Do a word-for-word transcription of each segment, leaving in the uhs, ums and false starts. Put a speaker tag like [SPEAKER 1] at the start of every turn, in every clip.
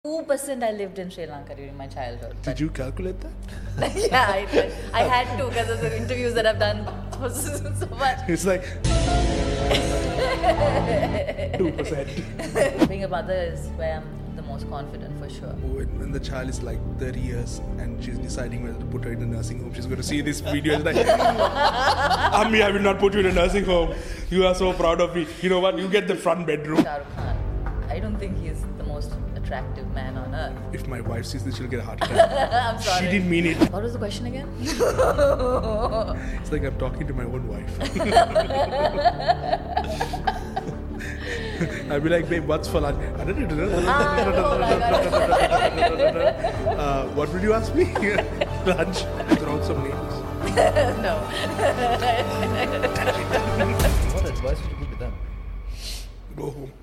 [SPEAKER 1] two percent I lived in Sri Lanka during my childhood.
[SPEAKER 2] Did you calculate that?
[SPEAKER 1] Yeah, I did. I had to because of the interviews that I've done so much.
[SPEAKER 2] It's like two percent.
[SPEAKER 1] Being a mother is where I'm the most confident for sure.
[SPEAKER 2] When, when the child is like thirty years and she's deciding whether to put her in a nursing home, she's going to see this video and like, Ammi, I will not put you in a nursing home. You are so proud of me. You know what? You get the front bedroom.
[SPEAKER 1] Shah Rukh Khan. I don't think he's the most attractive man on earth.
[SPEAKER 2] If my wife sees this, she'll get a heart attack.
[SPEAKER 1] I'm sorry.
[SPEAKER 2] She didn't mean it.
[SPEAKER 1] What was the question again?
[SPEAKER 2] It's like I'm talking to my own wife. I'll be like, babe, what's for lunch? uh, what will you ask me? Lunch. Throw out some names.
[SPEAKER 1] No.
[SPEAKER 3] What advice would you give to them?
[SPEAKER 2] Go home.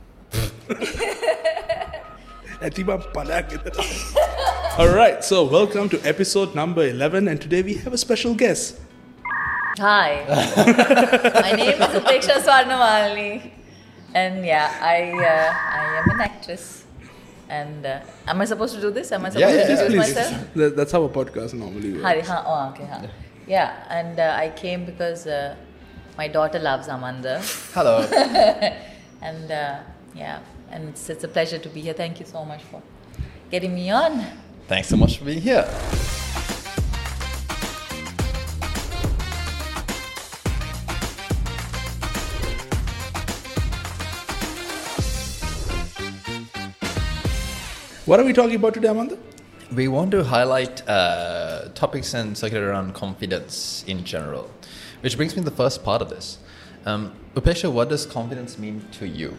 [SPEAKER 2] Alright, so welcome to episode number eleven, and today we have a special guest.
[SPEAKER 1] Hi. My name is Upeksha Swarnamalini. And yeah, I uh, I am an actress. And uh, am I supposed to do this? Am I supposed
[SPEAKER 3] Yeah,
[SPEAKER 1] to
[SPEAKER 3] yeah,
[SPEAKER 1] introduce
[SPEAKER 2] Please,
[SPEAKER 1] myself?
[SPEAKER 2] that- that's how a podcast normally works.
[SPEAKER 1] Hari, huh? Oh, okay, huh. Yeah, and uh, I came because uh, my daughter loves Amanda.
[SPEAKER 3] Hello.
[SPEAKER 1] And uh, yeah, and it's, it's a pleasure to be here. Thank you so much for getting me on.
[SPEAKER 3] Thanks so much for being here.
[SPEAKER 2] What are we talking about today, Amanda?
[SPEAKER 3] We want to highlight uh, topics and circulate around confidence in general, which brings me to the first part of this. Um, Upeksha, what does confidence mean to you?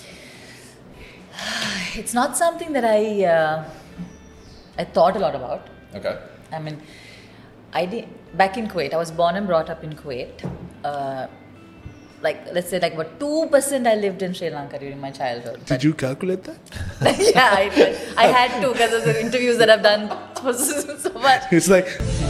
[SPEAKER 1] It's not something that I uh, I thought a lot about.
[SPEAKER 3] Okay.
[SPEAKER 1] I mean, I did back in Kuwait. I was born and brought up in Kuwait. Uh, like let's say like about two percent I lived in Sri Lanka during my childhood.
[SPEAKER 2] Did you calculate that?
[SPEAKER 1] Yeah, I did. I had to because of the interviews that I've done so much.
[SPEAKER 2] It's like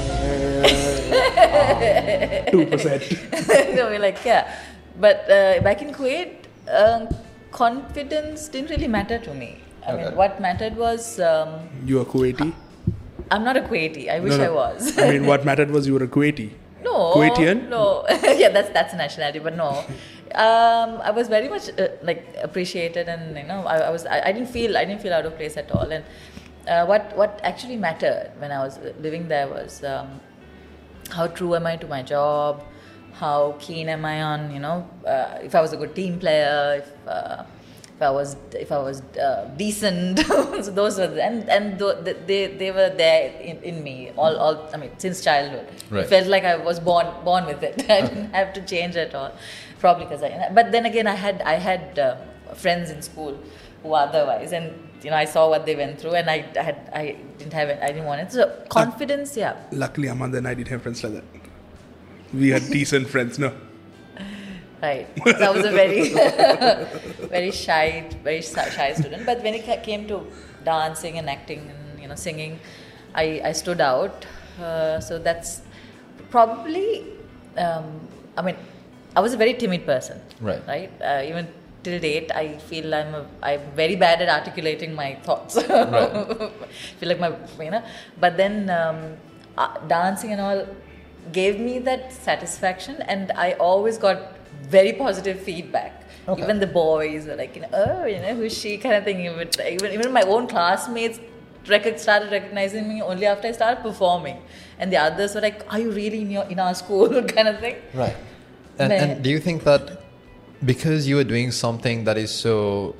[SPEAKER 2] two percent.
[SPEAKER 1] So we're like, yeah. But uh, back in Kuwait, um, confidence didn't really matter to me. I
[SPEAKER 3] Okay.
[SPEAKER 1] mean, what mattered was um,
[SPEAKER 2] You are Kuwaiti?
[SPEAKER 1] I'm not a Kuwaiti. I wish
[SPEAKER 2] No,
[SPEAKER 1] I
[SPEAKER 2] no.
[SPEAKER 1] was.
[SPEAKER 2] I mean, what mattered was you were a Kuwaiti.
[SPEAKER 1] No.
[SPEAKER 2] Kuwaitian?
[SPEAKER 1] No. Yeah, that's that's a nationality, but no. Um, I was very much uh, like appreciated, and you know, I, I was I, I didn't feel I didn't feel out of place at all. And uh, what what actually mattered when I was living there was um, how true am I to my job, how keen am I on you know uh, if I was a good team player, if uh, if I was if I was uh, decent. So those were the, and and th- they they were there in, in me all all I mean since childhood.
[SPEAKER 3] Right.
[SPEAKER 1] It felt like I was born born with it. I didn't have to change at all. Probably because I. But then again, I had I had uh, friends in school who were otherwise, and you know I saw what they went through, and I had I didn't have it. I didn't want it. So confidence, yeah.
[SPEAKER 2] Luckily, Amanda and I didn't have friends like that. We had decent friends, no?
[SPEAKER 1] Right. So I was a very, very shy, very shy student. But when it ca- came to dancing and acting and you know singing, I, I stood out. Uh, so that's probably. Um, I mean, I was a very timid person.
[SPEAKER 3] Right.
[SPEAKER 1] Right. Uh, even till date, I feel I'm a, I'm very bad at articulating my thoughts.
[SPEAKER 3] Right.
[SPEAKER 1] Feel like my you know. But then um, uh, dancing and all gave me that satisfaction, and I always got very positive feedback.
[SPEAKER 3] Okay.
[SPEAKER 1] Even the boys were like, you know, oh, you know, who's she kind of thing. Even even, even my own classmates rec- started recognizing me only after I started performing, and the others were like, are you really in your in our school kind of thing?
[SPEAKER 3] Right. And,
[SPEAKER 1] Man.
[SPEAKER 3] and do you think that because you were doing something that is so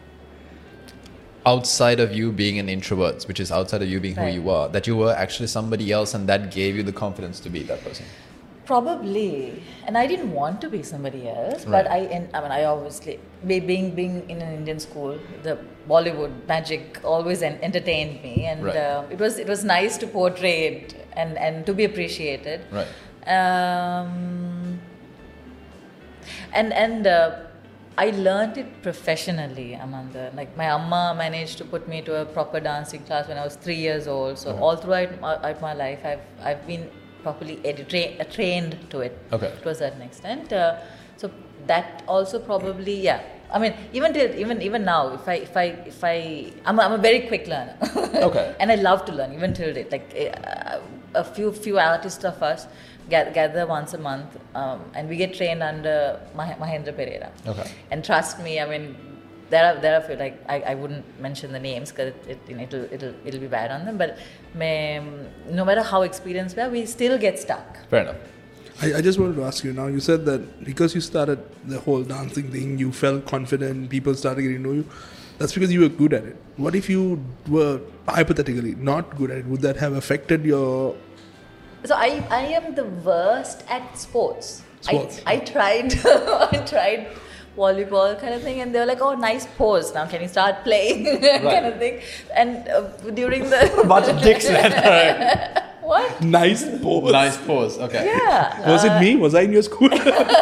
[SPEAKER 3] outside of you being an introvert, which is outside of you being
[SPEAKER 1] Right.
[SPEAKER 3] who you are, that you were actually somebody else and that gave you the confidence to be that person?
[SPEAKER 1] Probably, and I didn't want to be somebody else,
[SPEAKER 3] Right.
[SPEAKER 1] but I, and, I mean, I obviously be- being being in an Indian school, the Bollywood magic always en- entertained me, and
[SPEAKER 3] Right.
[SPEAKER 1] uh, it was it was nice to portray it and and to be appreciated.
[SPEAKER 3] Right.
[SPEAKER 1] Um, and and uh, I learned it professionally, Amanda. Like my amma managed to put me to a proper dancing class when I was three years old. So
[SPEAKER 3] Okay.
[SPEAKER 1] all throughout my, out my life, I've I've been properly edu- tra- trained to it
[SPEAKER 3] Okay.
[SPEAKER 1] to a certain extent. Uh, so that also probably, yeah, I mean, even till even even now, if I if I if I I'm a, I'm a very quick learner.
[SPEAKER 3] Okay.
[SPEAKER 1] And I love to learn even till date. Like uh, a few few artists of us gather, gather once a month, um, and we get trained under Mah- Mahendra Pereira.
[SPEAKER 3] Okay.
[SPEAKER 1] And trust me, I mean, there are there are few, like I, I wouldn't mention the names because it, it you know, it'll it'll it'll be bad on them. But may, no matter how experienced we are, we still get stuck.
[SPEAKER 3] Fair enough.
[SPEAKER 2] I, I just wanted to ask you now, you said that because you started the whole dancing thing, you felt confident, people started getting to know you. That's because you were good at it. What if you were hypothetically not good at it? Would that have affected your...
[SPEAKER 1] So I, I am the worst at sports.
[SPEAKER 2] Sports.
[SPEAKER 1] I, I tried I tried volleyball kind of thing, and they were like, "Oh, nice pose. Now can you start playing?" kind of thing. And uh, during the
[SPEAKER 3] Bunch of dicks then.
[SPEAKER 1] what?
[SPEAKER 2] Nice pose.
[SPEAKER 3] Nice pose. Okay.
[SPEAKER 1] Yeah.
[SPEAKER 2] Was it me? Was I in your school?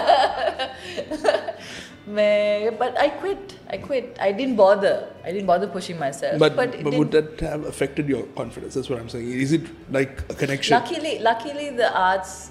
[SPEAKER 1] May, but I quit. I quit. I didn't bother. I didn't bother pushing myself.
[SPEAKER 2] But,
[SPEAKER 1] but, it
[SPEAKER 2] but
[SPEAKER 1] didn't-
[SPEAKER 2] would that have affected your confidence? That's what I'm saying. Is it like a connection?
[SPEAKER 1] luckily, luckily, the arts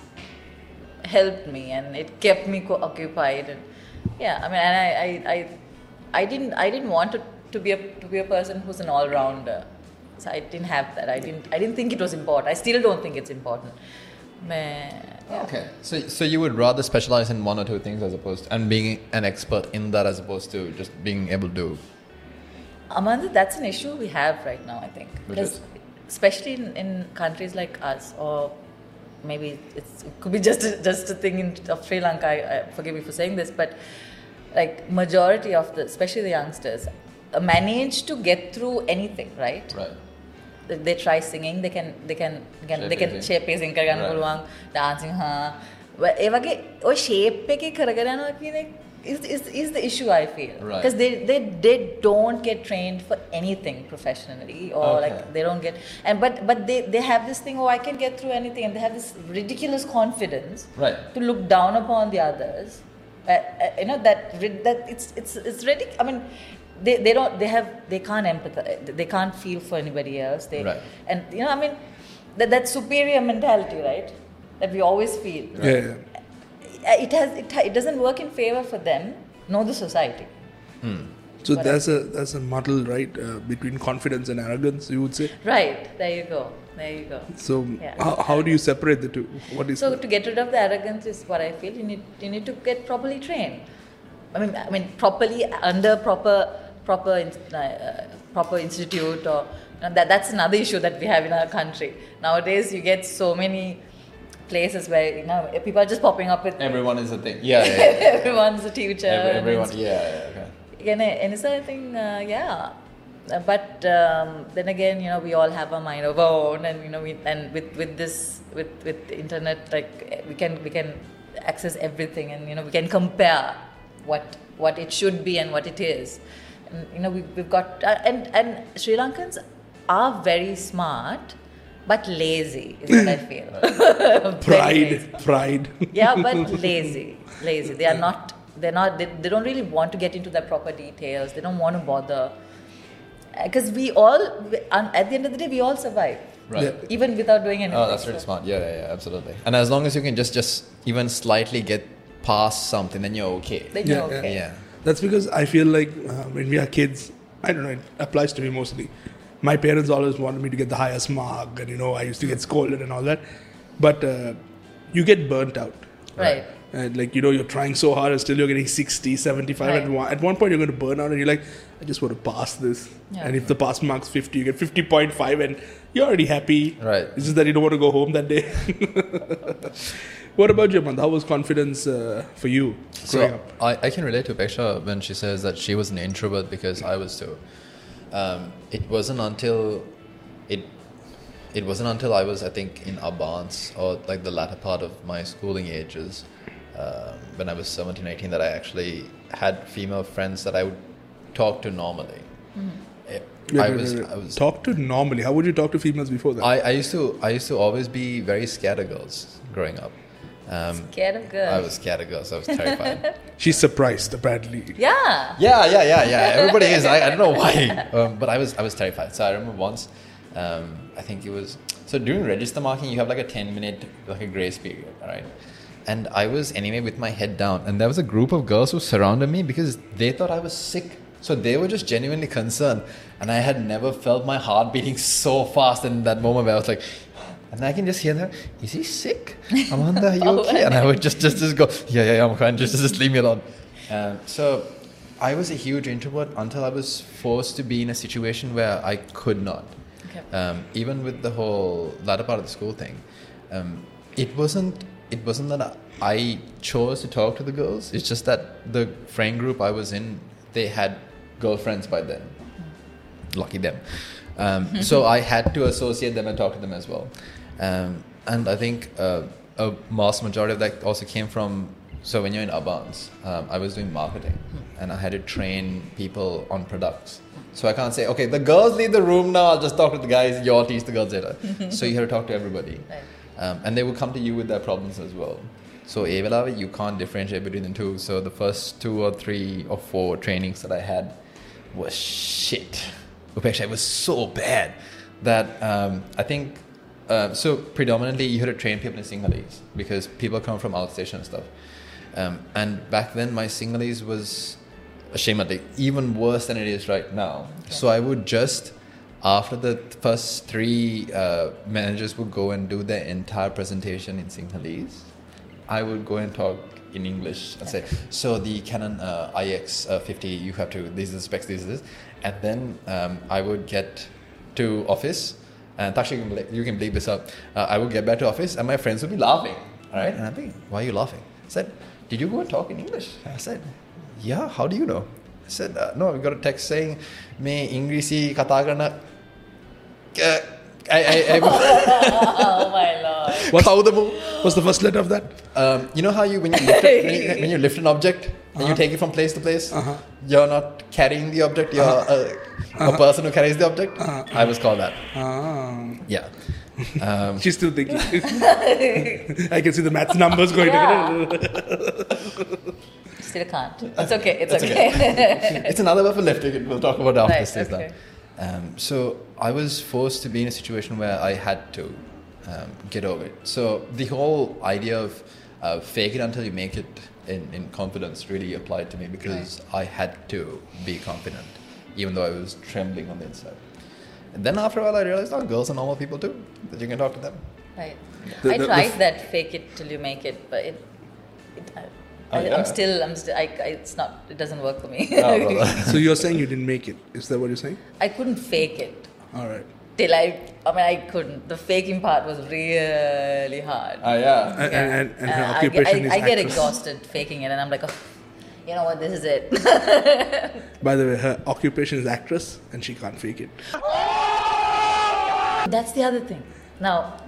[SPEAKER 1] helped me, and it kept me co- occupied. And yeah, I mean, and I, I, I, I didn't, I didn't want to, to be a to be a person who's an all rounder. So I didn't have that. I didn't, I didn't think it was important. I still don't think it's important. Meh, yeah.
[SPEAKER 3] Okay. So so you would rather specialize in one or two things as opposed to, and being an expert in that as opposed to just being able to.
[SPEAKER 1] Amanda, that's an issue we have right now, I think.
[SPEAKER 3] Which
[SPEAKER 1] Because
[SPEAKER 3] is?
[SPEAKER 1] especially in, in countries like us, or maybe it's, it could be just a, just a thing in of Sri Lanka, I, I, forgive me for saying this, but like majority of the, especially the youngsters, uh, manage to get through anything, right?
[SPEAKER 3] Right.
[SPEAKER 1] They, they try singing, they can, they can, can they can
[SPEAKER 3] Shape
[SPEAKER 1] shape pacing කරගන්න
[SPEAKER 3] Right.
[SPEAKER 1] පුළුවන්, dancing हाँ. ඒ වගේ ඔය shape එකේ කරගෙන යනවා කියන එක is, is, is the issue I feel.
[SPEAKER 3] Right.
[SPEAKER 1] Because they, they, they don't get trained for anything professionally, or
[SPEAKER 3] Okay.
[SPEAKER 1] like they don't get, and but but they, they have this thing, oh, I can get through anything, and they have this ridiculous confidence
[SPEAKER 3] Right.
[SPEAKER 1] to look down upon the others. Uh, uh, you know that rid- that it's it's it's ridiculous. I mean, they, they don't they have they can't empathize, they can't feel for anybody else. They
[SPEAKER 3] Right.
[SPEAKER 1] and you know I mean that that superior mentality, right? That we always feel.
[SPEAKER 2] Yeah, yeah.
[SPEAKER 1] It has it, ha- it doesn't work in favor for them nor the society.
[SPEAKER 2] So
[SPEAKER 1] But
[SPEAKER 2] there's a there's a muddle, right, uh, between confidence and arrogance, you would say.
[SPEAKER 1] Right, there you go. There you go.
[SPEAKER 2] So
[SPEAKER 1] Yeah.
[SPEAKER 2] how, how do you separate the two? What is
[SPEAKER 1] So to get rid of the arrogance is what I feel. You need you need to get properly trained. I mean I mean properly under proper proper in- uh, proper institute, or and that that's another issue that we have in our country nowadays. You get so many places where you know people are just popping up with
[SPEAKER 3] Everyone is a thing. Yeah. yeah, yeah.
[SPEAKER 1] everyone's a teacher.
[SPEAKER 3] Every,
[SPEAKER 1] and
[SPEAKER 3] everyone.
[SPEAKER 1] it's-
[SPEAKER 3] Yeah. yeah okay.
[SPEAKER 1] And, and so I think, uh, yeah. Uh, but um, then again, you know, we all have a mind of our own, and you know, we, and with, with this, with with the internet, like we can we can access everything, and you know, we can compare what what it should be and what it is. And you know, we, we've got uh, and and Sri Lankans are very smart, but lazy is what I feel. Very lazy.
[SPEAKER 2] pride? Pride.
[SPEAKER 1] Yeah, but lazy, lazy. They are not. They're not. They, they don't really want to get into the proper details. They don't want to bother. Because we all, we- and at the end of the day, we all survive,
[SPEAKER 3] Right.
[SPEAKER 2] Yeah.
[SPEAKER 1] even without doing anything.
[SPEAKER 3] Oh, that's really
[SPEAKER 1] So-
[SPEAKER 3] smart. Yeah, yeah, yeah, absolutely. And as long as you can just just even slightly get past something, then you're okay.
[SPEAKER 1] Then
[SPEAKER 2] Yeah,
[SPEAKER 1] you're okay.
[SPEAKER 3] Yeah.
[SPEAKER 2] That's because I feel like uh, when we are kids, I don't know, it applies to me mostly. My parents always wanted me to get the highest mark, and you know, I used to get scolded and all that. But uh, you get burnt out.
[SPEAKER 1] Right.
[SPEAKER 2] And like, you know, you're trying so hard and still you're getting sixty, seventy-five.
[SPEAKER 1] Right.
[SPEAKER 2] At, one, at one point, you're going to burn out and you're like, I just want to pass this.
[SPEAKER 1] Yeah.
[SPEAKER 2] And if the pass mark's fifty, you get fifty point five and you're already happy.
[SPEAKER 3] Right.
[SPEAKER 2] It's just that you don't want to go home that day. What about you, Amanda? How was confidence uh, for you growing
[SPEAKER 3] So
[SPEAKER 2] up?
[SPEAKER 3] I, I can relate to Peksha when she says that she was an introvert because I was too. Um, it wasn't until it it wasn't until I was I think in Abans or like the latter part of my schooling ages, um, when I was seventeen, eighteen, that I actually had female friends that I would talk to normally. Eh,
[SPEAKER 2] Wait,
[SPEAKER 3] I
[SPEAKER 2] wait,
[SPEAKER 3] was
[SPEAKER 2] wait, wait.
[SPEAKER 3] I was
[SPEAKER 2] Talk to normally. How would you talk to females before that?
[SPEAKER 3] I, I used to I used to always be very scared of girls growing up. Um,
[SPEAKER 1] Scared of girls.
[SPEAKER 3] I was scared of girls. I was terrified.
[SPEAKER 2] She's surprised, apparently.
[SPEAKER 1] Yeah.
[SPEAKER 3] Yeah, yeah, yeah, yeah. Everybody is. I, I don't know why, um, but I was I was terrified. So I remember once, um, I think it was so during register marking, you have like a ten minute like a grace period, all right? and I was anyway with my head down, and there was a group of girls who surrounded me because they thought I was sick. So they were just genuinely concerned, and I had never felt my heart beating so fast in that moment where I was like, and I can just hear them, is he sick? Amanda, are you okay? And I would just, just, just go, yeah, yeah, yeah, I'm fine, just, just leave me alone. Um, so I was a huge introvert until I was forced to be in a situation where I could not. Okay. Um, even with the whole latter part of the school thing, um, it wasn't it wasn't that I chose to talk to the girls. It's just that the friend group I was in, they had girlfriends by then. Lucky them. Um, so I had to associate them and talk to them as well. Um, and I think uh, a vast majority of that also came from, so when you're in Abans, um, I was doing marketing and I had to train people on products. So I can't say, okay, the girls leave the room now, I'll just talk to the guys, you'll teach the girls later. So you have to talk to everybody. Right. Um, and they will come to you with their problems as well. So Evelavi, you can't differentiate between the two. So the first two or three or four trainings that I had was shit. Upeksha, it was so bad that um, I think, uh, so predominantly you had to train people in Sinhalese because people come from outstation and stuff. Um, and back then my Sinhalese was ashamedly even worse than it is right now. Okay. So I would just, after the first three uh, managers would go and do their entire presentation in Sinhalese, I would go and talk in English and say, so the Canon uh, I X fifty, you have to, these are the specs, these are this. And then um, I would get to office, and Taksha, you can bleep this up. Uh, I would get back to office, and my friends would be laughing. All right, and I'd be, why are you laughing? I said, did you go and talk in English? I said, yeah, how do you know? I said, uh, no, we got a text saying, me English kata karana. I, I, I,
[SPEAKER 1] oh my lord.
[SPEAKER 2] What's, how the, what's the first letter of that?
[SPEAKER 3] Um, you know how you when you lift a, when, you, when you lift an object and uh-huh. you take it from place to place, uh-huh. you're not carrying the object, you're uh-huh. a, a uh-huh. person who carries the object. Uh-huh. I was called that. Uh-huh. Yeah. Um,
[SPEAKER 2] She's still thinking. I can see the maths numbers going.
[SPEAKER 1] Yeah. Still can't. It's okay. It's okay.
[SPEAKER 3] okay. It's another word for lifting. We'll talk about it after
[SPEAKER 1] right,
[SPEAKER 3] this is
[SPEAKER 1] okay.
[SPEAKER 3] done. Um, so I was forced to be in a situation where I had to um, get over it. So the whole idea of uh, fake it until you make it in, in confidence really applied to me because right. I had to be confident, even though I was trembling on the inside. And then after a while I realized, oh, girls are normal people too, that you can talk to them.
[SPEAKER 1] Right.
[SPEAKER 2] The,
[SPEAKER 1] I
[SPEAKER 2] the,
[SPEAKER 1] tried
[SPEAKER 2] the,
[SPEAKER 1] that fake it till you make it, but it, it I, Oh, yeah. I'm still, I'm still, I, I, it's not, it doesn't work for me.
[SPEAKER 3] Oh,
[SPEAKER 2] so you're saying you didn't make it? Is that what you're saying?
[SPEAKER 1] I couldn't fake it.
[SPEAKER 2] All right.
[SPEAKER 1] Till I, I mean, I couldn't. The faking part was really hard.
[SPEAKER 3] Oh, yeah.
[SPEAKER 2] And,
[SPEAKER 1] yeah.
[SPEAKER 2] and, and her
[SPEAKER 1] uh,
[SPEAKER 2] occupation
[SPEAKER 1] I, I,
[SPEAKER 2] is
[SPEAKER 1] I get
[SPEAKER 2] actress.
[SPEAKER 1] exhausted faking it and I'm like, oh, you know what, this is it.
[SPEAKER 2] By the way, her occupation is actress and she can't fake it.
[SPEAKER 1] That's the other thing. Now,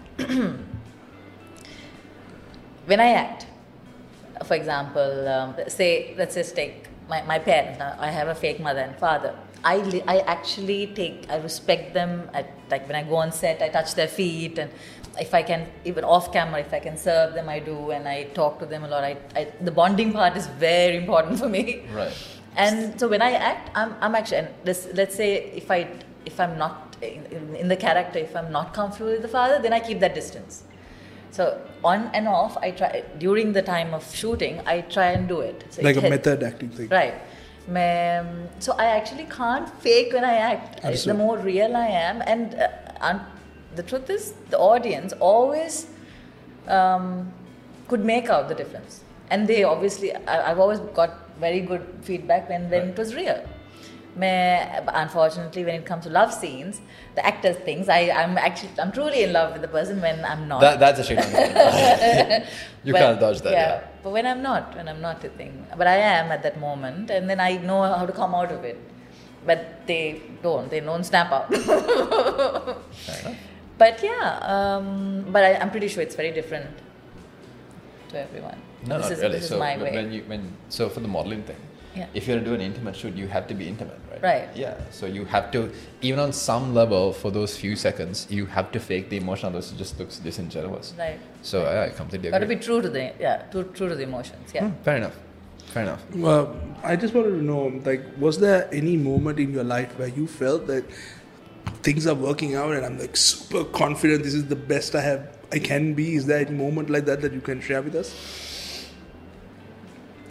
[SPEAKER 1] when I act, for example, um, say, let's just take my, my parents. Now, I have a fake mother and father. I, li- I actually take, I respect them. I, like when I go on set, I touch their feet. And if I can, even off camera, if I can serve them, I do. And I talk to them a lot. I, I, the bonding part is very important for me.
[SPEAKER 3] Right.
[SPEAKER 1] And so when I act, I'm, I'm actually, and this, let's say if, I, if I'm not in, in the character, if I'm not comfortable with the father, then I keep that distance. So on and off, I try during the time of shooting. I try and do it. So
[SPEAKER 2] like
[SPEAKER 1] it
[SPEAKER 2] a method acting thing,
[SPEAKER 1] right? Um, so I actually can't fake when I act.
[SPEAKER 2] Absolutely.
[SPEAKER 1] The more real I am, and uh, un- the truth is, the audience always um, could make out the difference. And they obviously, I, I've always got very good feedback when, when
[SPEAKER 3] right.
[SPEAKER 1] it was real. May, unfortunately, when it comes to love scenes, the actors thinks I, I'm actually I'm truly in love with the person when I'm not.
[SPEAKER 3] That, that's a shame. You
[SPEAKER 1] but,
[SPEAKER 3] can't dodge that.
[SPEAKER 1] Yeah,
[SPEAKER 3] yeah.
[SPEAKER 1] But when I'm not, when I'm not the thing, but I am at that moment, and then I know how to come out of it. But they don't. They don't snap out.
[SPEAKER 3] Fair enough.
[SPEAKER 1] But yeah, um, but I, I'm pretty sure it's very different to everyone.
[SPEAKER 3] No,
[SPEAKER 1] this
[SPEAKER 3] not
[SPEAKER 1] is,
[SPEAKER 3] really.
[SPEAKER 1] This
[SPEAKER 3] so
[SPEAKER 1] is my
[SPEAKER 3] when,
[SPEAKER 1] way.
[SPEAKER 3] when you when so for the modeling thing.
[SPEAKER 1] Yeah.
[SPEAKER 3] If you're going to do an intimate shoot, you have to be intimate, right?
[SPEAKER 1] Right.
[SPEAKER 3] Yeah. So you have to, even on some level, for those few seconds, you have to fake the emotion, otherwise it just looks disingenuous.
[SPEAKER 1] Right.
[SPEAKER 3] So I, I completely
[SPEAKER 1] Got
[SPEAKER 3] agree.
[SPEAKER 1] to be true to the yeah, true, true to the emotions. Yeah.
[SPEAKER 3] Hmm, fair enough. Fair enough.
[SPEAKER 2] Well, I just wanted to know, like, was there any moment in your life where you felt that things are working out and I'm like super confident this is the best I have, I can be? Is there any moment like that that you can share with us?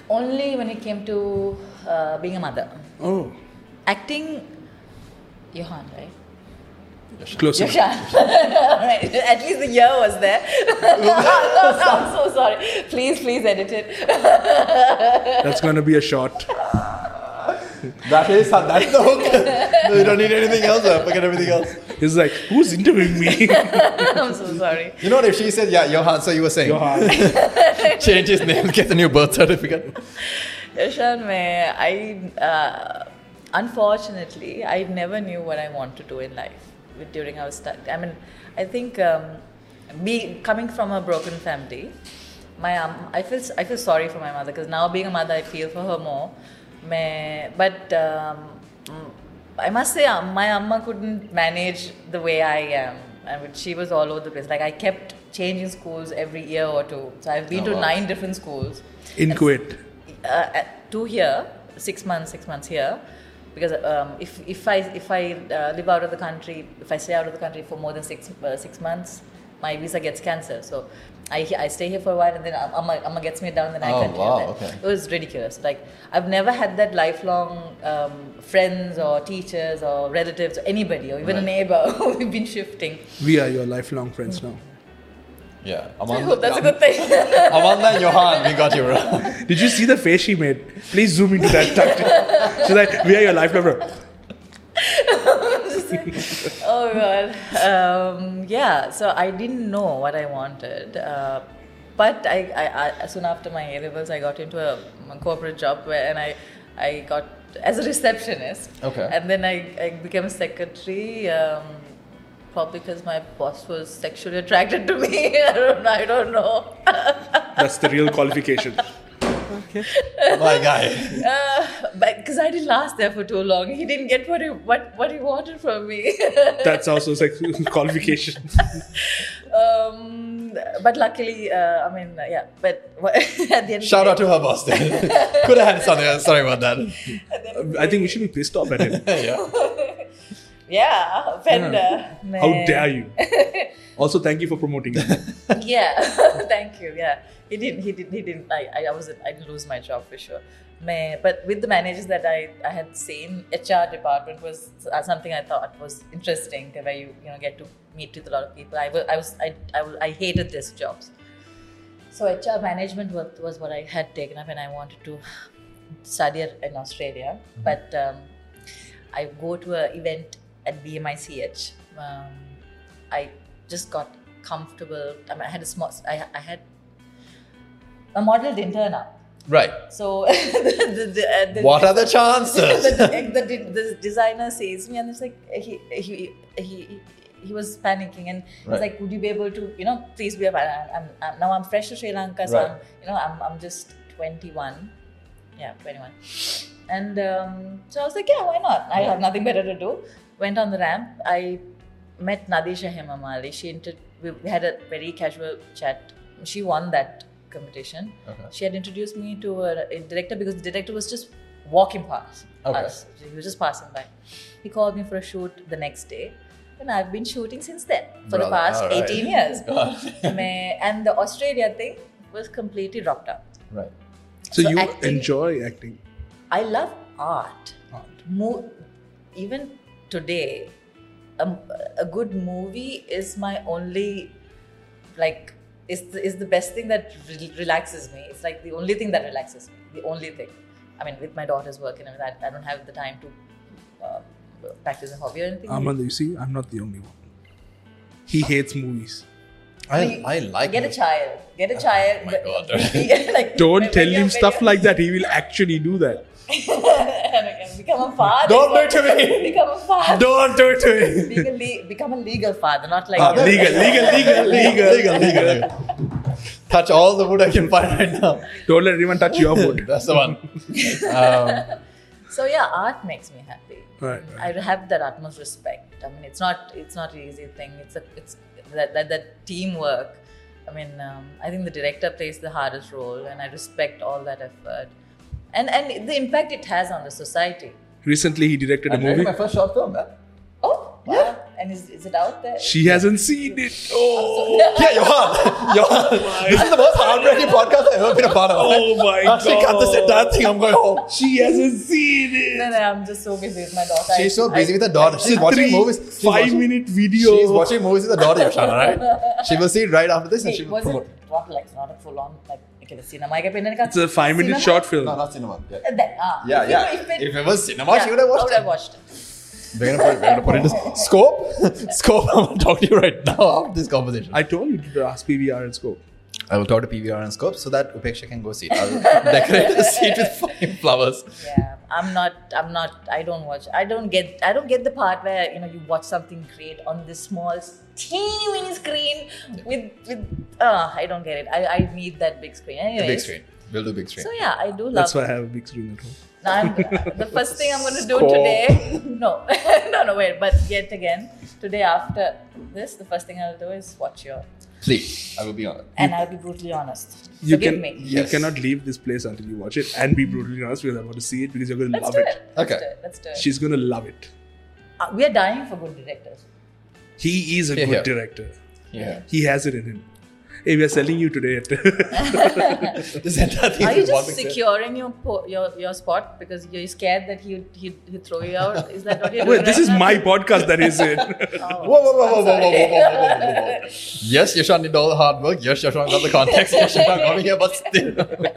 [SPEAKER 1] Only when it came to uh, being a mother.
[SPEAKER 2] Oh,
[SPEAKER 1] Acting, Johan, right?
[SPEAKER 2] close enough.
[SPEAKER 1] Yoshan. Right. At least the year was there. no, no, I'm so sorry. Please, please edit it.
[SPEAKER 2] That's gonna be a shot.
[SPEAKER 3] That is that's the hook. No, you don't need anything else. Forget everything else.
[SPEAKER 2] It's like, who's interviewing me?
[SPEAKER 1] I'm so sorry.
[SPEAKER 3] You know what? If she said, yeah, Johan, so you were saying.
[SPEAKER 2] Johan.
[SPEAKER 3] Change his name, get a new birth certificate.
[SPEAKER 1] Yoshan, mein, I, uh, unfortunately, I never knew what I want to do in life during our start. I mean, I think um, be, coming from a broken family, my um, I feel I feel sorry for my mother because now being a mother, I feel for her more. Mein, but um, I must say, um, my amma couldn't manage the way I am. I mean, she was all over the place. Like, I kept changing schools every year or two. So I've been
[SPEAKER 3] Oh,
[SPEAKER 1] to
[SPEAKER 3] wow.
[SPEAKER 1] nine different schools.
[SPEAKER 2] In
[SPEAKER 1] And,
[SPEAKER 2] Kuwait.
[SPEAKER 1] Uh, at two here, six months, six months here. Because um, if if I if I uh, live out of the country, if I stay out of the country for more than six uh, six months, my visa gets cancelled. So I I stay here for a while, and then Amma Amma gets me down, then I
[SPEAKER 3] Oh,
[SPEAKER 1] continue.
[SPEAKER 3] wow,
[SPEAKER 1] Then.
[SPEAKER 3] okay.
[SPEAKER 1] It was ridiculous. Like, I've never had that lifelong um, friends or teachers or relatives or anybody or even a
[SPEAKER 3] Right.
[SPEAKER 1] neighbor. We've been shifting.
[SPEAKER 2] We are your lifelong friends now.
[SPEAKER 3] Yeah.
[SPEAKER 1] I
[SPEAKER 3] Amanda,
[SPEAKER 1] hope that's a good thing.
[SPEAKER 3] Amanda and Johan, we got you, bro.
[SPEAKER 2] Did you see the face she made? Please zoom into that. She's like, we are your lifelong friends.
[SPEAKER 1] Oh god. Um, yeah. So I didn't know what I wanted, uh, but I, I, I soon after my A levels, I got into a, a corporate job where, and I, I got as a receptionist.
[SPEAKER 3] Okay.
[SPEAKER 1] And then I, I became a secretary. Um, probably because my boss was sexually attracted to me. I don't. I don't know.
[SPEAKER 2] That's the real qualification.
[SPEAKER 3] My guy.
[SPEAKER 1] Uh, but because I didn't last there for too long, he didn't get what he what, what he wanted from me.
[SPEAKER 2] That's also sex qualification.
[SPEAKER 1] um, but luckily, uh, I mean, uh, yeah. But at the end,
[SPEAKER 3] Shout
[SPEAKER 1] of
[SPEAKER 3] out
[SPEAKER 1] the
[SPEAKER 3] to her boss then. Could have had something else. Sorry about that.
[SPEAKER 2] I think we should be pissed off at him.
[SPEAKER 3] Yeah.
[SPEAKER 1] day, yeah, offender.
[SPEAKER 2] How
[SPEAKER 1] Man.
[SPEAKER 2] dare you? Also, thank you for promoting it.
[SPEAKER 1] Yeah, thank you. Yeah, he didn't. He didn't. He didn't. I. I wasn't. I didn't lose my job for sure. May, but with the managers that I, I had seen, H R department was something I thought was interesting, where you you know get to meet with a lot of people. I was I was I I, was, I hated these jobs. So H R management was, was what I had taken up, and I wanted to study it in Australia. Mm-hmm. But um, I go to an event at B M I C H. Um, I just got comfortable. I mean, I had a small. I I had a model didn't turn up.
[SPEAKER 3] Right.
[SPEAKER 1] So the, the, uh, the,
[SPEAKER 3] What are the chances?
[SPEAKER 1] the, the, the, the designer sees me and it's like he he he he was panicking and he's
[SPEAKER 3] Right.
[SPEAKER 1] like, would you be able to, you know, please be a I'm, I'm now I'm fresh to Sri Lanka, so
[SPEAKER 3] Right.
[SPEAKER 1] I'm, you know I'm I'm just twenty-one, yeah, twenty-one, and um, so I was like, yeah, why not? I have nothing better to do. Went on the ramp. I met Nadisha Hemamali. She inter- we, we had a very casual chat. She won that competition.
[SPEAKER 3] Okay.
[SPEAKER 1] She had introduced me to a, a director because the director was just walking past
[SPEAKER 3] Okay.
[SPEAKER 1] us. He was just passing by. He called me for a shoot the next day. And I've been shooting since then for the
[SPEAKER 3] Brother,
[SPEAKER 1] past
[SPEAKER 3] all right.
[SPEAKER 1] eighteen years.
[SPEAKER 3] God.
[SPEAKER 1] May- and the Australia thing was completely dropped out.
[SPEAKER 3] Right.
[SPEAKER 2] So,
[SPEAKER 1] So
[SPEAKER 2] you
[SPEAKER 1] acting-
[SPEAKER 2] enjoy acting?
[SPEAKER 1] I love art.
[SPEAKER 2] Art.
[SPEAKER 1] Mo- even today, a, a good movie is my only, like, is the, is the best thing that re- relaxes me. It's like the only thing that relaxes me. The only thing. I mean, with my daughter's work and everything, I, I don't have the time to uh, practice a hobby or anything.
[SPEAKER 2] Amanda, you see, I'm not the only one. He hates movies.
[SPEAKER 3] I, I like
[SPEAKER 1] Get a
[SPEAKER 3] it.
[SPEAKER 1] child. Get a child.
[SPEAKER 3] my
[SPEAKER 1] but-
[SPEAKER 3] God.
[SPEAKER 1] like,
[SPEAKER 2] Don't
[SPEAKER 1] when
[SPEAKER 2] tell
[SPEAKER 1] you're-
[SPEAKER 2] him
[SPEAKER 1] when
[SPEAKER 2] stuff
[SPEAKER 1] you're-
[SPEAKER 2] like that. He will actually do that.
[SPEAKER 1] Become a father.
[SPEAKER 3] Don't do it to me.
[SPEAKER 1] Become a father.
[SPEAKER 3] Don't do it to me.
[SPEAKER 1] Become a, le- become a legal father, not like
[SPEAKER 3] Ah,
[SPEAKER 1] you.
[SPEAKER 2] Legal, legal, legal, legal.
[SPEAKER 3] legal, legal, legal. Touch all the wood I can find right now.
[SPEAKER 2] Don't let anyone touch your wood.
[SPEAKER 3] That's the one. Um,
[SPEAKER 1] So yeah, art makes me happy.
[SPEAKER 2] Right, right.
[SPEAKER 1] I have that utmost respect. I mean, it's not it's not an easy thing. It's a it's that that, that teamwork. I mean, um, I think the director plays the hardest role, and I respect all that effort, and and the impact it has on the society.
[SPEAKER 2] Recently, he directed a
[SPEAKER 3] I directed
[SPEAKER 2] movie.
[SPEAKER 3] my first short film, man.
[SPEAKER 1] Oh, wow. And And is, is it out there?
[SPEAKER 2] She hasn't seen it. Oh,
[SPEAKER 3] Yeah, Johan. Johan. This is the most heartbreaking podcast I've ever been a part of.
[SPEAKER 2] oh my
[SPEAKER 3] Actually, cut
[SPEAKER 2] god.
[SPEAKER 3] this entire thing. I'm going home.
[SPEAKER 2] She hasn't seen it.
[SPEAKER 1] No, no, I'm just so busy with my daughter.
[SPEAKER 3] She's so
[SPEAKER 1] I-
[SPEAKER 3] busy with her daughter. She's
[SPEAKER 2] Three
[SPEAKER 3] watching movies. She's
[SPEAKER 2] Five
[SPEAKER 3] watching,
[SPEAKER 2] minute video.
[SPEAKER 3] she's watching movies with her daughter, Yoshana, right? She will see it right after this and
[SPEAKER 1] Wait,
[SPEAKER 3] she will
[SPEAKER 1] was
[SPEAKER 3] promote.
[SPEAKER 1] it not like not a full on like okay the cinema? I get
[SPEAKER 2] It's a five minute short film.
[SPEAKER 3] No, not cinema. Yeah,
[SPEAKER 1] Uh, that, ah,
[SPEAKER 3] yeah.
[SPEAKER 1] if
[SPEAKER 3] yeah.
[SPEAKER 1] It, if, it,
[SPEAKER 3] If it was cinema,
[SPEAKER 1] yeah,
[SPEAKER 3] she would have
[SPEAKER 1] I
[SPEAKER 3] watched
[SPEAKER 1] would
[SPEAKER 3] it.
[SPEAKER 1] have watched it.
[SPEAKER 3] We're gonna put, we're gonna put it into scope. Scope. I'm gonna talk to you right now after this conversation.
[SPEAKER 2] I told you to ask P V R and scope.
[SPEAKER 3] I will talk to P V R and scope so that Upeksha can go see it. I'll decorate the seat with fucking flowers.
[SPEAKER 1] Yeah, I'm not. I'm not. I don't watch. I don't get. I don't get the part where you know you watch something great on this small, teeny weeny screen with with. Uh, I don't get it. I, I need that big screen.
[SPEAKER 3] The
[SPEAKER 1] Anyways,
[SPEAKER 3] big screen. We'll do big screen.
[SPEAKER 1] So yeah, I do love.
[SPEAKER 2] That's why I have a big screen at home.
[SPEAKER 1] Now I'm, the first thing I'm going to do
[SPEAKER 3] Score.
[SPEAKER 1] today. No, no, no. Wait. But yet again, today after this, the first thing I'll do is watch your.
[SPEAKER 3] Please, I will be honest.
[SPEAKER 1] And I'll be brutally honest.
[SPEAKER 2] You
[SPEAKER 1] Forgive
[SPEAKER 2] can
[SPEAKER 1] me.
[SPEAKER 2] you
[SPEAKER 3] Yes.
[SPEAKER 2] cannot leave this place until you watch it and be brutally honest because I want to see it because you're going to
[SPEAKER 1] Let's
[SPEAKER 2] love
[SPEAKER 1] do
[SPEAKER 2] it.
[SPEAKER 1] it. Let's
[SPEAKER 3] Okay.
[SPEAKER 1] do it. Let's do it.
[SPEAKER 2] She's going to love it.
[SPEAKER 1] Uh, we are dying for good directors.
[SPEAKER 2] He is a
[SPEAKER 3] Here,
[SPEAKER 2] good
[SPEAKER 3] here.
[SPEAKER 2] director.
[SPEAKER 3] Yeah.
[SPEAKER 2] He has it in him. Hey, we are selling you today. At
[SPEAKER 3] This entire thing
[SPEAKER 1] Are you
[SPEAKER 3] is one
[SPEAKER 1] just
[SPEAKER 3] big set.
[SPEAKER 1] securing your po- your your spot because you're scared that he he he throw you out? Is that what you're doing?
[SPEAKER 2] Wait, this
[SPEAKER 1] right
[SPEAKER 2] is
[SPEAKER 1] now?
[SPEAKER 2] my podcast that is it.
[SPEAKER 1] Oh,
[SPEAKER 3] Whoa, whoa, whoa, whoa,
[SPEAKER 1] I'm
[SPEAKER 3] whoa, whoa, whoa,
[SPEAKER 1] sorry.
[SPEAKER 3] whoa, whoa, whoa, whoa. Yes, Yashan did all the hard work. Yes, Yashan got the context. Yes, Yashan coming here, but still.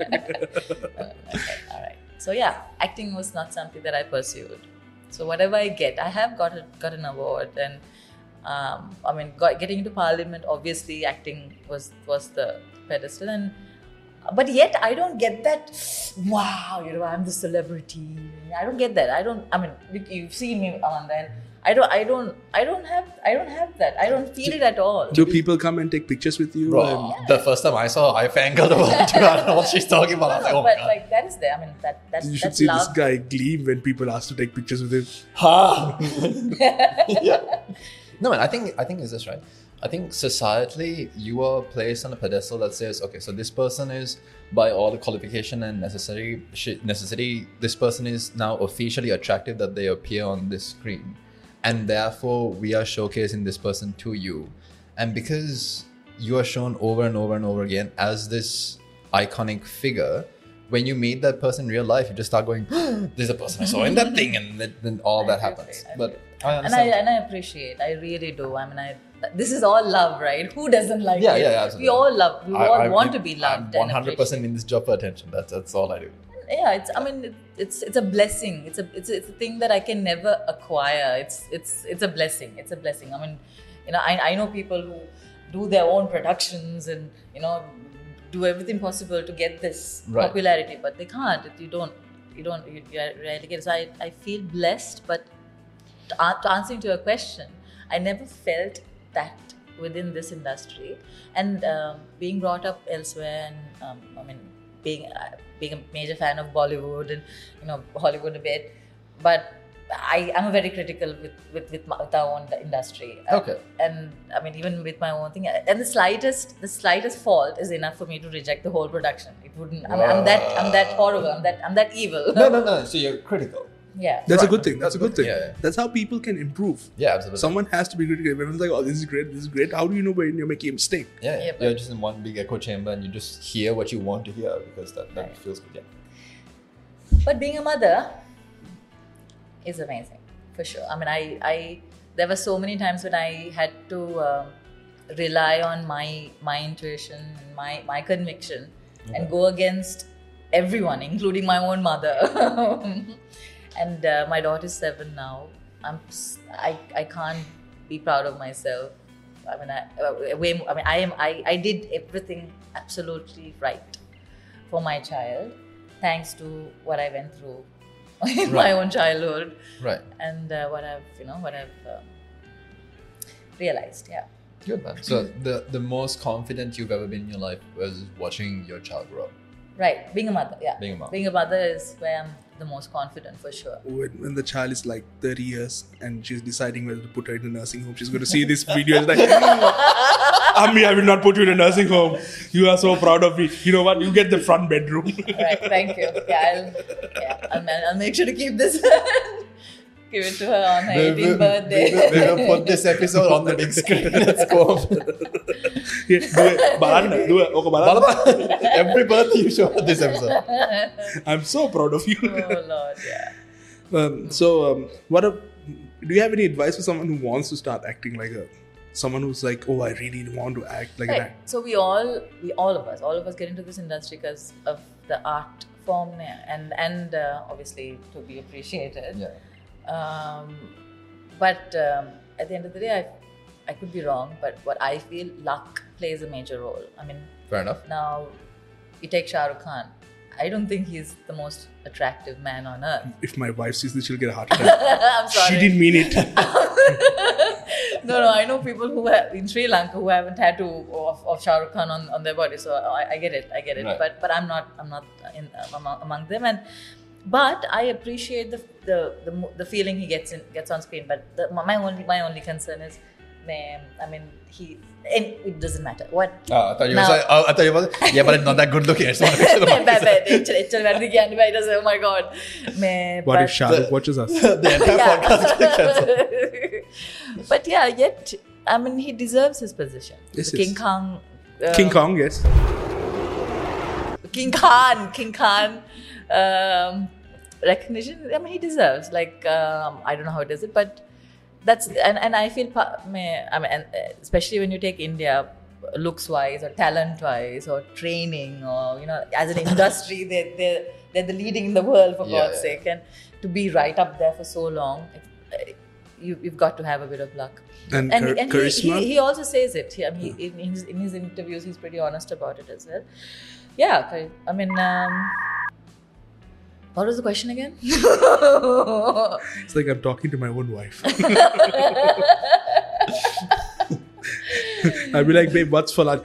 [SPEAKER 1] All right. So yeah, acting was not something that I pursued. So whatever I get, I have got a, got an award, and um, I mean, got, getting into Parliament, obviously, acting was was the pedestal, and but yet I don't get that. Wow, you know, I'm the celebrity. I don't get that. I don't. I mean, you- you've seen me on then. I don't. I don't. I don't have. I don't have that. I don't feel it at all.
[SPEAKER 2] Do people come and take pictures with you?
[SPEAKER 3] Bro,
[SPEAKER 2] And-
[SPEAKER 3] the first time I saw her, I fangirled about it. I don't know what she's talking about. I was like, oh my
[SPEAKER 1] but
[SPEAKER 3] god.
[SPEAKER 1] like that is there. I mean, that that's
[SPEAKER 2] you should
[SPEAKER 1] that's
[SPEAKER 2] see
[SPEAKER 1] love.
[SPEAKER 2] this guy gleam when people ask to take pictures with him.
[SPEAKER 3] Ha! Yeah. No, man, I think I think it's this, right? I think societally you are placed on a pedestal that says, okay, so this person is by all the qualification and necessary shi- necessity, this person is now officially attractive that they appear on this screen. And therefore we are showcasing this person to you. And because you are shown over and over and over again as this iconic figure, when you meet that person in real life, you just start going, this is the person I saw in that thing, and then, then all that
[SPEAKER 1] I
[SPEAKER 3] happens.
[SPEAKER 1] agree, I
[SPEAKER 3] But I
[SPEAKER 1] And I
[SPEAKER 3] understand.
[SPEAKER 1] and I appreciate. I really do. I mean, I this is all love, right? Who doesn't like
[SPEAKER 3] Yeah,
[SPEAKER 1] it?
[SPEAKER 3] yeah, yeah, absolutely.
[SPEAKER 1] We all love. We
[SPEAKER 3] I-
[SPEAKER 1] all
[SPEAKER 3] I-
[SPEAKER 1] want
[SPEAKER 3] I-
[SPEAKER 1] to be loved.
[SPEAKER 3] I'm
[SPEAKER 1] and
[SPEAKER 3] one hundred percent in this job for attention. That's that's all I do.
[SPEAKER 1] appreciated. Yeah, it's. I mean, it, it's it's a blessing. It's a it's a, it's a thing that I can never acquire. It's it's it's a blessing. It's a blessing. I mean, you know, I I know people who do their own productions and you know do everything possible to get this
[SPEAKER 3] Right.
[SPEAKER 1] popularity, but they can't. You don't. You don't. You, you rarely get it. So I I feel blessed, but to, an- to answering to your question, I never felt that within this industry, and um, being brought up elsewhere, and um, I mean, being uh, being a major fan of Bollywood and you know Hollywood a bit, but I am very critical with with with, my, with our own industry. Uh,
[SPEAKER 3] Okay.
[SPEAKER 1] And I mean, even with my own thing, and the slightest the slightest fault is enough for me to reject the whole production. It wouldn't. I'm, I'm that I'm that horrible. I'm that I'm that evil.
[SPEAKER 3] No, no, no. So you're critical.
[SPEAKER 1] Yeah.
[SPEAKER 2] That's a
[SPEAKER 3] Right.
[SPEAKER 2] good thing. That's a good thing.
[SPEAKER 3] Yeah, yeah.
[SPEAKER 2] That's how people can improve.
[SPEAKER 3] Yeah, absolutely.
[SPEAKER 2] Someone has to be critical. Everyone's like, oh, this is great, this is great. How do you know when you're making a mistake?
[SPEAKER 3] yeah, yeah.
[SPEAKER 1] Yeah, but-
[SPEAKER 3] You're just in one big echo chamber and you just hear what you want to hear because that, that
[SPEAKER 1] Right.
[SPEAKER 3] feels good. Yeah.
[SPEAKER 1] But being a mother is amazing, for sure. I mean, I, I there were so many times when I had to um, rely on my my intuition and my my conviction and go against everyone, including my own mother. And uh, my daughter's seven now. I'm s- I I can't be proud of myself. I mean, I uh, way. more- I mean, I am. I I did everything absolutely right for my child, thanks to what I went through in my
[SPEAKER 3] Right.
[SPEAKER 1] own childhood
[SPEAKER 3] Right.
[SPEAKER 1] and uh, what I've you know what I've um, realized. Yeah.
[SPEAKER 3] Good, man. So the, the most confident you've ever been in your life was watching your child grow up.
[SPEAKER 1] Right. Being a mother. Yeah.
[SPEAKER 3] Being a mom.
[SPEAKER 1] Being a mother is where I'm the most confident, for sure.
[SPEAKER 2] When, when the child is like thirty years and she's deciding whether to put her in a nursing home, she's going to see this video and it's like, Ammi, I will not put you in a nursing home. You are so proud of me. You know what? You get the front bedroom.
[SPEAKER 1] Right. Thank you. Yeah. I'll, yeah. I'll, ma- I'll make sure to keep this. Give it to her on her
[SPEAKER 3] We- we-
[SPEAKER 1] eighteenth birthday.
[SPEAKER 3] We, will- we will put this episode on the big screen. Let's go.
[SPEAKER 2] Yeah, do it. Balan, do it. Okay, Balan.
[SPEAKER 3] Balaba, every birthday you show this episode.
[SPEAKER 2] I'm so proud of you.
[SPEAKER 1] Oh Lord, yeah.
[SPEAKER 2] Um, so, um, what? A, do you have any advice for someone who wants to start acting like a, someone who's like, oh, I really want to act like
[SPEAKER 1] Right.
[SPEAKER 2] that?
[SPEAKER 1] So we all, we all of us, all of us get into this industry because of the art form and and uh, obviously to be appreciated.
[SPEAKER 3] Yeah.
[SPEAKER 1] Um, but um, at the end of the day, I, I could be wrong, but what I feel, luck plays a major role. I mean,
[SPEAKER 3] Fair enough.
[SPEAKER 1] now you take Shah Rukh Khan. I don't think he's the most attractive man on earth.
[SPEAKER 2] If my wife sees this, she'll get a heart attack.
[SPEAKER 1] I'm sorry.
[SPEAKER 2] She didn't mean it.
[SPEAKER 1] No, no, I know people who have in Sri Lanka who have a tattoo of, of Shah Rukh Khan on, on their body. So I, I get it, I get it.
[SPEAKER 3] Right.
[SPEAKER 1] But but I'm not I'm not in among, among them. And but I appreciate the the the, mo- the feeling he gets in gets on screen. But the, my only my only concern is, man, I mean he. And it doesn't matter what.
[SPEAKER 3] Oh, I thought you
[SPEAKER 1] Now-
[SPEAKER 3] were saying, oh, I thought you were yeah, but it's not that good looking. I just want to make sure the
[SPEAKER 1] Bad,
[SPEAKER 3] mark is
[SPEAKER 1] bad. It's- it's a very young guy. Does oh my god. Man,
[SPEAKER 2] What
[SPEAKER 1] but-
[SPEAKER 2] if Shah Rukh watches us?
[SPEAKER 3] the entire podcast gets cancelled.
[SPEAKER 1] But yeah, yet I mean he deserves his position.
[SPEAKER 2] Yes,
[SPEAKER 1] The
[SPEAKER 2] yes.
[SPEAKER 1] King Kong. uh,
[SPEAKER 2] King Kong, yes.
[SPEAKER 1] King Khan, King Khan um, recognition. I mean, he deserves. Like um, I don't know how he does it, but that's and, and I feel. pa- may- I mean, and especially when you take India, looks wise or talent wise or training or you know, as an industry, they they they're the leading in the world for
[SPEAKER 3] Yeah,
[SPEAKER 1] God's
[SPEAKER 3] yeah.
[SPEAKER 1] sake, and to be right up there for so long, it, you you've got to have a bit of luck.
[SPEAKER 2] And,
[SPEAKER 1] And,
[SPEAKER 2] char-
[SPEAKER 1] and he,
[SPEAKER 2] charisma.
[SPEAKER 1] he, he also says it. He, I mean, he, in, his, in his interviews, he's pretty honest about it as well. Yeah, chari- I mean, um, what was the question again?
[SPEAKER 2] It's like I'm talking to my own wife. I'll be like, babe, what's for lunch?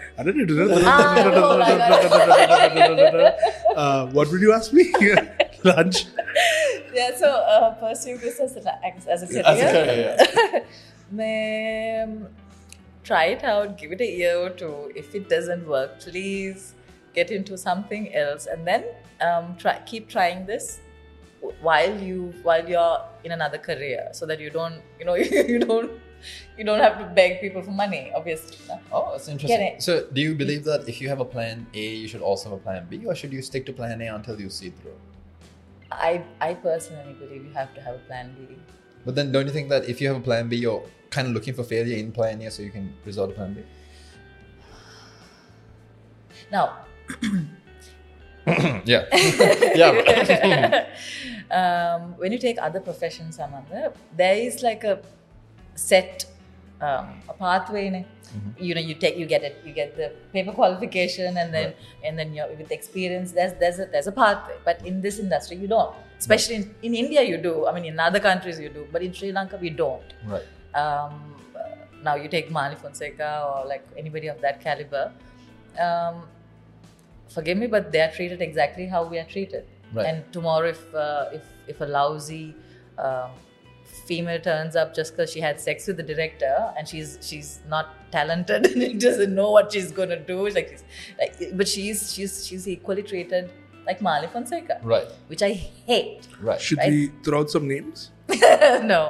[SPEAKER 2] uh, what would you ask me? Lunch.
[SPEAKER 1] Yeah, so uh, pursuing this as a, as a career.
[SPEAKER 3] As a career, yeah.
[SPEAKER 1] Ma'am, try it out, give it a year or two. If it doesn't work, please get into something else, and then um, try keep trying this while you while you're in another career, so that you don't you know you don't you don't have to beg people for money. Obviously, no?
[SPEAKER 3] Oh, that's interesting.
[SPEAKER 1] Get it.
[SPEAKER 3] So, do you believe that if you have a plan A, you should also have a plan B, or should you stick to plan A until you see through?
[SPEAKER 1] I I personally believe you have to have a plan B.
[SPEAKER 3] But then, don't you think that if you have a plan B, you're kind of looking for failure in plan A so you can resort to plan B?
[SPEAKER 1] Now,
[SPEAKER 3] yeah. yeah.
[SPEAKER 1] um, when you take other professions, Amanda, there is like a set um, a pathway in it.
[SPEAKER 3] Mm-hmm.
[SPEAKER 1] You know, you take you get it, you get the paper qualification, and then
[SPEAKER 3] Right.
[SPEAKER 1] and then you're with experience. There's there's a there's a pathway, but in this industry you don't. Especially in, in India, you do. I mean, in other countries you do, but in Sri Lanka we don't.
[SPEAKER 3] Right.
[SPEAKER 1] Um, uh, now you take Mali Fonseca or like anybody of that caliber. Um, forgive me, but they are treated exactly how we are treated.
[SPEAKER 3] Right.
[SPEAKER 1] And tomorrow, if uh, if if a lousy um, female turns up just because she had sex with the director and she's she's not talented and doesn't know what she's gonna do, like, she's, like but she's she's she's equally treated like Mali Fonseca,
[SPEAKER 3] Right.
[SPEAKER 1] which I hate.
[SPEAKER 3] Right.
[SPEAKER 2] Should
[SPEAKER 1] Right.
[SPEAKER 2] we throw out some names?
[SPEAKER 1] No.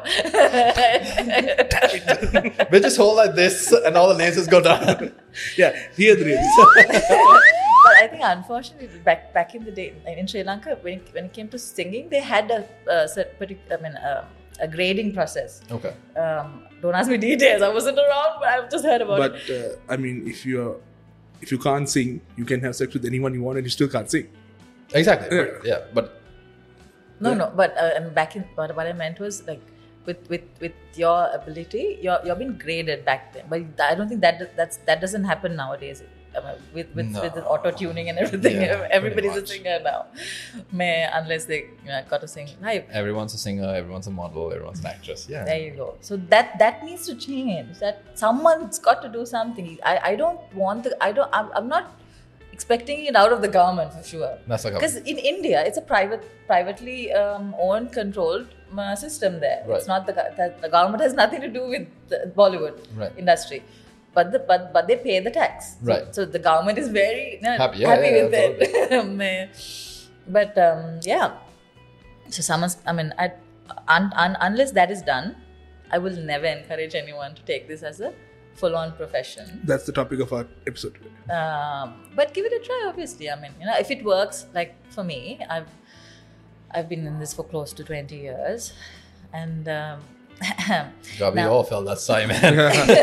[SPEAKER 3] We just hold like this and all the names just go down.
[SPEAKER 2] Yeah, here the names.
[SPEAKER 1] But I think unfortunately back back in the day in Sri Lanka, when it, when it came to singing, they had a uh, cert- partic- I mean uh, a grading process.
[SPEAKER 3] Okay.
[SPEAKER 1] Um, don't ask me details. I wasn't around, but I've just heard about
[SPEAKER 2] But
[SPEAKER 1] it.
[SPEAKER 2] uh, I mean, if you're if you can't sing, you can have sex with anyone you want, and you still can't sing.
[SPEAKER 3] Exactly.
[SPEAKER 2] Yeah.
[SPEAKER 3] Yeah. But
[SPEAKER 1] No, no. But uh, and back in what, what I meant was like with with with your ability, you're you're being graded back then. But I don't think that that's that doesn't happen nowadays. I mean, with with,
[SPEAKER 3] No.
[SPEAKER 1] with auto tuning and everything,
[SPEAKER 3] Yeah,
[SPEAKER 1] everybody's a
[SPEAKER 3] pretty much.
[SPEAKER 1] singer now. May unless they you know, got to sing live.
[SPEAKER 3] everyone's a singer, everyone's a model, everyone's an actress. Yeah.
[SPEAKER 1] There you go. So that that needs to change. That someone's got to do something. I, I don't want the I don't I'm, I'm not expecting it out of the government for sure.
[SPEAKER 3] That's like a-
[SPEAKER 1] Because in India it's a private privately um, owned controlled uh, system there.
[SPEAKER 3] Right.
[SPEAKER 1] It's not the go- that the government has nothing to do with the Bollywood
[SPEAKER 3] Right.
[SPEAKER 1] industry. But the but but they pay the tax. So-
[SPEAKER 3] Right.
[SPEAKER 1] So, the government is very uh,
[SPEAKER 3] Happy, yeah,
[SPEAKER 1] happy
[SPEAKER 3] yeah,
[SPEAKER 1] with it. Meh. But um, yeah. So someone's I mean I un, un, unless that is done, I will never encourage anyone to take this as a full-on profession.
[SPEAKER 2] That's the topic of our episode today.
[SPEAKER 1] Um, but give it a try, obviously. I mean, you know, if it works, like for me, I've I've been in this for close to twenty years, and um,
[SPEAKER 3] God, we
[SPEAKER 1] now-
[SPEAKER 3] all felt that sigh, man.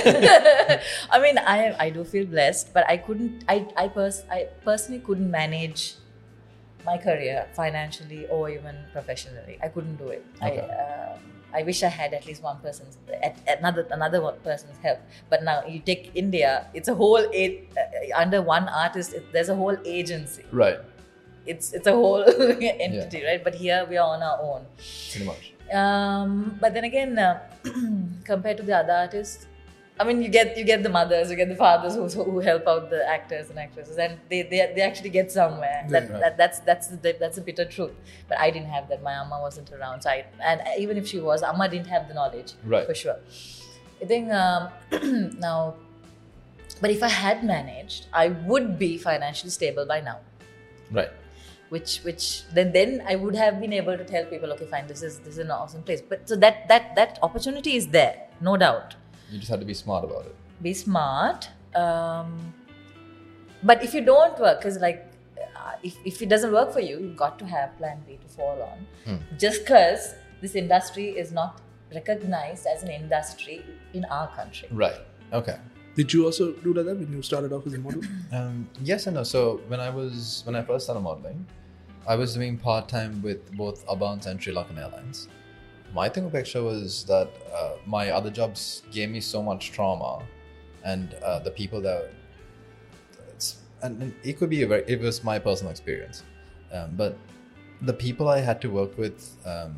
[SPEAKER 1] I mean, I I do feel blessed, but I couldn't. I I pers- I personally couldn't manage my career financially or even professionally. I couldn't do it.
[SPEAKER 3] Okay.
[SPEAKER 1] I um, I wish I had at least one person's at, another another one person's help. But now you take India, it's a whole a- uh, under one artist. It, there's a whole agency.
[SPEAKER 3] Right.
[SPEAKER 1] It's it's a whole entity,
[SPEAKER 3] Yeah.
[SPEAKER 1] right? But here we are on our own.
[SPEAKER 3] Pretty much.
[SPEAKER 1] Um, but then again, uh, compared to the other artists, I mean, you get you get the mothers, you get the fathers who who help out the actors and actresses, and they they, they actually get somewhere. That,
[SPEAKER 2] Yeah.
[SPEAKER 1] that that's that's the, that's a bitter truth. But I didn't have that. My Amma wasn't around, so I, and even if she was, Amma didn't have the knowledge,
[SPEAKER 3] Right.
[SPEAKER 1] for sure. I think um, now, but if I had managed, I would be financially stable by now.
[SPEAKER 3] Right.
[SPEAKER 1] Which, which then, then I would have been able to tell people, okay, fine, this is this is an awesome place. But so that that that opportunity is there, no doubt.
[SPEAKER 3] You just have to be smart about it.
[SPEAKER 1] Be smart. Um, but if you don't work, because like, uh, if if it doesn't work for you, you've got to have Plan B to fall on.
[SPEAKER 3] Hmm.
[SPEAKER 1] Just because this industry is not recognized as an industry in our country.
[SPEAKER 3] Right. Okay.
[SPEAKER 2] Did you also do that when you started off as a model?
[SPEAKER 3] Um, yes and no. So when I was when I first started modeling, I was doing part time with both Abans and Sri Lankan Airlines. My thing with Peksha was that uh, my other jobs gave me so much trauma, and uh, the people that it's, and, and it could be a very it was my personal experience, um, but the people I had to work with um,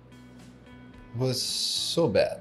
[SPEAKER 3] was so bad,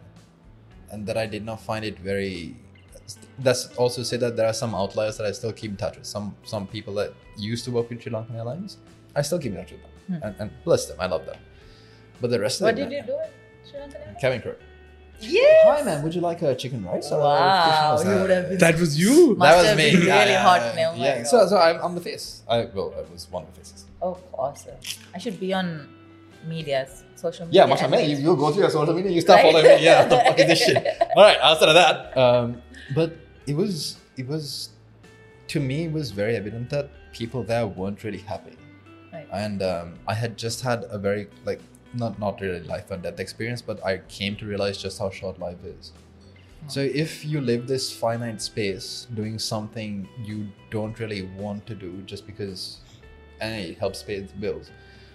[SPEAKER 3] and that I did not find it very. That's also say that there are some outliers that I still keep in touch with. Some some people that used to work with Sri Lankan Airlines, I still keep in touch with them,
[SPEAKER 1] Hmm.
[SPEAKER 3] and, and bless them. I love them. But the rest
[SPEAKER 1] What
[SPEAKER 3] of them,
[SPEAKER 1] did you do at Sri Lankan Airlines?
[SPEAKER 3] Cabin crew.
[SPEAKER 1] Yes.
[SPEAKER 3] Hi man, would you like a chicken rice? or
[SPEAKER 1] Wow,
[SPEAKER 3] fish
[SPEAKER 1] you
[SPEAKER 3] massage?
[SPEAKER 1] would have been.
[SPEAKER 2] That was you.
[SPEAKER 1] Must
[SPEAKER 3] That was
[SPEAKER 1] have
[SPEAKER 3] me.
[SPEAKER 1] been
[SPEAKER 3] Yeah,
[SPEAKER 1] really
[SPEAKER 3] yeah,
[SPEAKER 1] hot.
[SPEAKER 3] yeah.
[SPEAKER 1] Oh my
[SPEAKER 3] yeah.
[SPEAKER 1] God.
[SPEAKER 3] So so I'm, I'm the face. I well, I was one of the faces.
[SPEAKER 1] Oh, awesome. I should be on media, social media.
[SPEAKER 3] Yeah, Masha,
[SPEAKER 1] and
[SPEAKER 3] man, you,
[SPEAKER 1] things.
[SPEAKER 3] you go through your social media, you start
[SPEAKER 1] Right?
[SPEAKER 3] following me. Yeah, what the fuck is this shit? All right, outside of that, um, but it was it was to me it was very evident that people there weren't really happy,
[SPEAKER 1] Right.
[SPEAKER 3] and um, I had just had a very like not not really life and death experience, but I came to realize just how short life is. So if you live this finite space doing something you don't really want to do just because eh, it helps pay the bills,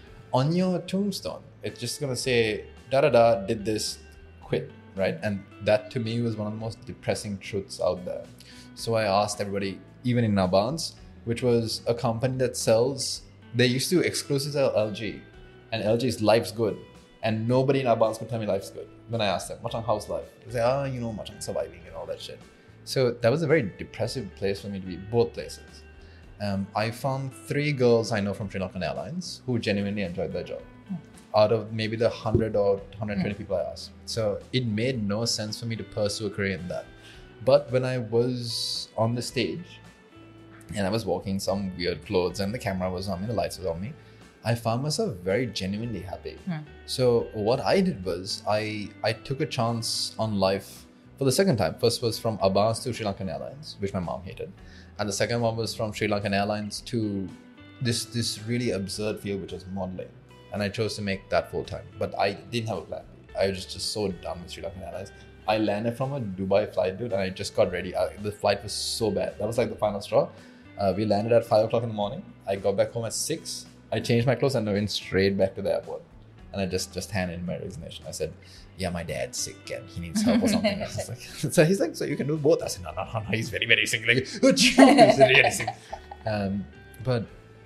[SPEAKER 3] on your tombstone, it's just gonna say da da da did this, quit, right? And that to me was one of the most depressing truths out there. So I asked everybody, even in Abans, which was a company that sells, they used to exclusively sell L G, and L G's life's good, and nobody in Abans could tell me life's good. When I asked them, Machang, how's life? They say, ah, you know, Machang surviving and all that shit. So that was a very depressive place for me to be, both places. Um, I found three girls I know from Sri Lankan Airlines who genuinely enjoyed their job out of maybe the one hundred or one hundred twenty people I asked. So it made no sense for me to pursue a career in that. But when I was on the stage and I was walking in some weird clothes and the camera was on me, the lights was on me, I found myself very genuinely happy.
[SPEAKER 1] Hmm.
[SPEAKER 3] So what I did was I I took a chance on life for the second time. First was from Abans to Sri Lankan Airlines, which my mom hated. And the second one was from Sri Lankan Airlines to this this really absurd field, which was modeling. And I chose to make that full time. But I didn't have a plan B. I was just so done with Sri Lankan Airlines. I landed from a Dubai flight, dude, and I just got ready. I, the flight was so bad. That was like the final straw. Uh, we landed at five o'clock in the morning. I got back home at six. I changed my clothes and I went straight back to the airport. And I just, just handed in my resignation. I said, yeah, my dad's sick and he needs help or something. I was like, so he's like, so you can do both. I said, no, no, no, no, he's very, very sick. Like, oh, he's really sick. Um, but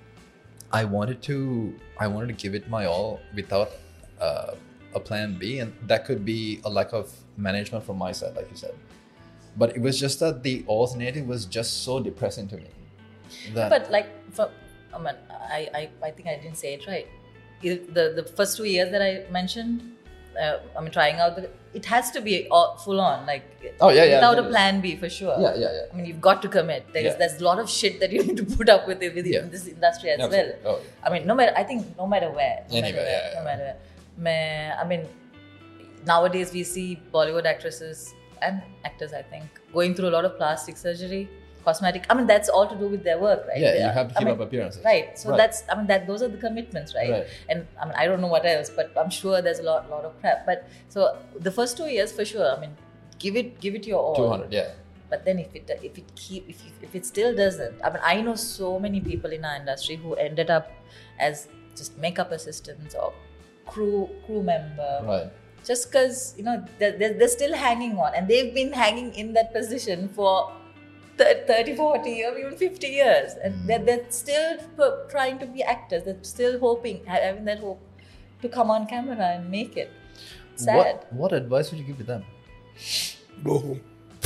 [SPEAKER 3] I wanted to, I wanted to give it my all without uh, a plan B. And that could be a lack of management from my side, like you said. But it was just that the alternative was just so depressing to me. That,
[SPEAKER 1] But like, for, I mean, I, I, I think I didn't say it right. It- The the first two years that I mentioned, uh, I mean, trying out the, it has to be all, full on, like
[SPEAKER 3] Oh, yeah, yeah,
[SPEAKER 1] without a
[SPEAKER 3] absolutely.
[SPEAKER 1] plan B for sure.
[SPEAKER 3] yeah, yeah, yeah.
[SPEAKER 1] I mean, you've got to commit. There's
[SPEAKER 3] Yeah.
[SPEAKER 1] there's a lot of shit that you need to put up with it with
[SPEAKER 3] Yeah.
[SPEAKER 1] in this industry as
[SPEAKER 3] Absolutely.
[SPEAKER 1] well.
[SPEAKER 3] Oh, yeah.
[SPEAKER 1] I mean, no matter I think no matter where, no
[SPEAKER 3] Anywhere,
[SPEAKER 1] matter where,
[SPEAKER 3] yeah, yeah.
[SPEAKER 1] no matter where. मैं, I mean, nowadays we see Bollywood actresses and actors, I think, going through a lot of plastic surgery, cosmetic. I mean, that's all to do with their work, right?
[SPEAKER 3] Yeah,
[SPEAKER 1] They
[SPEAKER 3] you
[SPEAKER 1] are-
[SPEAKER 3] have to
[SPEAKER 1] I
[SPEAKER 3] keep
[SPEAKER 1] mean,
[SPEAKER 3] up appearances.
[SPEAKER 1] Right. So
[SPEAKER 3] Right.
[SPEAKER 1] that's, I mean, that those are the commitments, right?
[SPEAKER 3] Right.
[SPEAKER 1] And I mean, I don't know what else, but I'm sure there's a lot, lot of prep. But so the first two years, for sure. I mean, give it, give it your all.
[SPEAKER 3] two hundred, yeah.
[SPEAKER 1] But then if it if it keep if, if it still doesn't, I mean, I know so many people in our industry who ended up as just makeup assistants or crew crew member,
[SPEAKER 3] Right.
[SPEAKER 1] just because, you know, they're, they're, they're still hanging on, and they've been hanging in that position for thirty, forty, or even fifty years, and they're, they're still p- trying to be actors. They're still hoping, having that hope to come on camera and make it. Sad.
[SPEAKER 3] What, what advice would you give to them?
[SPEAKER 2] Go home.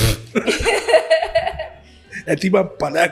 [SPEAKER 2] Atiba panak.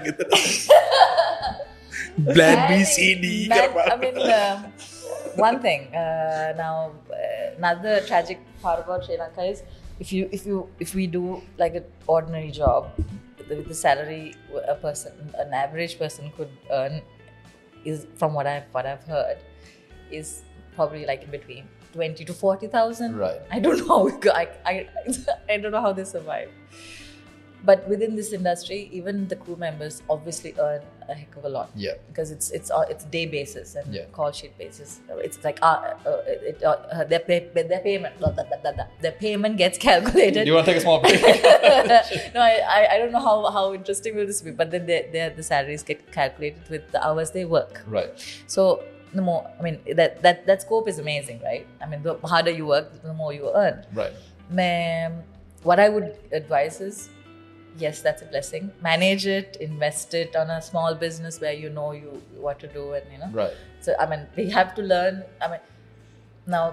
[SPEAKER 2] Plan B, C, D.
[SPEAKER 1] Man, I mean, uh, one thing. Uh, now, uh, another tragic part about Sri Lanka is if you, if you, if we do like an ordinary job, the, the salary a person, an average person could earn, is from what I've what I've heard, is probably like in between twenty to forty thousand.
[SPEAKER 3] Right.
[SPEAKER 1] I don't know. I, I I don't know how they survive. But within this industry, even the crew members obviously earn a heck of a lot.
[SPEAKER 3] Yeah.
[SPEAKER 1] Because it's it's uh, it's day basis and
[SPEAKER 3] Yeah.
[SPEAKER 1] call sheet basis. It's like uh, uh, it, uh, their pay, their payment blah, blah, blah, blah, blah. Their payment gets calculated.
[SPEAKER 3] You want to take a small break?
[SPEAKER 1] No, I, I I don't know how, how interesting will this be. But then their their the salaries get calculated with the hours they work.
[SPEAKER 3] Right.
[SPEAKER 1] So the more, I mean, that that that scope is amazing, right? I mean, the harder you work, the more you earn.
[SPEAKER 3] Right.
[SPEAKER 1] Ma'am, what I would advise is, yes, that's a blessing. Manage it, invest it on a small business where you know you what to do, and you know.
[SPEAKER 3] Right.
[SPEAKER 1] So I mean, we have to learn. I mean, now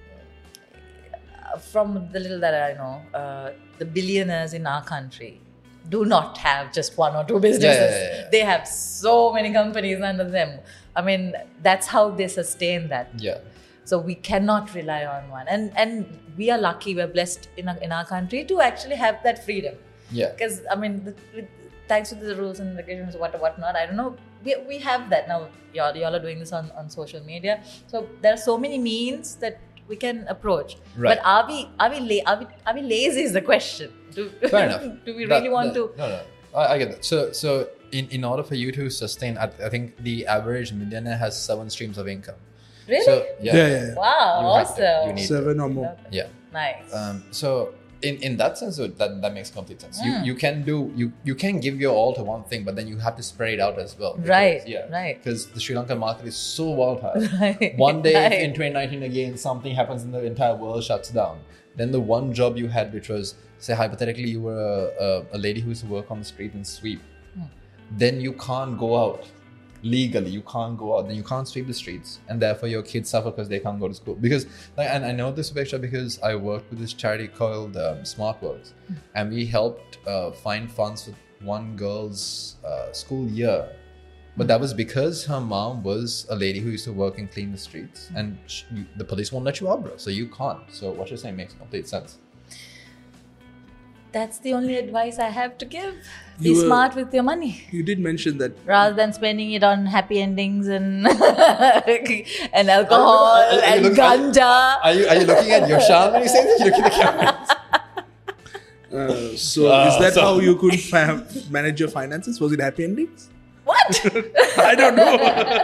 [SPEAKER 1] from the little that I know, uh, the billionaires in our country do not have just one or two businesses.
[SPEAKER 3] Yeah, yeah, yeah, yeah.
[SPEAKER 1] They have so many companies under them. I mean, that's how they sustain that.
[SPEAKER 3] Yeah.
[SPEAKER 1] So we cannot rely on one, and and we are lucky. We're blessed in our, in our country to actually have that freedom.
[SPEAKER 3] Yeah.
[SPEAKER 1] Because I mean, the, with, thanks to the rules and regulations, what whatnot, I don't know. We, we have that now. Y'all y'all are doing this on, on social media, so there are so many means that we can approach.
[SPEAKER 3] Right.
[SPEAKER 1] But are we are we la- are we are we lazy? Is the question. Do,
[SPEAKER 3] Fair enough.
[SPEAKER 1] do we
[SPEAKER 3] That-
[SPEAKER 1] really want
[SPEAKER 3] that-
[SPEAKER 1] to?
[SPEAKER 3] No, no. I, I get that. So, so in, in order for you to sustain, I, I think the average millionaire has seven streams of income.
[SPEAKER 1] Really?
[SPEAKER 3] So, yeah.
[SPEAKER 2] Yeah, yeah, yeah.
[SPEAKER 1] Wow,
[SPEAKER 3] You have to.
[SPEAKER 1] awesome.
[SPEAKER 3] You need
[SPEAKER 2] Seven or more.
[SPEAKER 3] Yeah.
[SPEAKER 1] Nice.
[SPEAKER 3] Um, so in, in that sense, so that that makes complete sense.
[SPEAKER 1] Mm.
[SPEAKER 3] You you can do you you can give your all to one thing, but then you have to spread it out as well. because-
[SPEAKER 1] Right,
[SPEAKER 3] Yeah.
[SPEAKER 1] right.
[SPEAKER 3] Because the Sri Lankan market is so volatile.
[SPEAKER 1] Right,
[SPEAKER 3] One day
[SPEAKER 1] right.
[SPEAKER 3] in twenty nineteen again, something happens and the entire world shuts down. Then the one job you had, which was, say hypothetically, you were a, a, a lady who used to work on the street and sweep.
[SPEAKER 1] Hmm.
[SPEAKER 3] Then you can't go out legally. You can't go out. Then you can't sweep the streets, and therefore your kids suffer because they can't go to school. Because, like, and I know this Upeksha because I worked with this charity called um, SmartWorks,
[SPEAKER 1] Hmm.
[SPEAKER 3] and we helped uh, find funds for one girl's uh, school year. But that was because her mom was a lady who used to work and clean the streets, and sh you, the police won't let you out, bro. So you can't. So what you're saying makes complete sense.
[SPEAKER 1] That's the only advice I have to give. Be
[SPEAKER 2] You were-
[SPEAKER 1] smart with your money.
[SPEAKER 2] You did mention that.
[SPEAKER 1] Rather than spending it on happy endings and and alcohol
[SPEAKER 3] Are you- are you
[SPEAKER 1] and
[SPEAKER 3] looking-
[SPEAKER 1] ganja.
[SPEAKER 3] Are you are you looking at Yoshan when you say this? You're looking at the cameras.
[SPEAKER 2] Uh, so
[SPEAKER 3] Uh,
[SPEAKER 2] is that
[SPEAKER 3] so-
[SPEAKER 2] how you could fa- manage your finances? Was it happy endings?
[SPEAKER 1] What?
[SPEAKER 2] I don't know.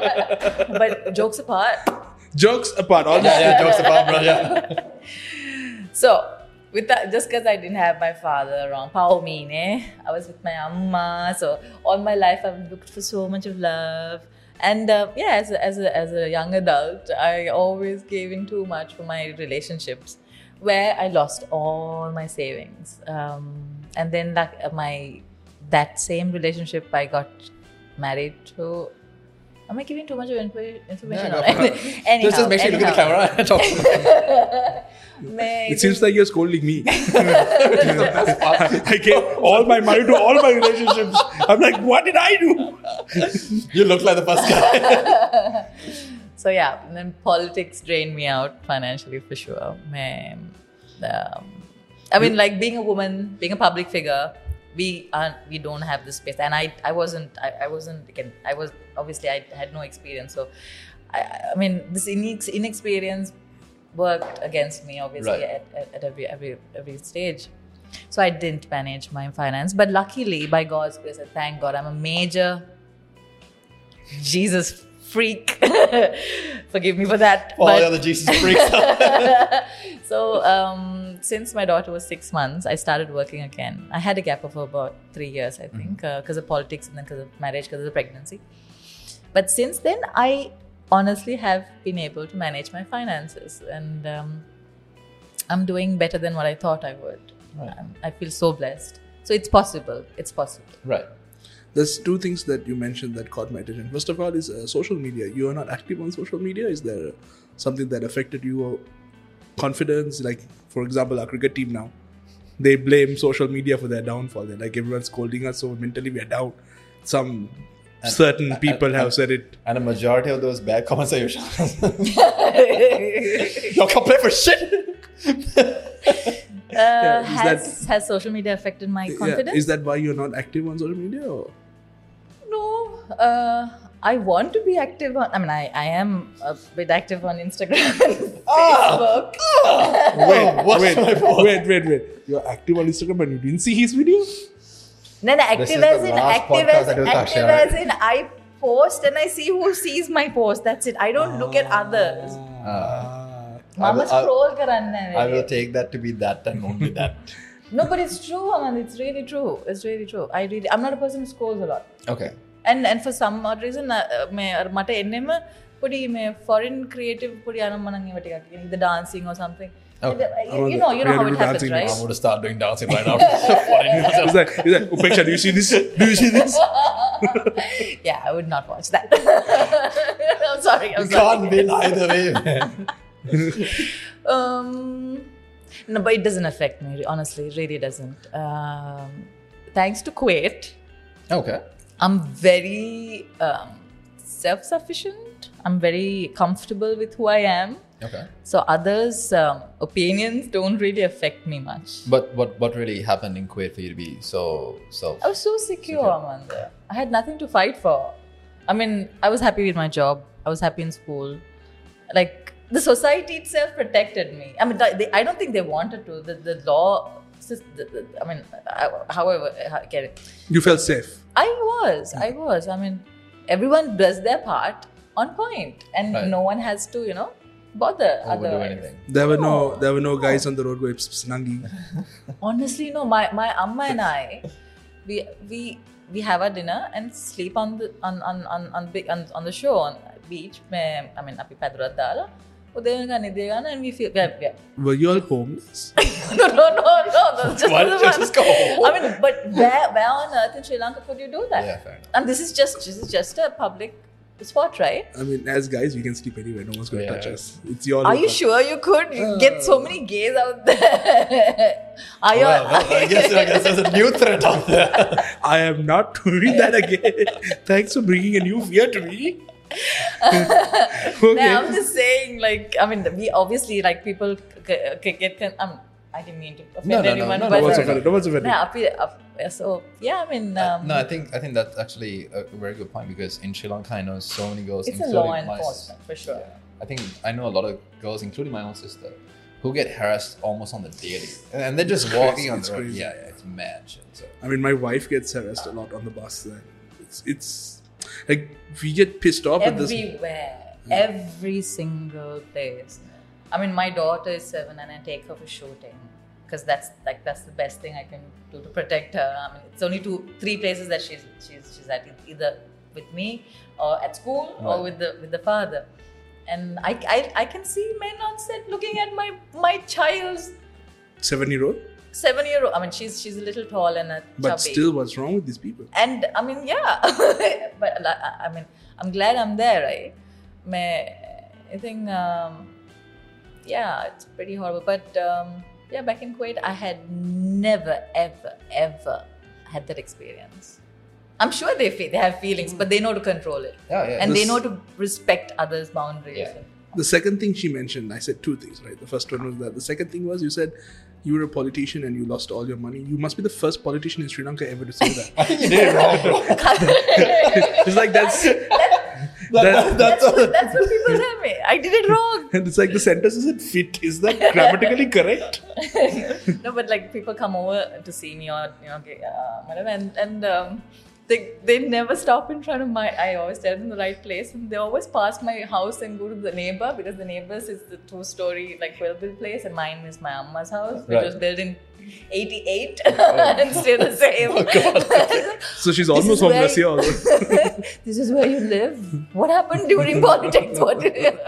[SPEAKER 1] But jokes apart.
[SPEAKER 2] Jokes apart, all
[SPEAKER 3] Yeah, yeah, jokes apart, bro. Yeah.
[SPEAKER 1] So, with that, just because I didn't have my father around, pao mean, eh? I was with my amma. So, all my life I've looked for so much of love. And uh, yeah, as a, as, a, as a young adult, I always gave in too much for my relationships, where I lost all my savings. Um, and then, like uh, my that same relationship, I got married to. Am I giving too much of info- information?
[SPEAKER 3] Yeah,
[SPEAKER 1] on
[SPEAKER 3] go
[SPEAKER 1] it?
[SPEAKER 3] for it.
[SPEAKER 1] Anyhow,
[SPEAKER 3] Just, just make sure you look at the
[SPEAKER 1] anyhow.
[SPEAKER 3] camera and talk about it.
[SPEAKER 1] May-
[SPEAKER 2] It seems like you're scolding me.
[SPEAKER 3] The best part.
[SPEAKER 2] I gave all my money to all my relationships. I'm like, what did I do?
[SPEAKER 3] You look like the first guy.
[SPEAKER 1] So yeah, and then politics drained me out financially for sure. Man, um, I mean, like being a woman, being a public figure, we aren't, we don't have the space. And I, I wasn't, I, I wasn't again. I was obviously I had no experience. So, I, I mean, this inex- inexperience worked against me, obviously,
[SPEAKER 3] Right.
[SPEAKER 1] at, at, at every every every stage. So I didn't manage my finance, but luckily, by God's grace, I thank God, I'm a major Jesus freak. Forgive me for that.
[SPEAKER 3] All
[SPEAKER 1] but-
[SPEAKER 3] the other Jesus freaks.
[SPEAKER 1] so um, since my daughter was six months, I started working again. I had a gap of about three years, I think, because
[SPEAKER 3] Mm-hmm.
[SPEAKER 1] uh, of politics and then because of marriage, because of the pregnancy. But since then, I honestly have been able to manage my finances, and um, I'm doing better than what I thought I would.
[SPEAKER 3] Right.
[SPEAKER 1] Um, I feel so blessed. So it's possible. It's possible.
[SPEAKER 3] Right.
[SPEAKER 2] There's two things that you mentioned that caught my attention. First of all is uh, social media. You are not active on social media. Is there something that affected your confidence? Like, for example, our cricket team now, they blame social media for their downfall. They're like, everyone's scolding us, so mentally we are down. Some
[SPEAKER 3] And-
[SPEAKER 2] certain
[SPEAKER 3] and-
[SPEAKER 2] people
[SPEAKER 3] and-
[SPEAKER 2] have said it.
[SPEAKER 3] And a majority of those bad comments are your Y'all can't play for shit.
[SPEAKER 1] Uh,
[SPEAKER 2] Yeah, is
[SPEAKER 1] has, has social media affected my confidence?
[SPEAKER 2] Yeah, is that why you're not active on social media? Or?
[SPEAKER 1] No, uh, I want to be active on. I mean, I, I am a bit active on Instagram and Facebook.
[SPEAKER 2] Wait,
[SPEAKER 3] what's
[SPEAKER 2] wait,
[SPEAKER 3] my fault?
[SPEAKER 2] wait, wait, wait. You're active on Instagram and you didn't see his video?
[SPEAKER 1] No, no,
[SPEAKER 3] This
[SPEAKER 1] active
[SPEAKER 3] is
[SPEAKER 1] as
[SPEAKER 3] the
[SPEAKER 1] in
[SPEAKER 3] last
[SPEAKER 1] active
[SPEAKER 3] podcast
[SPEAKER 1] as,
[SPEAKER 3] I do with
[SPEAKER 1] active
[SPEAKER 3] Taksha.
[SPEAKER 1] as in I post and I see who sees my post. That's it. I don't look at others.
[SPEAKER 3] Uh,
[SPEAKER 1] Mama
[SPEAKER 3] I will- I-
[SPEAKER 1] scroll karanna.
[SPEAKER 3] I will take that to be that and only that.
[SPEAKER 1] No, but it's true, Aman. It's really true. It's really true. I really, I'm not a person who scrolls a lot.
[SPEAKER 3] Okay.
[SPEAKER 1] And and for some odd reason, me mata ennema pudi me foreign creative pudi anammanange vatika either dancing or something.
[SPEAKER 3] Okay.
[SPEAKER 1] You, you know, you know how it happens,
[SPEAKER 2] Dancing.
[SPEAKER 1] right?
[SPEAKER 3] I'm going to start doing dancing right now.
[SPEAKER 2] Is that, is that, Upeksha, do you see this? Do you see this?
[SPEAKER 1] Yeah, I would not watch that. I'm sorry. I'm
[SPEAKER 3] You
[SPEAKER 1] sorry.
[SPEAKER 3] can't win either way, man.
[SPEAKER 1] Um, no, but it doesn't affect me. Honestly, it really doesn't. Um, thanks to Kuwait,
[SPEAKER 3] Okay.
[SPEAKER 1] I'm very um, self-sufficient. I'm very comfortable with who I am.
[SPEAKER 3] Okay.
[SPEAKER 1] So others' um, opinions don't really affect me much.
[SPEAKER 3] But what what really happened in Kuwait for you to be so so?
[SPEAKER 1] I was so secure,
[SPEAKER 3] Secure.
[SPEAKER 1] Amanda. I had nothing to fight for. I mean, I was happy with my job. I was happy in school. Like, the society itself protected me. I mean, they, I don't think they wanted to. The, the law, the, the, I mean, I, however, I get it.
[SPEAKER 2] You felt safe.
[SPEAKER 1] I was, I was. I mean, everyone does their part on point, and
[SPEAKER 3] Right.
[SPEAKER 1] no one has to, you know, bother
[SPEAKER 3] Overdo
[SPEAKER 1] otherwise.
[SPEAKER 3] anything.
[SPEAKER 2] There were no,
[SPEAKER 1] No.
[SPEAKER 2] there were no guys on the road going pss, pss, nangi.
[SPEAKER 1] Honestly, no. My my amma and I, we we we have our dinner and sleep on the on on on on, big, on, on the shore on beach. Me, I mean, api padura dala. And we feel yeah, yeah.
[SPEAKER 2] Were you all homeless?
[SPEAKER 1] no, no, no, no. That's just
[SPEAKER 3] Why
[SPEAKER 1] the
[SPEAKER 3] didn't you
[SPEAKER 1] one.
[SPEAKER 3] just go home?
[SPEAKER 1] I mean, but where, where on earth in Sri Lanka could you do that?
[SPEAKER 3] Yeah, fair enough.
[SPEAKER 1] And this is just this is just a public spot, right?
[SPEAKER 2] I mean, as guys, we can sleep anywhere. No one's going to
[SPEAKER 3] Yeah.
[SPEAKER 2] touch us. It's your
[SPEAKER 1] Are you
[SPEAKER 2] local.
[SPEAKER 1] sure you could? You get so many gays out there. Are you?
[SPEAKER 3] Well, well, I guess I guess there's a new threat out there.
[SPEAKER 2] I am not doing that again. Thanks for bringing a new fear to me. Okay.
[SPEAKER 1] No, I'm just saying, like, I mean, we obviously, like, people c- c- get, con- um, I didn't mean to offend
[SPEAKER 3] No, no, no,
[SPEAKER 1] anyone,
[SPEAKER 3] no, no,
[SPEAKER 1] but
[SPEAKER 2] No one's
[SPEAKER 3] fair
[SPEAKER 2] offended. No one's offended.
[SPEAKER 1] yeah, up, up, so, yeah, I mean, um,
[SPEAKER 3] No, I think I think that's actually a very good point because in Sri Lanka I know so many girls.
[SPEAKER 1] it's a
[SPEAKER 3] including
[SPEAKER 1] law
[SPEAKER 3] my s-
[SPEAKER 1] enforcement, for sure.
[SPEAKER 3] Yeah. I think I know a lot of girls, including my own sister, who get harassed almost on the daily, and, and they're just
[SPEAKER 2] It's
[SPEAKER 3] walking
[SPEAKER 2] crazy,
[SPEAKER 3] on
[SPEAKER 2] it's
[SPEAKER 3] the road.
[SPEAKER 2] crazy.
[SPEAKER 3] Yeah, yeah, it's mad shit. So
[SPEAKER 2] I mean, my wife gets harassed a lot on the bus. And it's, it's like we get pissed off at this.
[SPEAKER 1] Everywhere, every single place. I mean, my daughter is seven and I take her for shooting because that's like that's the best thing I can do to protect her. I mean, it's only two, three places that she's she's she's at, either with me or at school or
[SPEAKER 3] Right.
[SPEAKER 1] with the with the father. And I, I I can see men on set looking at my my child's
[SPEAKER 2] Seven-year-old.
[SPEAKER 1] seven year old. I mean, she's she's a little tall and a
[SPEAKER 2] But
[SPEAKER 1] chubby.
[SPEAKER 2] still, what's wrong with these people?
[SPEAKER 1] And I mean, yeah, but I, I mean, I'm glad I'm there, right? May I think, um, yeah, it's pretty horrible. But um, yeah, back in Kuwait, I had never, ever, ever had that experience. I'm sure they feel, they have feelings, but they know to control it,
[SPEAKER 3] yeah, yeah.
[SPEAKER 1] and they
[SPEAKER 2] This-
[SPEAKER 1] know to respect others' boundaries.
[SPEAKER 3] Yeah.
[SPEAKER 2] The second thing she mentioned, I said two things, right? The first one was that. The second thing was you said you were a politician and you lost all your money. You must be the first politician in Sri Lanka ever to say that.
[SPEAKER 3] I think you did it wrong.
[SPEAKER 2] It's like that's That-
[SPEAKER 3] that's all.
[SPEAKER 1] That's what people tell me. I did it wrong.
[SPEAKER 2] And it's like the sentence isn't fit. Is that grammatically correct?
[SPEAKER 1] No, but like people come over to see me or you know, okay, uh, whatever, and and um, they they never stop in front of my. I always tell them the right place, and they always pass my house and go to the neighbor because the neighbor's is the two-story like well-built place, and mine is my amma's house, which
[SPEAKER 3] Right.
[SPEAKER 1] was built in eighty-eight and still the same.
[SPEAKER 2] So she's
[SPEAKER 1] This
[SPEAKER 2] almost
[SPEAKER 1] is
[SPEAKER 2] from
[SPEAKER 1] where-
[SPEAKER 2] Russia also.
[SPEAKER 1] This is where you live. What happened during politics? What did you?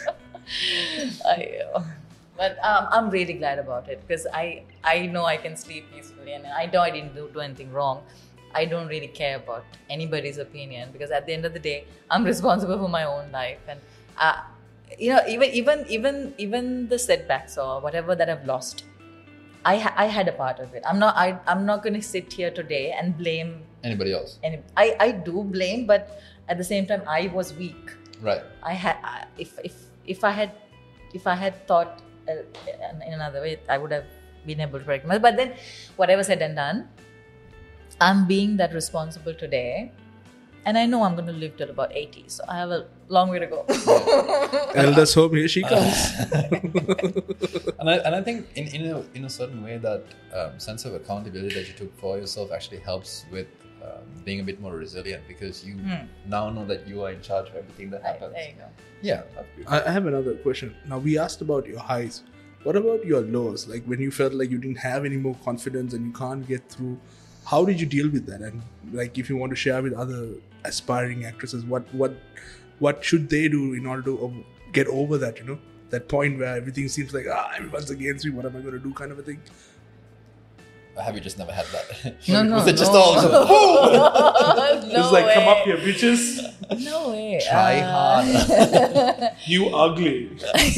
[SPEAKER 1] I, uh, but um, I'm really glad about it because I I know I can sleep peacefully and I know I didn't do, do anything wrong. I don't really care about anybody's opinion because at the end of the day, I'm responsible for my own life and uh, you know even even even even the setbacks or whatever that I've lost. I, ha- I had a part of it. I'm not I, I'm not going to sit here today and blame
[SPEAKER 3] Anybody else?
[SPEAKER 1] any. I, I do blame, but at the same time, I was weak.
[SPEAKER 3] Right.
[SPEAKER 1] I had I- if if if I had if I had thought uh, in another way, I would have been able to correct myself. But then, whatever said and done, I'm being that responsible today, and I know I'm going to live till about eighty. So I have a long way to go.
[SPEAKER 2] Eldest home, here she comes.
[SPEAKER 3] And I, and I think in, in, a, in a certain way that um, sense of accountability that you took for yourself actually helps with um, being a bit more resilient because you now know that you are in charge of everything that
[SPEAKER 1] Right,
[SPEAKER 3] happens.
[SPEAKER 1] there you go.
[SPEAKER 3] Yeah. That's good.
[SPEAKER 2] I I have another question. Now, we asked about your highs. What about your lows? Like when you felt like you didn't have any more confidence and you can't get through, how did you deal with that? And like if you want to share with other aspiring actresses, what what what should they do in order to um, get over that, you know? That point where everything seems like, ah, everyone's against me, what am I going to do kind of a thing?
[SPEAKER 3] Have you just never had that?
[SPEAKER 1] No, no,
[SPEAKER 3] Was it just
[SPEAKER 1] no.
[SPEAKER 3] all sort of,
[SPEAKER 1] no
[SPEAKER 2] It's like, come
[SPEAKER 1] way.
[SPEAKER 2] up here, bitches.
[SPEAKER 1] No way.
[SPEAKER 3] try
[SPEAKER 1] Uh,
[SPEAKER 3] hard?
[SPEAKER 2] You ugly.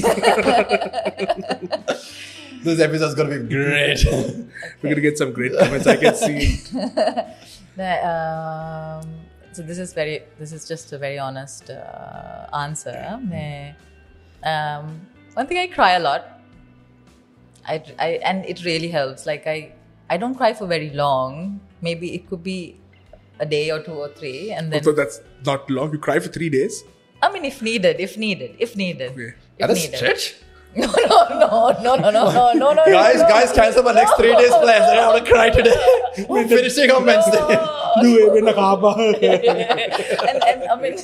[SPEAKER 3] This episode's gonna be great.
[SPEAKER 2] We're going to get some great comments, I can see.
[SPEAKER 1] The, um, so this is very. This is just a very honest uh, answer. Me- Um, one thing I cry a lot. I, I and it really helps. Like I, I don't cry for very long. Maybe it could be a day or two or three, and then
[SPEAKER 2] So that's not long. You cry for three days?
[SPEAKER 1] I mean, if needed, if needed, if needed,
[SPEAKER 2] Okay.
[SPEAKER 1] if
[SPEAKER 3] At a
[SPEAKER 1] needed.
[SPEAKER 3] stretch?
[SPEAKER 1] No, no, no, no, no, no, no, no, no.
[SPEAKER 3] Guys,
[SPEAKER 1] no.
[SPEAKER 3] guys, cancel my next three days plans. I don't want to cry today. We're finishing on Wednesday.
[SPEAKER 2] Do it when
[SPEAKER 1] and, and I mean,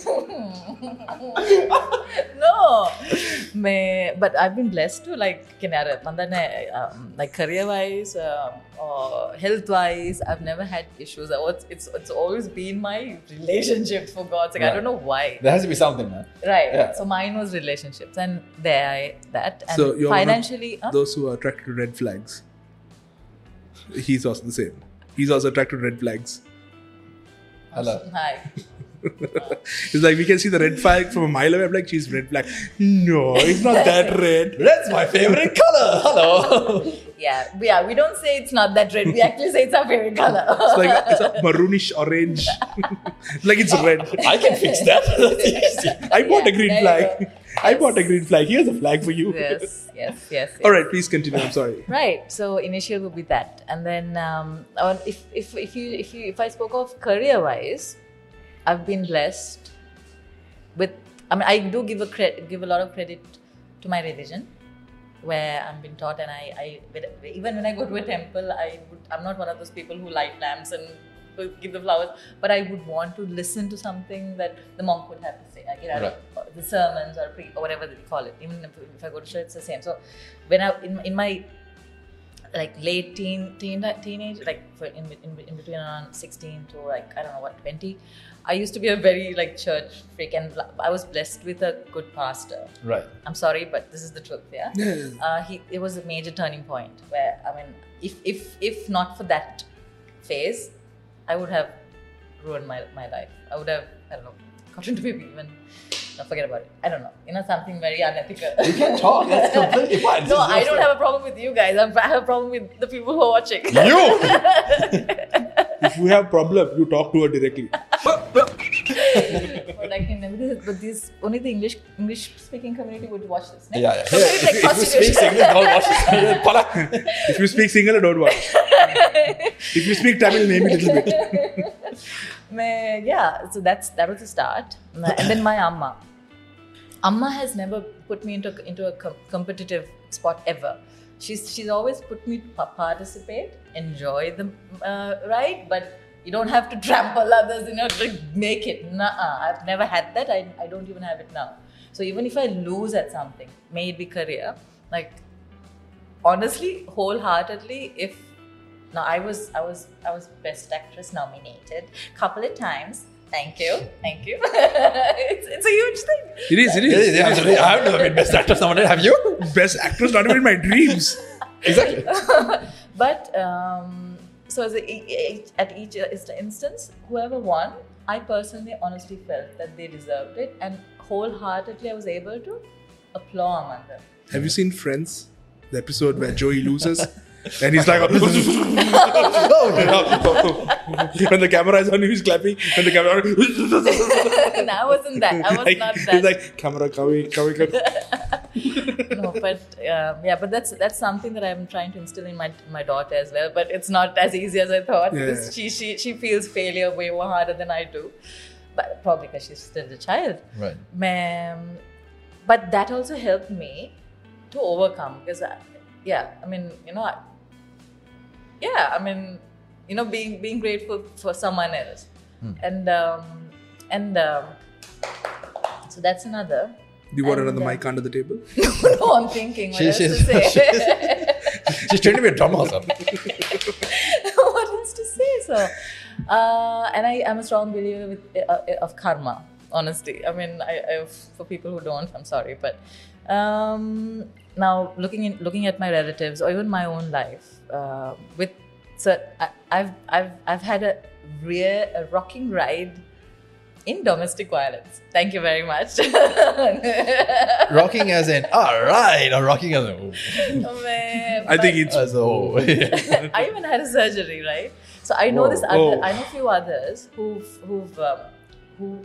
[SPEAKER 1] no, may, but I've been blessed to like, kinara, mandane, um, like career wise um, or health wise, I've never had issues. It's, it's it's always been my relationships, for God's sake. I
[SPEAKER 3] Right.
[SPEAKER 1] don't know why.
[SPEAKER 3] There has to be something, man.
[SPEAKER 1] Right.
[SPEAKER 3] Yeah.
[SPEAKER 1] So mine was relationships, and there I that and
[SPEAKER 2] So you're one of
[SPEAKER 1] financially. huh?
[SPEAKER 2] those who are attracted to red flags. He's also the same. He's also attracted to red flags.
[SPEAKER 3] Hello.
[SPEAKER 1] Hi.
[SPEAKER 2] It's like we can see the red flag from a mile away. I'm like, she's red flag. No, it's not that red.
[SPEAKER 3] Red's my favorite color. Hello.
[SPEAKER 1] Yeah, yeah. We don't say it's not that red. We actually say it's our favorite color.
[SPEAKER 2] It's like a, it's a maroonish orange. Like it's red.
[SPEAKER 3] I can fix that.
[SPEAKER 2] I bought a
[SPEAKER 1] Yeah,
[SPEAKER 2] green
[SPEAKER 1] there you
[SPEAKER 2] flag.
[SPEAKER 1] go.
[SPEAKER 2] I bought a green flag. Here's a flag for you.
[SPEAKER 1] Yes, yes, yes. yes.
[SPEAKER 2] All right, please continue. I'm sorry.
[SPEAKER 1] Right. So initial would be that, and then um, or if if if you if you if I spoke of career wise, I've been blessed with. I mean, I do give a cre- give a lot of credit to my religion, where I'm being taught, and I, I even when I go to a temple, I would, I'm not one of those people who light lamps and give the flowers, but I would want to listen to something that the monk would have to say, like, you know,
[SPEAKER 3] Right.
[SPEAKER 1] the sermons or pre, or whatever they call it. Even if, if I go to church, it's the same. So when I in, in my like late teen, teen teenage, like for in, in, in between around sixteen to like I don't know what twenty, I used to be a very like church freak, and I was blessed with a good pastor.
[SPEAKER 3] Right.
[SPEAKER 1] I'm sorry, but this is the truth. Yeah.
[SPEAKER 2] Yeah.
[SPEAKER 1] Uh, he it was a major turning point where I mean, if if if not for that phase, I would have ruined my my life. I would have I don't know got into maybe even. No, forget about it. I don't know. You know, something very unethical.
[SPEAKER 3] You can talk. That's completely fine.
[SPEAKER 1] No, I don't have a problem with you guys. I'm, I have a problem with the people who are watching.
[SPEAKER 3] You.
[SPEAKER 2] If you have problem, you talk to her directly.
[SPEAKER 1] But I can never. This, but this only the English English speaking community would watch this. No?
[SPEAKER 3] Yeah, yeah.
[SPEAKER 1] So it's like
[SPEAKER 3] If you speak
[SPEAKER 1] prostitution.
[SPEAKER 3] English, don't watch this. Pala.
[SPEAKER 2] If you speak single, don't watch. If you speak Tamil, name it a little bit.
[SPEAKER 1] Me, yeah, so that's that was the start. And then my amma. Amma has never put me into, into a com- competitive sport ever. She's she's always put me to participate, enjoy the uh, ride, but you don't have to trample others, you know, to make it. Nuh-uh. I've never had that. I, I don't even have it now. So even if I lose at something, may it be career, like honestly, wholeheartedly, if now I was I was I was Best Actress nominated a couple of times. Thank you, thank you. it's, it's a huge thing.
[SPEAKER 2] It is, it is.
[SPEAKER 3] Yeah, absolutely. I've never been best actress nominated. Have you?
[SPEAKER 2] Best actress, not even in my dreams.
[SPEAKER 3] Exactly.
[SPEAKER 1] But um, so as a, e- at each instance, whoever won, I personally honestly felt that they deserved it, and wholeheartedly I was able to applaud Amanda.
[SPEAKER 2] Have you seen Friends? The episode where Joey loses? And he's like, when the camera is on, he's clapping. When the camera on,
[SPEAKER 1] No, I wasn't that. I was
[SPEAKER 2] like,
[SPEAKER 1] not
[SPEAKER 2] he's
[SPEAKER 1] that.
[SPEAKER 2] like, camera coming, coming, coming.
[SPEAKER 1] No, but um, yeah, but that's that's something that I'm trying to instill in my my daughter as well. But it's not as easy as I thought,
[SPEAKER 2] Yeah.
[SPEAKER 1] because she she she feels failure way more harder than I do. But probably because she's still a child.
[SPEAKER 3] Right.
[SPEAKER 1] Um, but that also helped me to overcome, because I, yeah, I mean, you know, I, yeah, I mean, you know, being being grateful for someone else,
[SPEAKER 3] Hmm.
[SPEAKER 1] and um, and um, so that's another.
[SPEAKER 2] Do you want
[SPEAKER 1] And,
[SPEAKER 2] another
[SPEAKER 1] uh,
[SPEAKER 2] mic under the table?
[SPEAKER 1] No, I'm thinking what
[SPEAKER 3] She-
[SPEAKER 1] else
[SPEAKER 3] she's-
[SPEAKER 1] to say.
[SPEAKER 3] She's trying to be a drummer or something.
[SPEAKER 1] What else to say? So, uh, and I am a strong believer with, uh, of karma. Honestly, I mean, I, I, for people who don't, I'm sorry, but um, now looking in, looking at my relatives or even my own life, uh, with so I, I've I've I've had a real a rocking ride in domestic violence. Thank you very much.
[SPEAKER 3] Rocking as in, all right, or rocking as in,
[SPEAKER 1] Oh, man.
[SPEAKER 2] I think
[SPEAKER 1] But-
[SPEAKER 2] it's.
[SPEAKER 3] as oh.
[SPEAKER 1] I even had a surgery, right? So I know
[SPEAKER 3] Whoa.
[SPEAKER 1] this other,
[SPEAKER 2] Oh.
[SPEAKER 1] I know a few others who've, who've, um, who,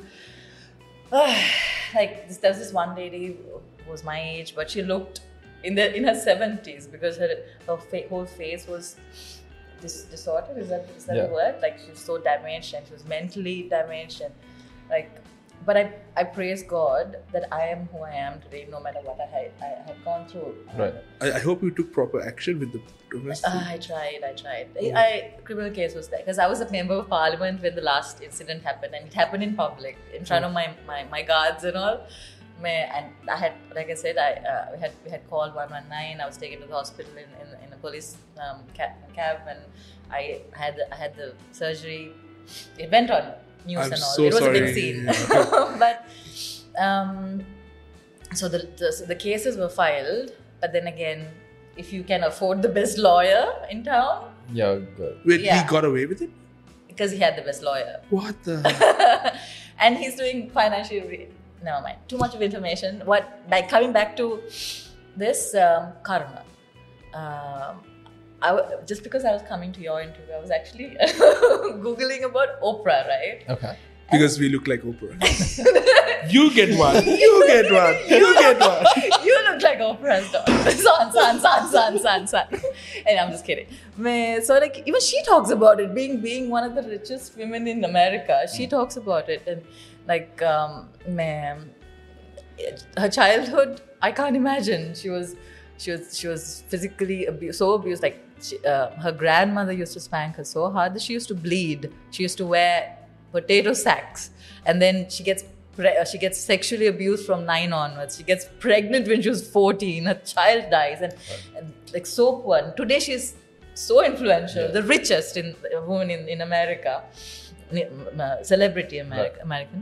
[SPEAKER 1] like this, there was this one lady who was my age, but she looked in the in her seventies because her her fa- whole face was dis- disordered. Is that is that
[SPEAKER 3] Yeah.
[SPEAKER 1] the word? Like she was so damaged and she was mentally damaged and like. But I, I praise God that I am who I am today, no matter what I had, I had gone through.
[SPEAKER 3] Right.
[SPEAKER 2] I, I hope you took proper action with the domestic.
[SPEAKER 1] Uh, I tried, I tried. I, I criminal case was there because I was a member of parliament when the last incident happened, and it happened in public in front of my, my, my guards and all. May- And I had, like I said, I uh, we had we had called one one nine. I was taken to the hospital in, in, in a police um, cab, cab, and I had the, I had the surgery. It went on news
[SPEAKER 2] I'm
[SPEAKER 1] and all.
[SPEAKER 2] so
[SPEAKER 1] it was a big
[SPEAKER 2] sorry.
[SPEAKER 1] scene,
[SPEAKER 2] Yeah.
[SPEAKER 1] but um, so the, the so the cases were filed. But then again, if you can afford the best lawyer in town,
[SPEAKER 3] Yeah, good.
[SPEAKER 2] Wait,
[SPEAKER 1] yeah.
[SPEAKER 2] he got away with it?
[SPEAKER 1] because he had the best lawyer,
[SPEAKER 2] What the?
[SPEAKER 1] and he's doing financial. Re- Never mind. Too much of information. What like coming back to this um, karma. Um, I w- just because I was coming to your interview, I was actually googling about Oprah, right?
[SPEAKER 3] Okay.
[SPEAKER 2] Because we look like Oprah. You get one. You get one. You get one.
[SPEAKER 1] You look like Oprah's daughter. Son, son, son, son, son, son. And I'm just kidding. Me- So like even she talks about it, being being one of the richest women in America. She talks about it, and like um, ma'am, her childhood, I can't imagine. She was, she was, she was physically abused, so abused. Like she, uh, her grandmother used to spank her so hard that she used to bleed. She used to wear potato sacks, and then she gets pre- uh, she gets sexually abused from nine onwards. She gets pregnant when she was fourteen. Her child dies, and, and like so poor. And today she's so influential,
[SPEAKER 3] Yeah.
[SPEAKER 1] the richest in uh, woman in, in America, uh, celebrity America,
[SPEAKER 3] Right.
[SPEAKER 1] American.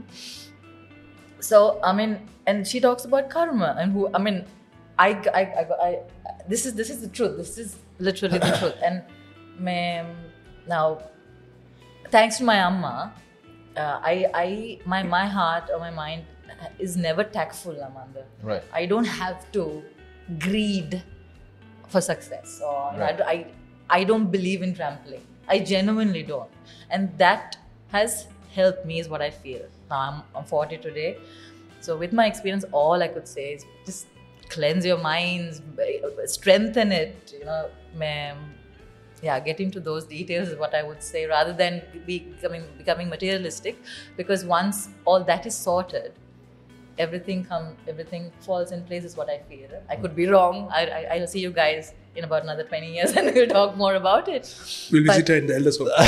[SPEAKER 1] So I mean, and she talks about karma and who I mean, I, I, I, I this is this is the truth. This is literally the truth. And ma'am, now, thanks to my amma, uh, I, I, my, my heart or my mind is never tactful, Amanda.
[SPEAKER 3] Right.
[SPEAKER 1] I don't have to greed for success, or you know,
[SPEAKER 3] Right.
[SPEAKER 1] I, I, I don't believe in trampling. I genuinely don't, and that has helped me, is what I feel. Now I'm, I'm forty today, so with my experience, all I could say is just cleanse your minds, strengthen it. You know, ma'am. yeah, get into those details is what I would say, rather than be becoming becoming materialistic, because once all that is sorted, everything come everything falls in place is what I feel. I could be wrong. I I I'll see you guys in about another twenty years and we'll talk more about it.
[SPEAKER 2] We'll
[SPEAKER 1] But-
[SPEAKER 2] visit her in the elders home.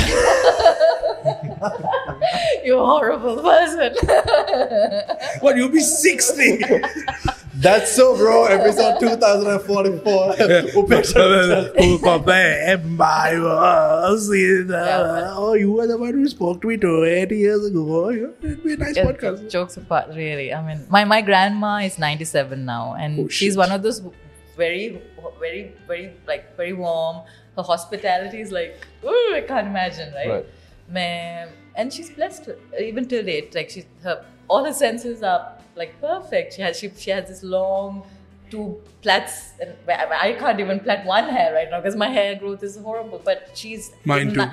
[SPEAKER 1] You're a horrible person.
[SPEAKER 2] What, you'll be sixty?
[SPEAKER 3] That's so, bro. Episode two thousand forty-four.
[SPEAKER 2] Who compared my was in, uh,
[SPEAKER 1] Yeah.
[SPEAKER 2] oh, you were the one who spoke to me twenty years ago. It'd be a nice
[SPEAKER 1] Yeah,
[SPEAKER 2] podcast.
[SPEAKER 1] jokes apart, really. I mean, my, my grandma is ninety-seven now, and
[SPEAKER 2] Oh,
[SPEAKER 1] she's
[SPEAKER 2] shit.
[SPEAKER 1] one of those very, very, very, like, very warm. Her hospitality is like, ooh, I can't imagine, right?
[SPEAKER 3] Right.
[SPEAKER 1] Ma'am, and she's blessed even till date. Like, she, her, all her senses are like perfect. She has, she, she has this long two plaits, and I I can't even plait one hair right now because my hair growth is horrible. But she's
[SPEAKER 2] Mine too.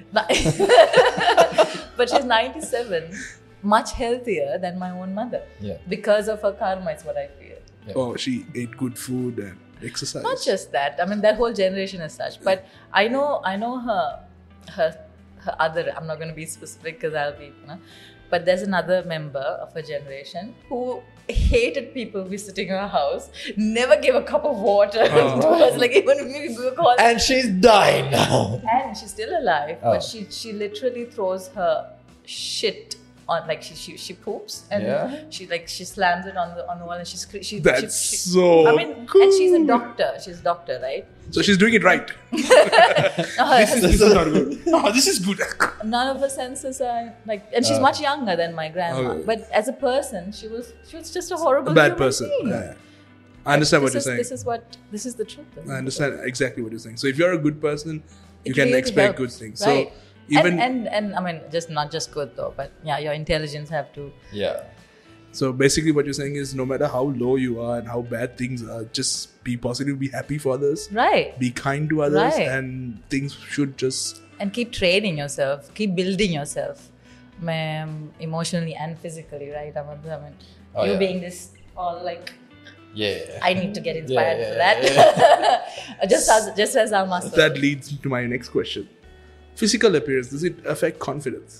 [SPEAKER 1] but she's ninety-seven, much healthier than my own mother.
[SPEAKER 3] Yeah.
[SPEAKER 1] Because of her karma, is what I feel.
[SPEAKER 2] Oh, she ate good food and exercise.
[SPEAKER 1] Not just that. I mean, that whole generation is such. But I know, I know her, her, her other. I'm not going to be specific because I'll be, you know. But there's another member of her generation who hated people visiting her house. Never gave a cup of water
[SPEAKER 2] Oh.
[SPEAKER 1] to us. Like even if we were called.
[SPEAKER 3] And she's dying now.
[SPEAKER 1] And she's still alive,
[SPEAKER 3] Oh.
[SPEAKER 1] but she she literally throws her shit on, like she she, she poops and
[SPEAKER 3] Yeah.
[SPEAKER 1] she like she slams it on the on the wall and she's she, she
[SPEAKER 2] That's
[SPEAKER 1] she, she,
[SPEAKER 2] so
[SPEAKER 1] I mean, and she's a
[SPEAKER 2] cool.
[SPEAKER 1] doctor. She's a doctor, right?
[SPEAKER 2] So she's doing it right.
[SPEAKER 1] Uh,
[SPEAKER 2] This is, this is not good. Oh, this is good.
[SPEAKER 1] none of her senses are like, and she's
[SPEAKER 3] Uh,
[SPEAKER 1] much younger than my grandma.
[SPEAKER 2] Okay.
[SPEAKER 1] But as a person, she was she was just a horrible
[SPEAKER 2] A bad
[SPEAKER 1] human
[SPEAKER 2] person.
[SPEAKER 1] being.
[SPEAKER 2] Yeah. I understand what
[SPEAKER 1] This
[SPEAKER 2] you're
[SPEAKER 1] is,
[SPEAKER 2] saying.
[SPEAKER 1] this is what this is the truth. isn't
[SPEAKER 2] I
[SPEAKER 1] it?
[SPEAKER 2] understand exactly what you're saying. So if you're a good person, you
[SPEAKER 1] It
[SPEAKER 2] can
[SPEAKER 1] really
[SPEAKER 2] expect
[SPEAKER 1] helps,
[SPEAKER 2] good things.
[SPEAKER 1] right?
[SPEAKER 2] So even
[SPEAKER 1] and, and and I mean, just not just good though, but yeah, your intelligence have to.
[SPEAKER 3] Yeah.
[SPEAKER 2] so basically what you're saying is no matter how low you are and how bad things are, just be positive, be happy for others,
[SPEAKER 1] Right.
[SPEAKER 2] be kind to others,
[SPEAKER 1] Right.
[SPEAKER 2] and things should just
[SPEAKER 1] And keep training yourself, keep building yourself, um, emotionally and physically, right? I mean, I mean
[SPEAKER 3] Oh,
[SPEAKER 1] you
[SPEAKER 3] yeah.
[SPEAKER 1] being this all like,
[SPEAKER 3] Yeah.
[SPEAKER 1] I need to get inspired
[SPEAKER 3] yeah,
[SPEAKER 1] for
[SPEAKER 3] yeah,
[SPEAKER 1] that. just as just as our muscle.
[SPEAKER 2] that leads to my next question. Physical appearance, does it affect confidence?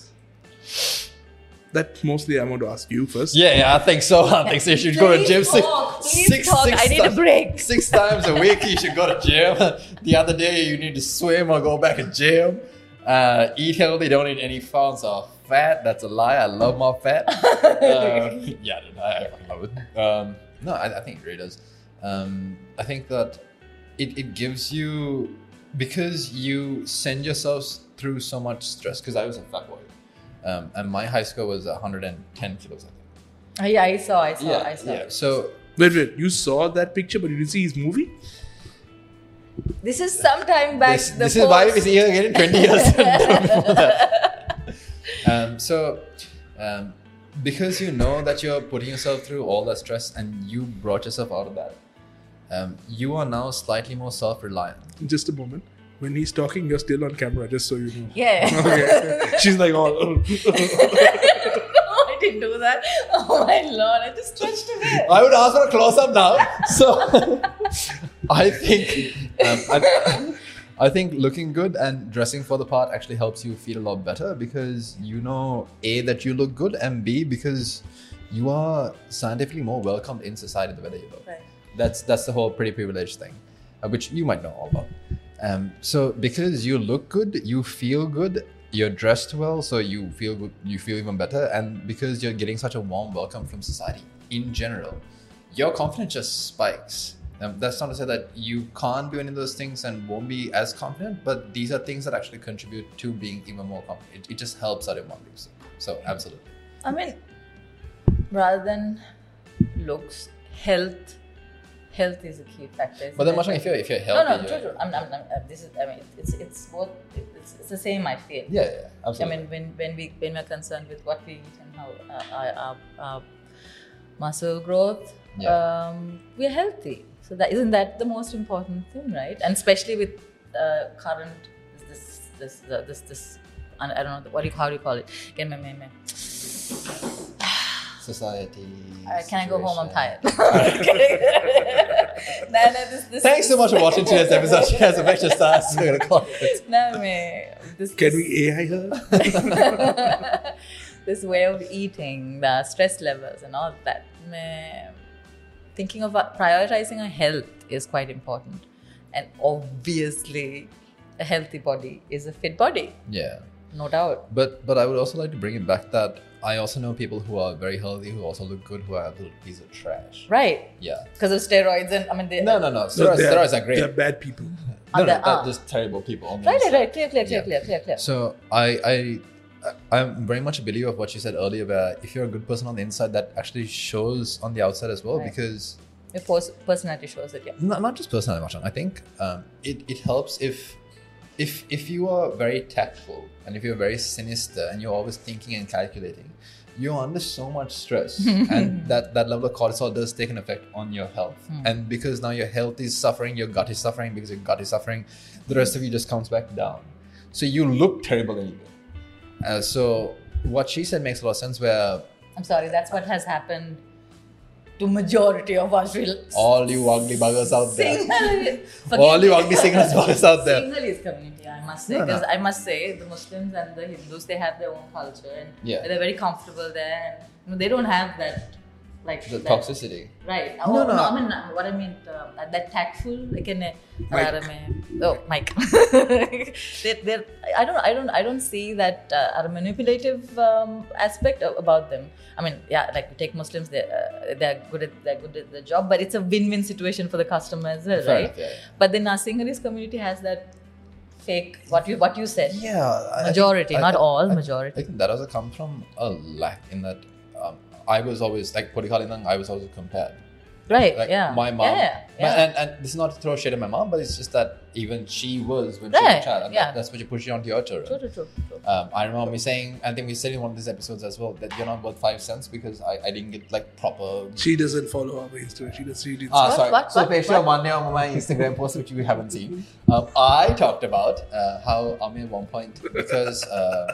[SPEAKER 2] That mostly I want to ask you first.
[SPEAKER 3] Yeah, yeah, I think so. I think so. You should go to
[SPEAKER 1] Please
[SPEAKER 3] gym six,
[SPEAKER 1] talk, please
[SPEAKER 3] six,
[SPEAKER 1] talk.
[SPEAKER 3] six
[SPEAKER 1] I need a
[SPEAKER 3] ti-
[SPEAKER 1] break.
[SPEAKER 3] Six times a week, you should go to gym. The other day, you need to swim or go back to gym. Uh, eat healthy. Don't eat any founds of fat. That's a lie. I love my fat. Uh, yeah, dude, I, I love it. Um, no, I, I think it really does. Um, I think that it, it gives you, because you send yourselves through so much stress. Because I was a fat boy. Um, and my high score was one hundred ten kilos, I think.
[SPEAKER 1] Oh, yeah, I saw, I saw, I saw.
[SPEAKER 3] yeah. So
[SPEAKER 2] Wait, wait, you saw that picture but you didn't see his movie?
[SPEAKER 1] This is sometime back.
[SPEAKER 3] this,
[SPEAKER 1] the
[SPEAKER 3] this is why
[SPEAKER 1] post-
[SPEAKER 3] we're here again in twenty years. um, so, um, because you know that you're putting yourself through all that stress and you brought yourself out of that, um, you are now slightly more self-reliant.
[SPEAKER 2] Just a moment. When he's talking, you're still on camera, just so you know.
[SPEAKER 1] Yeah.
[SPEAKER 2] Okay. She's like, oh.
[SPEAKER 1] I didn't do that. Oh my lord, I just stretched a bit.
[SPEAKER 3] I would ask for a close-up now. So, I think, um, I, I think looking good and dressing for the part actually helps you feel a lot better because you know A, that you look good, and B, because you are scientifically more welcomed in society the way that you look.
[SPEAKER 1] Right.
[SPEAKER 3] That's that's the whole pretty privileged thing, uh, which you might know all about. Um, so because you look good, you feel good, you're dressed well, so you feel good, you feel even better, and because you're getting such a warm welcome from society in general, your confidence just spikes. Um, that's not to say that you can't do any of those things and won't be as confident, but these are things that actually contribute to being even more confident. It, it just helps out in one way. So absolutely.
[SPEAKER 1] I mean, rather than looks, health, health is a key factor.
[SPEAKER 3] But then,
[SPEAKER 1] isn't
[SPEAKER 3] much
[SPEAKER 1] it?
[SPEAKER 3] like if you're if you're
[SPEAKER 1] No,
[SPEAKER 3] healthy,
[SPEAKER 1] no,
[SPEAKER 3] you're-
[SPEAKER 1] true, true. I'm, I'm, I'm, uh, this is. I mean, it's it's both. It's, it's the same. I feel.
[SPEAKER 3] yeah, yeah,
[SPEAKER 1] I
[SPEAKER 3] absolutely.
[SPEAKER 1] mean, when when we when we're concerned with what we eat and how uh, our, our, our muscle growth,
[SPEAKER 3] Yeah.
[SPEAKER 1] um, we're healthy. So that isn't that the most important thing, right? And especially with uh, current this this this this, this I don't know what do you how do you call it? Get me, me, me.
[SPEAKER 3] Society.
[SPEAKER 1] Uh, can I go home? I'm
[SPEAKER 3] situation.
[SPEAKER 1] tired. No, no, this, this,
[SPEAKER 3] Thanks so much for watching today's episode. She has a vector stars. We're going to call it.
[SPEAKER 1] No, me. This,
[SPEAKER 2] Can
[SPEAKER 1] this,
[SPEAKER 2] we A I her?
[SPEAKER 1] this way of eating, the stress levels and all that. Meh, thinking of uh, prioritizing our health is quite important. And obviously, a healthy body is a fit body.
[SPEAKER 3] Yeah.
[SPEAKER 1] No doubt.
[SPEAKER 3] But but I would also like to bring it back that I also know people who are very healthy, who also look good, who are a little piece of trash.
[SPEAKER 1] Right.
[SPEAKER 3] Yeah.
[SPEAKER 1] Because of steroids and, I mean, they...
[SPEAKER 3] No, no, no.
[SPEAKER 2] No,
[SPEAKER 3] Steroids,
[SPEAKER 2] they're-
[SPEAKER 3] steroids are great.
[SPEAKER 2] They're bad people.
[SPEAKER 3] No, no,
[SPEAKER 1] They're-
[SPEAKER 3] they're
[SPEAKER 1] ah.
[SPEAKER 3] just terrible people. on the
[SPEAKER 1] Right, right,
[SPEAKER 3] inside.
[SPEAKER 1] right. Clear, clear, clear,
[SPEAKER 3] Yeah.
[SPEAKER 1] clear, clear, clear.
[SPEAKER 3] So I I I'm very much a believer of what you said earlier, where if you're a good person on the inside, that actually shows on the outside as well.
[SPEAKER 1] Right.
[SPEAKER 3] Because
[SPEAKER 1] Your pers- personality shows it, yeah.
[SPEAKER 3] not, not just personality, Machan. I think um, it it helps if if if you are very tactful and if you're very sinister and you're always thinking and calculating, you're under so much stress, and that that level of cortisol does take an effect on your health. And because now your health is suffering, your gut is suffering. Because your gut is suffering, the rest of you just comes back down. So you look terrible anyway. Uh, so what she said makes a lot of sense. Where
[SPEAKER 1] I'm sorry, that's what has happened to majority of us. Real
[SPEAKER 3] all you ugly buggers out there,
[SPEAKER 1] Sinhalese,
[SPEAKER 3] all you ugly Sinhalese buggers out there.
[SPEAKER 1] Sinhalese community, I must say,
[SPEAKER 3] No, no.
[SPEAKER 1] because I must say the Muslims and the Hindus, they have their own culture and
[SPEAKER 3] Yeah.
[SPEAKER 1] they're very comfortable there, and you know, they don't have that like
[SPEAKER 3] The
[SPEAKER 1] that,
[SPEAKER 3] toxicity.
[SPEAKER 1] right?
[SPEAKER 3] No,
[SPEAKER 1] Oh,
[SPEAKER 3] no.
[SPEAKER 1] I mean, uh, what I mean, uh, that tactful, like in
[SPEAKER 2] Mike.
[SPEAKER 1] oh, Mike. they, they're, I don't, I don't, I don't see that uh, a manipulative um, aspect of, about them. I mean, yeah, like we take Muslims, they're uh, they're good at they're good at the job, but it's a win-win situation for the customer as well,
[SPEAKER 3] Fair
[SPEAKER 1] right?
[SPEAKER 3] enough, yeah, yeah.
[SPEAKER 1] But then our Sinhalese community has that fake what you what you said.
[SPEAKER 3] Yeah, I- I
[SPEAKER 1] Majority,
[SPEAKER 3] think-
[SPEAKER 1] not
[SPEAKER 3] I-
[SPEAKER 1] all,
[SPEAKER 3] I-
[SPEAKER 1] majority.
[SPEAKER 3] I think that also comes from a lack in that um, I was always like Kodikalinang, I was always compared.
[SPEAKER 1] Right?
[SPEAKER 3] Like
[SPEAKER 1] yeah.
[SPEAKER 3] my mom,
[SPEAKER 1] Yeah.
[SPEAKER 3] my-
[SPEAKER 1] yeah.
[SPEAKER 3] and, and this is not to throw shade at my mom, but it's just that even she was when she was
[SPEAKER 1] Right,
[SPEAKER 3] a child, and
[SPEAKER 1] yeah.
[SPEAKER 3] that, that's what you push it onto your children.
[SPEAKER 1] True, true, true, true.
[SPEAKER 3] Um, I remember me saying, I think we said in one of these episodes as well, that you're not worth five cents because I, I didn't get like proper.
[SPEAKER 2] She doesn't follow our Instagram. She does. She did.
[SPEAKER 3] Ah,
[SPEAKER 1] What,
[SPEAKER 3] sorry.
[SPEAKER 1] what,
[SPEAKER 3] so,
[SPEAKER 1] what,
[SPEAKER 3] Pesha
[SPEAKER 1] what?
[SPEAKER 3] Monday on my Instagram post, which you haven't seen, um, I talked about uh, how Ami at one point because uh,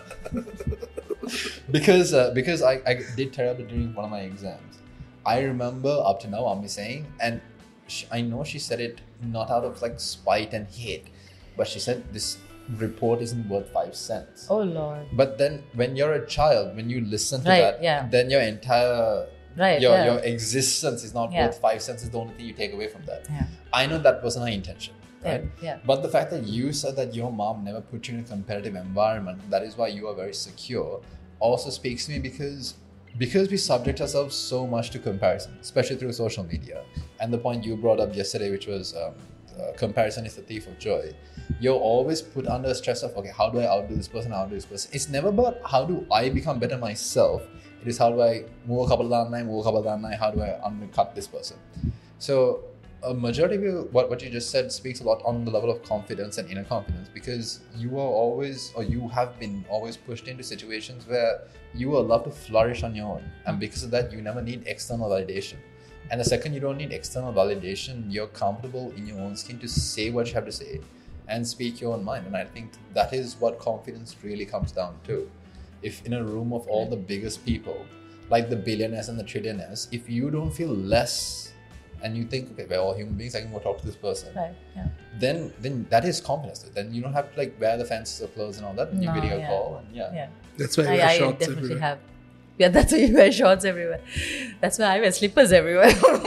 [SPEAKER 3] because uh, because I, I did terribly during one of my exams. I remember up to now Ami saying, and she, I know she said it not out of like spite and hate, but she said this report isn't worth five cents.
[SPEAKER 1] Oh Lord.
[SPEAKER 3] But then when you're a child, when you listen to
[SPEAKER 1] Right,
[SPEAKER 3] that,
[SPEAKER 1] yeah.
[SPEAKER 3] then your entire
[SPEAKER 1] Right.
[SPEAKER 3] your
[SPEAKER 1] yeah.
[SPEAKER 3] your existence is not
[SPEAKER 1] Yeah.
[SPEAKER 3] worth five cents is the only thing you take away from that.
[SPEAKER 1] yeah.
[SPEAKER 3] I know that wasn't her intention,
[SPEAKER 1] Yeah.
[SPEAKER 3] right?
[SPEAKER 1] Yeah.
[SPEAKER 3] But the fact that you said that your mom never put you in a competitive environment, that is why you are very secure, also speaks to me because because we subject ourselves so much to comparison, especially through social media. And the point you brought up yesterday, which was um, uh, comparison is the thief of joy. You're always put under stress of, okay, how do I outdo this person, outdo this person? It's never about how do I become better myself. It is how do I move a couple of down move a couple of down how do I undercut this person? So a majority of you, what, what you just said speaks a lot on the level of confidence and inner confidence, because you are always, or you have been always pushed into situations where you are allowed to flourish on your own. And because of that, you never need external validation. And the second you don't need external validation, you're comfortable in your own skin to say what you have to say and speak your own mind. And I think that is what confidence really comes down to. If in a room of all the biggest people, like the billionaires and the trillionaires, if you don't feel less and you think, okay, we're all human beings, I can go talk to this person,
[SPEAKER 1] Right. Yeah.
[SPEAKER 3] then then that is confidence. Then you don't have to like wear the fancy clothes and all that. And you
[SPEAKER 1] No,
[SPEAKER 3] video
[SPEAKER 1] yeah.
[SPEAKER 3] call and yeah.
[SPEAKER 1] Yeah.
[SPEAKER 2] That's why I,
[SPEAKER 1] I,
[SPEAKER 2] wear
[SPEAKER 1] I
[SPEAKER 2] shorts
[SPEAKER 1] definitely
[SPEAKER 2] everywhere.
[SPEAKER 1] have. Yeah, that's why you wear shorts everywhere. That's why I wear slippers everywhere.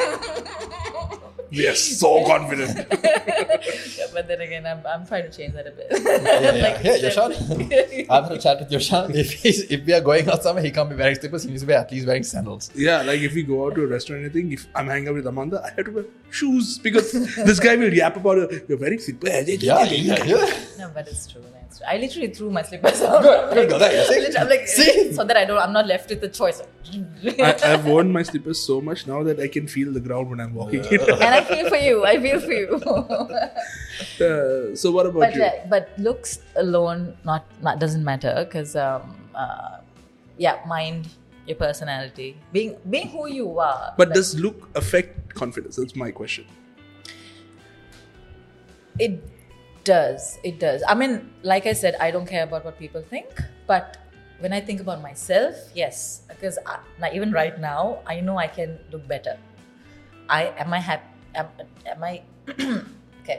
[SPEAKER 2] We are so confident.
[SPEAKER 1] Yeah, but then again, I'm, I'm trying to change that a bit.
[SPEAKER 3] Yeah, yeah,
[SPEAKER 1] Like
[SPEAKER 3] yeah.
[SPEAKER 1] you
[SPEAKER 3] Yashan,
[SPEAKER 1] said.
[SPEAKER 3] I've had a chat with Yashan. If he's, if we are going out somewhere, he can't be wearing slippers. He needs to be at least wearing sandals.
[SPEAKER 2] Yeah, like if we go out to a restaurant or anything, if I'm hanging out with Amanda, I have to wear shoes because this guy will yap about it. You're wearing slippers.
[SPEAKER 3] Yeah, yeah, yeah.
[SPEAKER 1] No, but it's true. It's true. I literally threw my slippers out.
[SPEAKER 3] Good, good girl. There you see?
[SPEAKER 1] Literally, I'm like,
[SPEAKER 3] See?
[SPEAKER 1] so that I don't, I'm not left with the choice.
[SPEAKER 2] I, I've worn my slippers so much now that I can feel the ground when I'm walking.
[SPEAKER 1] And I feel for you. I feel for you.
[SPEAKER 2] uh, so what about
[SPEAKER 1] but
[SPEAKER 2] you?
[SPEAKER 1] uh, but looks alone not, not doesn't matter because um uh, yeah, mind, your personality, being being who you are.
[SPEAKER 2] But
[SPEAKER 1] like,
[SPEAKER 2] does look affect confidence? That's my question.
[SPEAKER 1] it does. It does. I mean, like I said, I don't care about what people think, but when I think about myself, yes, because I, now, even right now, I know I can look better. I am I happy. am, am I okay?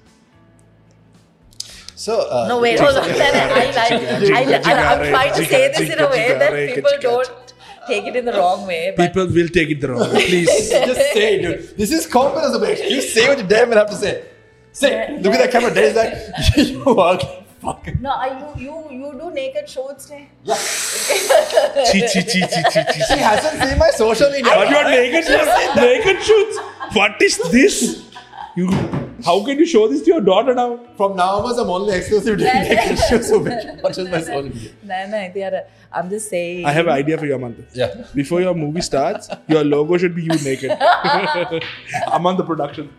[SPEAKER 3] So uh,
[SPEAKER 1] No, wait, hold on. Then I, I, I, I, I'm trying to say this in a way that people don't take it in the wrong way. But
[SPEAKER 2] People will take it the wrong way. Please.
[SPEAKER 3] just say it, dude. This is confidence of it. You say what you damn well have to say. Say.
[SPEAKER 1] Yeah,
[SPEAKER 3] Look at that camera. There's like you are fucking.
[SPEAKER 1] no, I, you, you, you do naked shoots, ne?
[SPEAKER 3] Yeah.
[SPEAKER 2] Chi, chi, chi, chi, chi, chi.
[SPEAKER 3] She hasn't seen my social media.
[SPEAKER 2] What, you are naked shoots? Naked shoots? What is this? You, how can you show this to your daughter now?
[SPEAKER 3] From now onwards, I'm only exclusive to naked shoes. So watches my social media.
[SPEAKER 1] No, no, they are, I'm just saying.
[SPEAKER 2] I have an idea for you, Amanda.
[SPEAKER 3] Yeah.
[SPEAKER 2] Before your movie starts, your logo should be you naked. I'm on the production.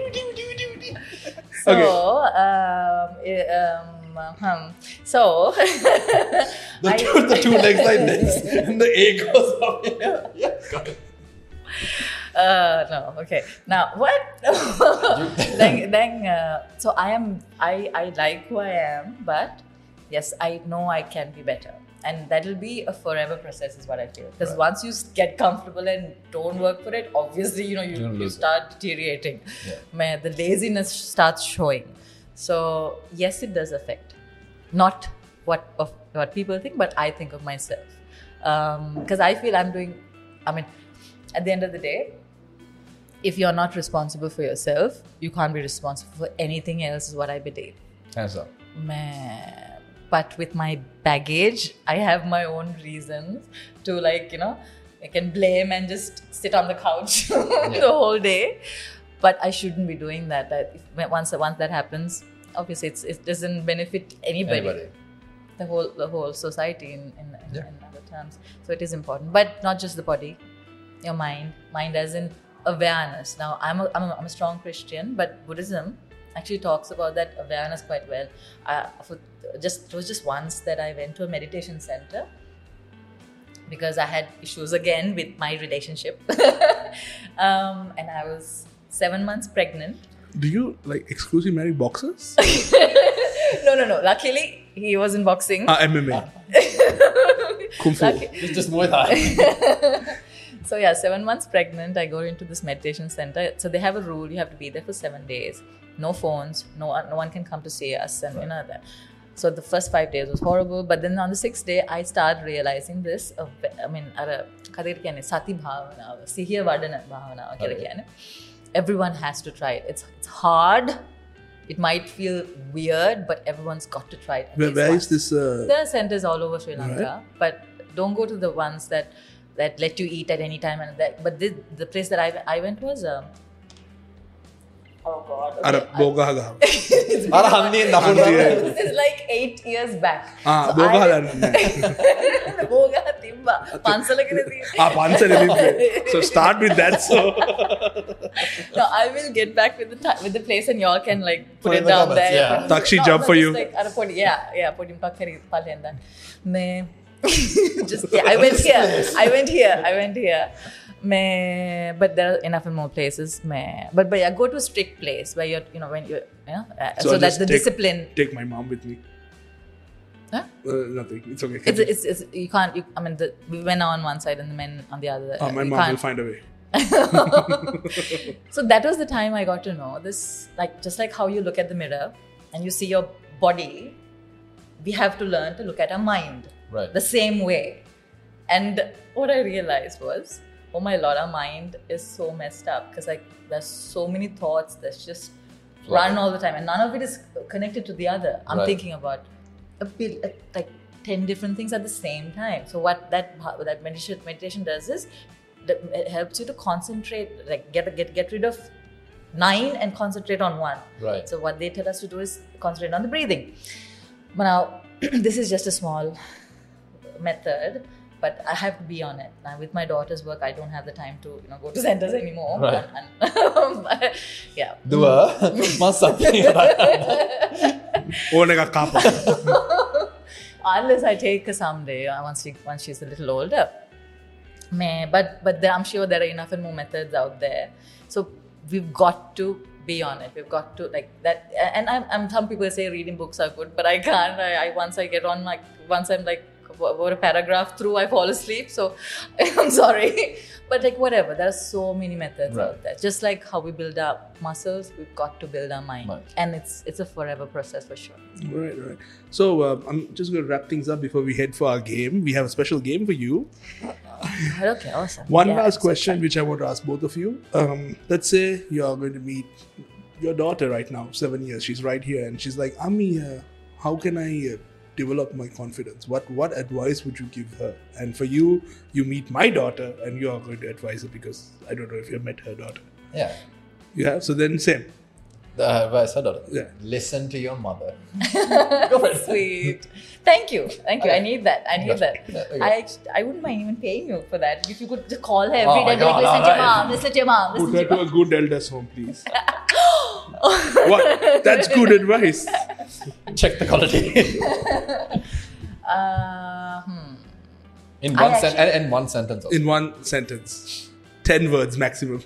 [SPEAKER 1] So,
[SPEAKER 2] Okay.
[SPEAKER 1] um, eh, um, um, so
[SPEAKER 3] The
[SPEAKER 1] I-
[SPEAKER 3] two, the two legs like this, and the A goes up here. Yeah, got it.
[SPEAKER 1] Uh, no, okay. Now what? then, then uh, so I am. I I like who I am, but yes, I know I can be better, and that will be a forever process, is what I feel. Because
[SPEAKER 3] Right.
[SPEAKER 1] once you get comfortable and don't work for it, obviously you know you,
[SPEAKER 3] You'll
[SPEAKER 1] you
[SPEAKER 3] lose it.
[SPEAKER 1] start deteriorating.
[SPEAKER 3] Yeah.
[SPEAKER 1] Man, the laziness starts showing. So yes, it does affect. Not what of what people think, but I think of myself. Because I feel I'm doing. I mean, at the end of the day, if you're not responsible for yourself, you can't be responsible for anything else, is what I believe.
[SPEAKER 3] Hands up.
[SPEAKER 1] Man. But with my baggage, I have my own reasons to, like, you know, I can blame and just sit on the couch the whole day. But I shouldn't be doing that. That if, once once that happens, obviously it's, it doesn't benefit anybody.
[SPEAKER 3] Anybody.
[SPEAKER 1] The whole the whole society in, in, in,
[SPEAKER 3] Yeah.
[SPEAKER 1] in other terms. So it is important. But not just the body, your mind. Mind as in awareness. Now, I'm a, I'm a, I'm a strong Christian, but Buddhism actually talks about that awareness quite well. I, for just, it was just once that I went to a meditation center because I had issues again with my relationship. um, and I was seven months pregnant.
[SPEAKER 2] Do you like exclusively marry boxers?
[SPEAKER 1] No, no, no. Luckily, he was in boxing.
[SPEAKER 2] Ah, M M A. Kung Fu.
[SPEAKER 1] Lucky-
[SPEAKER 3] It's just Muay Thai.
[SPEAKER 1] So yeah, seven months pregnant, I go into this meditation center. So they have a rule: you have to be there for seven days. No phones. No one, no one can come to see us, and you know that. So the first five days was horrible, but then on the sixth day, I started realizing this. Uh, I mean, ara kadir kiyane sati bhavana, sihiya vadana bhavana kira kiyane. Everyone has to try it. It's it's hard. It might feel weird, but everyone's got to try it. at
[SPEAKER 2] Where,
[SPEAKER 1] least
[SPEAKER 2] where
[SPEAKER 1] once.
[SPEAKER 2] is this? Uh,
[SPEAKER 1] There are centers all over Sri Lanka,
[SPEAKER 2] Right.
[SPEAKER 1] but don't go to the ones that that let you eat at any time. And that, but this, the place that I, I went was um, oh god,
[SPEAKER 2] Ara
[SPEAKER 1] okay.
[SPEAKER 2] Bogahaga.
[SPEAKER 3] Ara Hamdi and Napur.
[SPEAKER 1] This is like eight years back.
[SPEAKER 2] Ah,
[SPEAKER 1] So
[SPEAKER 2] Bogahaga.
[SPEAKER 1] I- Boga Timba Pansala ke nahi.
[SPEAKER 2] Ah, Pansal. So start with that. So
[SPEAKER 1] No, I will get back with the ti- with the place, and y'all can like put
[SPEAKER 3] Put
[SPEAKER 1] it
[SPEAKER 3] in the
[SPEAKER 1] down
[SPEAKER 3] comments,
[SPEAKER 1] there.
[SPEAKER 3] yeah.
[SPEAKER 1] Put-
[SPEAKER 2] Takshi
[SPEAKER 1] no,
[SPEAKER 2] job
[SPEAKER 1] no,
[SPEAKER 2] for
[SPEAKER 1] just
[SPEAKER 2] you.
[SPEAKER 1] Like, ara put, yeah, yeah, put him khari palenda. Me, just yeah, I went here. I went here. I went here. Me, but there are enough and more places. Me, but but yeah, go to a strict place where you're, you know, when you're, you know, uh, so,
[SPEAKER 2] I'll
[SPEAKER 1] that
[SPEAKER 2] just
[SPEAKER 1] the
[SPEAKER 2] take-
[SPEAKER 1] discipline.
[SPEAKER 2] Take my mom with me.
[SPEAKER 1] Huh?
[SPEAKER 2] Uh, nothing. It's okay.
[SPEAKER 1] It's, it's, it's you can't. You, I mean, the women are on one side and the men on the other.
[SPEAKER 2] Ah, my
[SPEAKER 1] You
[SPEAKER 2] mom will
[SPEAKER 1] can't-
[SPEAKER 2] find a way.
[SPEAKER 1] So that was the time I got to know this, like just like how you look at the mirror and you see your body, we have to learn to look at our mind
[SPEAKER 3] Right.
[SPEAKER 1] the same way. And what I realized was, oh my lord, our mind is so messed up because like there's so many thoughts that's just
[SPEAKER 3] Right.
[SPEAKER 1] run all the time and none of it is connected to the other. I'm
[SPEAKER 3] Right.
[SPEAKER 1] thinking about a bit, uh, like ten different things at the same time. So what that that meditation meditation does is that it helps you to concentrate, like get get get rid of nine and concentrate on one.
[SPEAKER 3] Right.
[SPEAKER 1] So what they tell us to do is concentrate on the breathing. But now this is just a small method, but I have to be on it. Now with my daughter's work, I don't have the time to you know go to centers anymore.
[SPEAKER 3] Right.
[SPEAKER 1] And, and, but, yeah.
[SPEAKER 3] Dua. Mas something.
[SPEAKER 2] Oh, nega kapa.
[SPEAKER 1] Unless I take her someday uh, once she once she's a little older. May, but but there, I'm sure there are enough and more methods out there. So we've got to be on it. We've got to like that. And I'm, I'm some people say reading books are good, but I can't. I, I once I get on like once I'm like about a paragraph through, I fall asleep. So I'm sorry. But like whatever, there are so many methods
[SPEAKER 3] Right.
[SPEAKER 1] out there. Just like how we build our muscles, we've got to build our mind.
[SPEAKER 3] Mind.
[SPEAKER 1] And it's it's a forever process for sure.
[SPEAKER 2] Right, right. So uh, I'm just going to wrap things up before we head for our game. We have a special game for you.
[SPEAKER 1] Okay, awesome.
[SPEAKER 2] One
[SPEAKER 1] Yeah,
[SPEAKER 2] last
[SPEAKER 1] so
[SPEAKER 2] question,
[SPEAKER 1] excited.
[SPEAKER 2] which I want to ask both of you. Um, let's say you're going to meet your daughter right now, seven years. She's right here, and she's like, "Ami, uh, how can I uh, develop my confidence? What what advice would you give her?" And for you, you meet my daughter, and you are going to advise her because I don't know if you've met her daughter.
[SPEAKER 3] Yeah.
[SPEAKER 2] You have? So then, same.
[SPEAKER 3] The advice, I don't know.
[SPEAKER 2] Yeah.
[SPEAKER 3] Listen to your mother.
[SPEAKER 1] Sweet. Thank you. Thank you. I need that. I need that.
[SPEAKER 3] Yeah, okay.
[SPEAKER 1] I act- I wouldn't mind even paying you for that. If you could just call her every
[SPEAKER 3] Oh
[SPEAKER 1] day
[SPEAKER 3] my
[SPEAKER 1] and be like,
[SPEAKER 3] God,
[SPEAKER 1] listen to your
[SPEAKER 3] alright.
[SPEAKER 1] mom, listen to your mom, listen
[SPEAKER 2] Put
[SPEAKER 1] to
[SPEAKER 2] her
[SPEAKER 1] your
[SPEAKER 2] to
[SPEAKER 1] mom.
[SPEAKER 2] a good elders home, please. What? That's good advice.
[SPEAKER 3] Check the quality.
[SPEAKER 1] Uh, hmm.
[SPEAKER 3] in
[SPEAKER 1] I
[SPEAKER 3] one sen-
[SPEAKER 1] actually-
[SPEAKER 3] and in one sentence. Also.
[SPEAKER 2] In one sentence. Ten words maximum.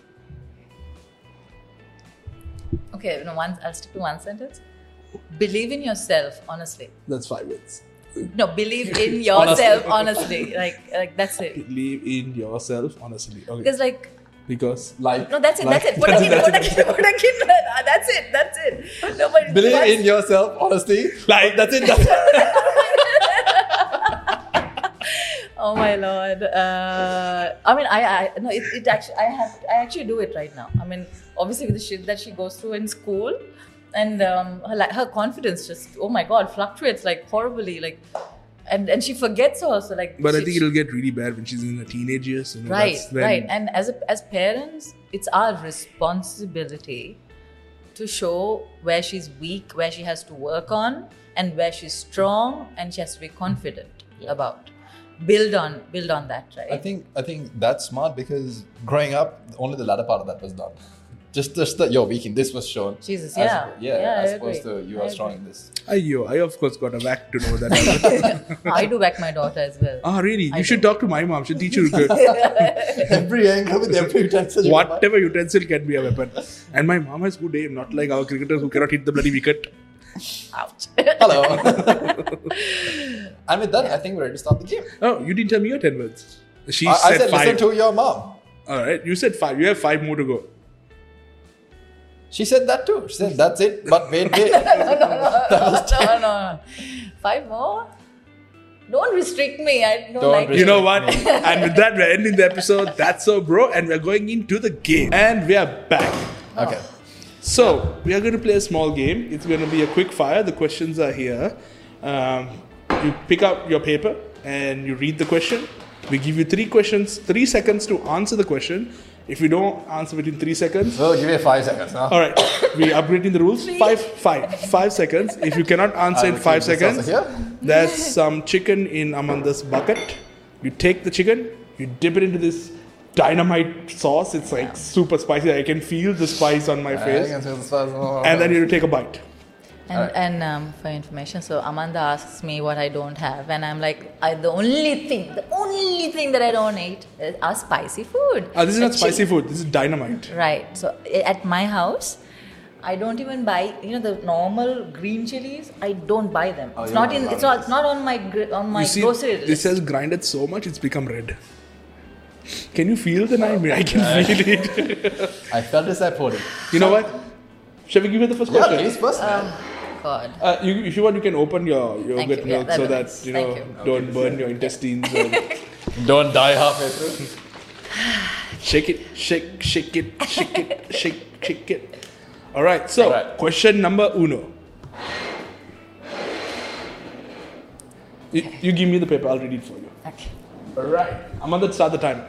[SPEAKER 1] Okay, no, one, I'll stick to one sentence. Believe in yourself, honestly.
[SPEAKER 2] That's five words.
[SPEAKER 1] No, believe in yourself, honestly. Like, like that's it.
[SPEAKER 2] Believe in yourself, honestly. Okay.
[SPEAKER 1] Because like,
[SPEAKER 2] Because
[SPEAKER 3] Like,
[SPEAKER 1] no, that's it.
[SPEAKER 2] Like-
[SPEAKER 1] That's it. Put a kid. Put a kid. Put a kid. That's it. That's it. No, but
[SPEAKER 3] believe
[SPEAKER 1] once-
[SPEAKER 3] in yourself, honesty.
[SPEAKER 2] Like-
[SPEAKER 3] that's it. That's it.
[SPEAKER 1] Oh my lord! Uh, I mean, I, I no, it, it actually, I have, I actually do it right now. I mean, obviously with the shit that she goes through in school, and um, her like her confidence just, oh my god, fluctuates like horribly, like, and and she forgets also, like.
[SPEAKER 2] But I
[SPEAKER 1] she-
[SPEAKER 2] think it'll get really bad when she's in her teenage years. You know,
[SPEAKER 1] Right,
[SPEAKER 2] that's when-
[SPEAKER 1] right. And as a, as parents, it's our responsibility to show where she's weak, where she has to work on, and where she's strong, and she has to be confident
[SPEAKER 3] Yeah.
[SPEAKER 1] about. Build on, build on that, right?
[SPEAKER 3] I think I think that's smart because growing up, only the latter part of that was done. Just just that you're weak in this was shown.
[SPEAKER 1] Jesus,
[SPEAKER 3] As-
[SPEAKER 1] yeah.
[SPEAKER 3] yeah.
[SPEAKER 1] Yeah,
[SPEAKER 3] as
[SPEAKER 1] I
[SPEAKER 3] opposed
[SPEAKER 1] agree.
[SPEAKER 3] to you
[SPEAKER 1] I
[SPEAKER 3] are strong
[SPEAKER 1] agree.
[SPEAKER 3] in this.
[SPEAKER 2] Ayo, I of course got a whack to know that.
[SPEAKER 1] I do back my daughter as well.
[SPEAKER 2] Ah, really? You
[SPEAKER 1] I
[SPEAKER 2] should
[SPEAKER 1] do.
[SPEAKER 2] talk to my mom. She'll teach you good.
[SPEAKER 3] Every angle with every utensil. you can buy.
[SPEAKER 2] Whatever utensil can be a weapon. And my mom has good aim, not like our cricketers who cannot hit the bloody wicket.
[SPEAKER 1] Ouch.
[SPEAKER 3] Hello. And with that, I think we're ready to start the game.
[SPEAKER 2] Oh, you didn't tell me your ten words. She
[SPEAKER 3] I, I
[SPEAKER 2] said,
[SPEAKER 3] said
[SPEAKER 2] five.
[SPEAKER 3] listen to your mom.
[SPEAKER 2] Alright, you said five. You have five more to go.
[SPEAKER 3] She said that too. She said that's it. But wait, wait.
[SPEAKER 1] no, no, no. Five more? Don't restrict me. I don't,
[SPEAKER 3] Don't
[SPEAKER 1] like
[SPEAKER 2] You
[SPEAKER 1] it.
[SPEAKER 2] know what? And with that, we're ending the episode. That's so, bro. And we're going into the game. And we are back.
[SPEAKER 3] Okay.
[SPEAKER 2] So, we are going to play a small game. It's going to be a quick fire. The questions are here. Um, you pick up your paper and you read the question. We give you three questions, three seconds to answer the question. If you don't answer within three seconds,
[SPEAKER 3] Well, give me five seconds now.
[SPEAKER 2] all right, we are upgrading the rules. Five, five, five seconds. If you cannot answer in
[SPEAKER 3] I'll
[SPEAKER 2] five
[SPEAKER 3] keep this
[SPEAKER 2] seconds,
[SPEAKER 3] also here.
[SPEAKER 2] there's some chicken in Amanda's bucket. You take the chicken, you dip it into this dynamite sauce. It's like super spicy. I can feel the spice on my
[SPEAKER 3] I
[SPEAKER 2] face.
[SPEAKER 3] can feel the spice.
[SPEAKER 2] And then you take a bite.
[SPEAKER 1] And,
[SPEAKER 3] Alright.
[SPEAKER 1] and um, for information, so Amanda asks me what I don't have, and I'm like, I, the only thing, the only thing that I don't eat is our spicy food.
[SPEAKER 2] Ah, this is
[SPEAKER 1] The
[SPEAKER 2] not spicy
[SPEAKER 1] chili-
[SPEAKER 2] food. This is dynamite.
[SPEAKER 1] Right. So i- at my house, I don't even buy, you know, the normal green chilies. I don't buy them.
[SPEAKER 3] Oh,
[SPEAKER 1] it's
[SPEAKER 3] you
[SPEAKER 1] not
[SPEAKER 3] don't
[SPEAKER 1] in.
[SPEAKER 3] allow
[SPEAKER 1] It's not.
[SPEAKER 3] it.
[SPEAKER 1] It's not on my gr- on my
[SPEAKER 2] You see,
[SPEAKER 1] grocery
[SPEAKER 2] this
[SPEAKER 1] list.
[SPEAKER 2] has grinded so much, it's become red. Can you feel the knife? I can feel it.
[SPEAKER 3] I felt this at forty.
[SPEAKER 2] You know what? Shall we give it the first
[SPEAKER 3] Yeah,
[SPEAKER 2] question?
[SPEAKER 3] ladies first, man.
[SPEAKER 1] God.
[SPEAKER 2] Uh, you, if you want, you can open your
[SPEAKER 1] Thank
[SPEAKER 2] yogurt
[SPEAKER 1] you. Yeah,
[SPEAKER 2] milk
[SPEAKER 1] that'd
[SPEAKER 2] so
[SPEAKER 1] be
[SPEAKER 2] that
[SPEAKER 1] nice.
[SPEAKER 2] you
[SPEAKER 1] Thank
[SPEAKER 2] know
[SPEAKER 1] you.
[SPEAKER 2] don't burn your intestines. And
[SPEAKER 3] Don't die halfway through.
[SPEAKER 2] shake it, shake, shake it, shake it, shake, shake it. All right. So,
[SPEAKER 3] All right.
[SPEAKER 2] question number uno. You, you give me the paper. I'll read it for you.
[SPEAKER 1] Okay.
[SPEAKER 2] All right. I'm going to start the timer.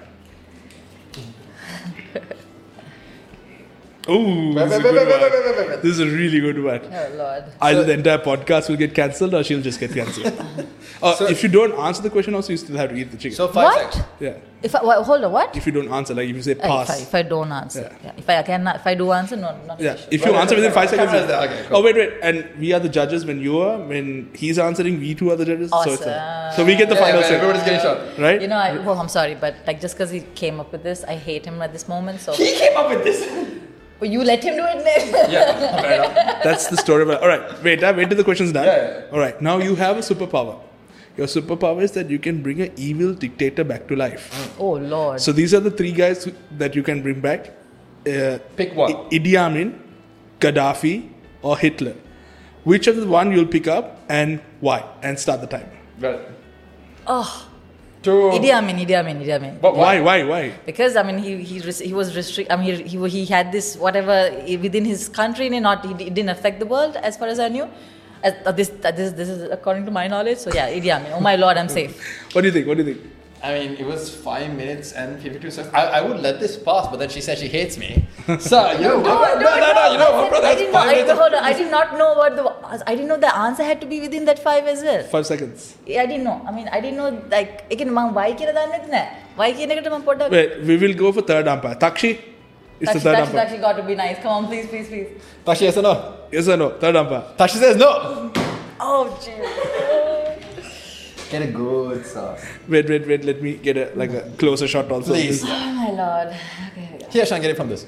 [SPEAKER 2] Ooh,
[SPEAKER 3] Wait,
[SPEAKER 2] this is a
[SPEAKER 3] wait, wait,
[SPEAKER 2] good
[SPEAKER 3] wait, wait,
[SPEAKER 2] one.
[SPEAKER 3] wait, wait, wait.
[SPEAKER 2] This is a really good one.
[SPEAKER 1] Oh Lord.
[SPEAKER 2] Either the entire podcast will get cancelled or she'll just get cancelled. uh,
[SPEAKER 3] So-
[SPEAKER 2] if you don't answer the question, also you still have to eat the chicken.
[SPEAKER 3] So five
[SPEAKER 1] What?
[SPEAKER 3] seconds.
[SPEAKER 2] yeah.
[SPEAKER 1] If I wha- hold on, what?
[SPEAKER 2] If you don't answer, like if you say
[SPEAKER 1] Uh, If I,
[SPEAKER 2] pass.
[SPEAKER 1] if I don't answer,
[SPEAKER 2] Yeah.
[SPEAKER 1] yeah. If I can, if I do answer, no, not
[SPEAKER 2] Yeah.
[SPEAKER 1] an issue.
[SPEAKER 2] If you
[SPEAKER 3] Wait,
[SPEAKER 2] answer
[SPEAKER 3] wait,
[SPEAKER 2] within
[SPEAKER 3] wait,
[SPEAKER 2] five
[SPEAKER 3] wait.
[SPEAKER 2] seconds.
[SPEAKER 3] Camera is there. Okay, cool.
[SPEAKER 2] Oh wait, wait, and we are the judges when you are when he's answering. We two are the judges. So, it's a-
[SPEAKER 1] Awesome.
[SPEAKER 2] so we get the
[SPEAKER 3] Yeah,
[SPEAKER 2] final
[SPEAKER 3] yeah,
[SPEAKER 2] say,
[SPEAKER 3] everybody's getting shot.
[SPEAKER 2] right?
[SPEAKER 1] You know, I, well, I'm sorry, but like just because he came up with this, I hate him at this moment. So,
[SPEAKER 3] He came up with this.
[SPEAKER 1] but you let him do it then.
[SPEAKER 3] Yeah, fair enough.
[SPEAKER 2] That's the story. About, all right, wait. I've waited. The question's done.
[SPEAKER 3] Yeah, yeah.
[SPEAKER 2] All right. Now you have a superpower. Your superpower is that you can bring an evil dictator back to life.
[SPEAKER 1] Oh Lord.
[SPEAKER 2] So these are the three guys who- that you can bring back. Uh,
[SPEAKER 3] Pick one.
[SPEAKER 2] I- Idi Amin, Gaddafi, or Hitler. Which of the one you'll pick up and why? And start the timer.
[SPEAKER 3] Well,
[SPEAKER 1] oh,
[SPEAKER 3] two.
[SPEAKER 1] Idi Amin, Idi Amin, Idi Amin.
[SPEAKER 3] But
[SPEAKER 2] Why? Why? Why?
[SPEAKER 1] Because I mean, he he res- he was restrict. I mean, he, he he had this whatever within his country, and not he, it didn't affect the world as far as I knew. As, uh, this uh, this this is according to my knowledge. So yeah, Idi Amin. Oh my Lord, I'm safe.
[SPEAKER 2] What do you think? What do you think?
[SPEAKER 3] I mean, it was five minutes and fifty-two seconds. I, I would let this pass, but then she said she hates me. So, you know, no, no, no, no, you know,
[SPEAKER 1] I,
[SPEAKER 3] brother,
[SPEAKER 1] I
[SPEAKER 3] that's
[SPEAKER 1] didn't know.
[SPEAKER 3] five
[SPEAKER 1] I,
[SPEAKER 3] minutes.
[SPEAKER 1] hold on, I did not know what the. I didn't know the answer had to be within that five as well.
[SPEAKER 2] Five seconds.
[SPEAKER 1] Yeah, I didn't know. I mean, I didn't know like. Again, මම why කියලා දන්නේ නැහැ. Why කියන එකට මම පොඩ්ඩක්.
[SPEAKER 2] Wait, we will go for third umpire. Takshi? It's the
[SPEAKER 1] Tashi,
[SPEAKER 2] third
[SPEAKER 1] Tashi,
[SPEAKER 2] umpire.
[SPEAKER 1] Tashi got to be nice. Come on, please, please, please.
[SPEAKER 3] Tashi, yes or no?
[SPEAKER 2] Yes or no? Third umpire.
[SPEAKER 3] Tashi says no.
[SPEAKER 1] Oh, jeez.
[SPEAKER 3] Get a good sauce.
[SPEAKER 2] Wait, wait, wait. Let me get a like a closer shot also.
[SPEAKER 3] Please.
[SPEAKER 1] Oh my Lord. Okay, okay.
[SPEAKER 3] Here, Shan, get it from this.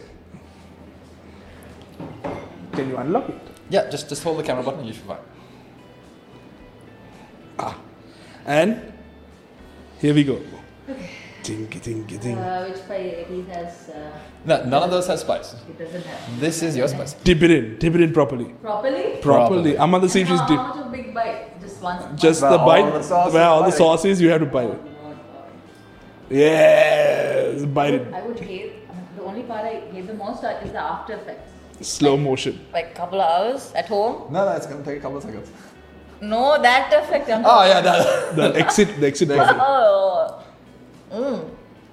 [SPEAKER 2] Can you unlock it?
[SPEAKER 3] Yeah, just just hold the camera button and you should be fine.
[SPEAKER 2] Ah. And here we go. Tinky, tinky, tinky.
[SPEAKER 1] Uh, which pie he has? Uh,
[SPEAKER 3] No, none of those has spice.
[SPEAKER 1] it doesn't have.
[SPEAKER 3] This is your spice.
[SPEAKER 2] Dip it in. Dip it in properly.
[SPEAKER 1] Properly?
[SPEAKER 2] Properly. I'm on the see if she's
[SPEAKER 1] How
[SPEAKER 2] dip.
[SPEAKER 1] much of big bite? Just one.
[SPEAKER 2] Just
[SPEAKER 3] Where
[SPEAKER 2] the
[SPEAKER 3] all
[SPEAKER 2] bite.
[SPEAKER 3] the sauce
[SPEAKER 2] Where
[SPEAKER 3] is
[SPEAKER 2] all the
[SPEAKER 3] biting.
[SPEAKER 2] sauce is, you have to bite it. Yes. Bite it.
[SPEAKER 1] I would hate. I mean, the only part I hate the most is the after effects.
[SPEAKER 2] Slow motion.
[SPEAKER 1] Like couple of hours at home.
[SPEAKER 3] No, no, it's gonna take a couple of seconds.
[SPEAKER 1] No, that effect. I'm
[SPEAKER 3] Oh yeah, that.
[SPEAKER 2] The exit, the exit
[SPEAKER 3] The
[SPEAKER 2] button.
[SPEAKER 1] Oh. Mm.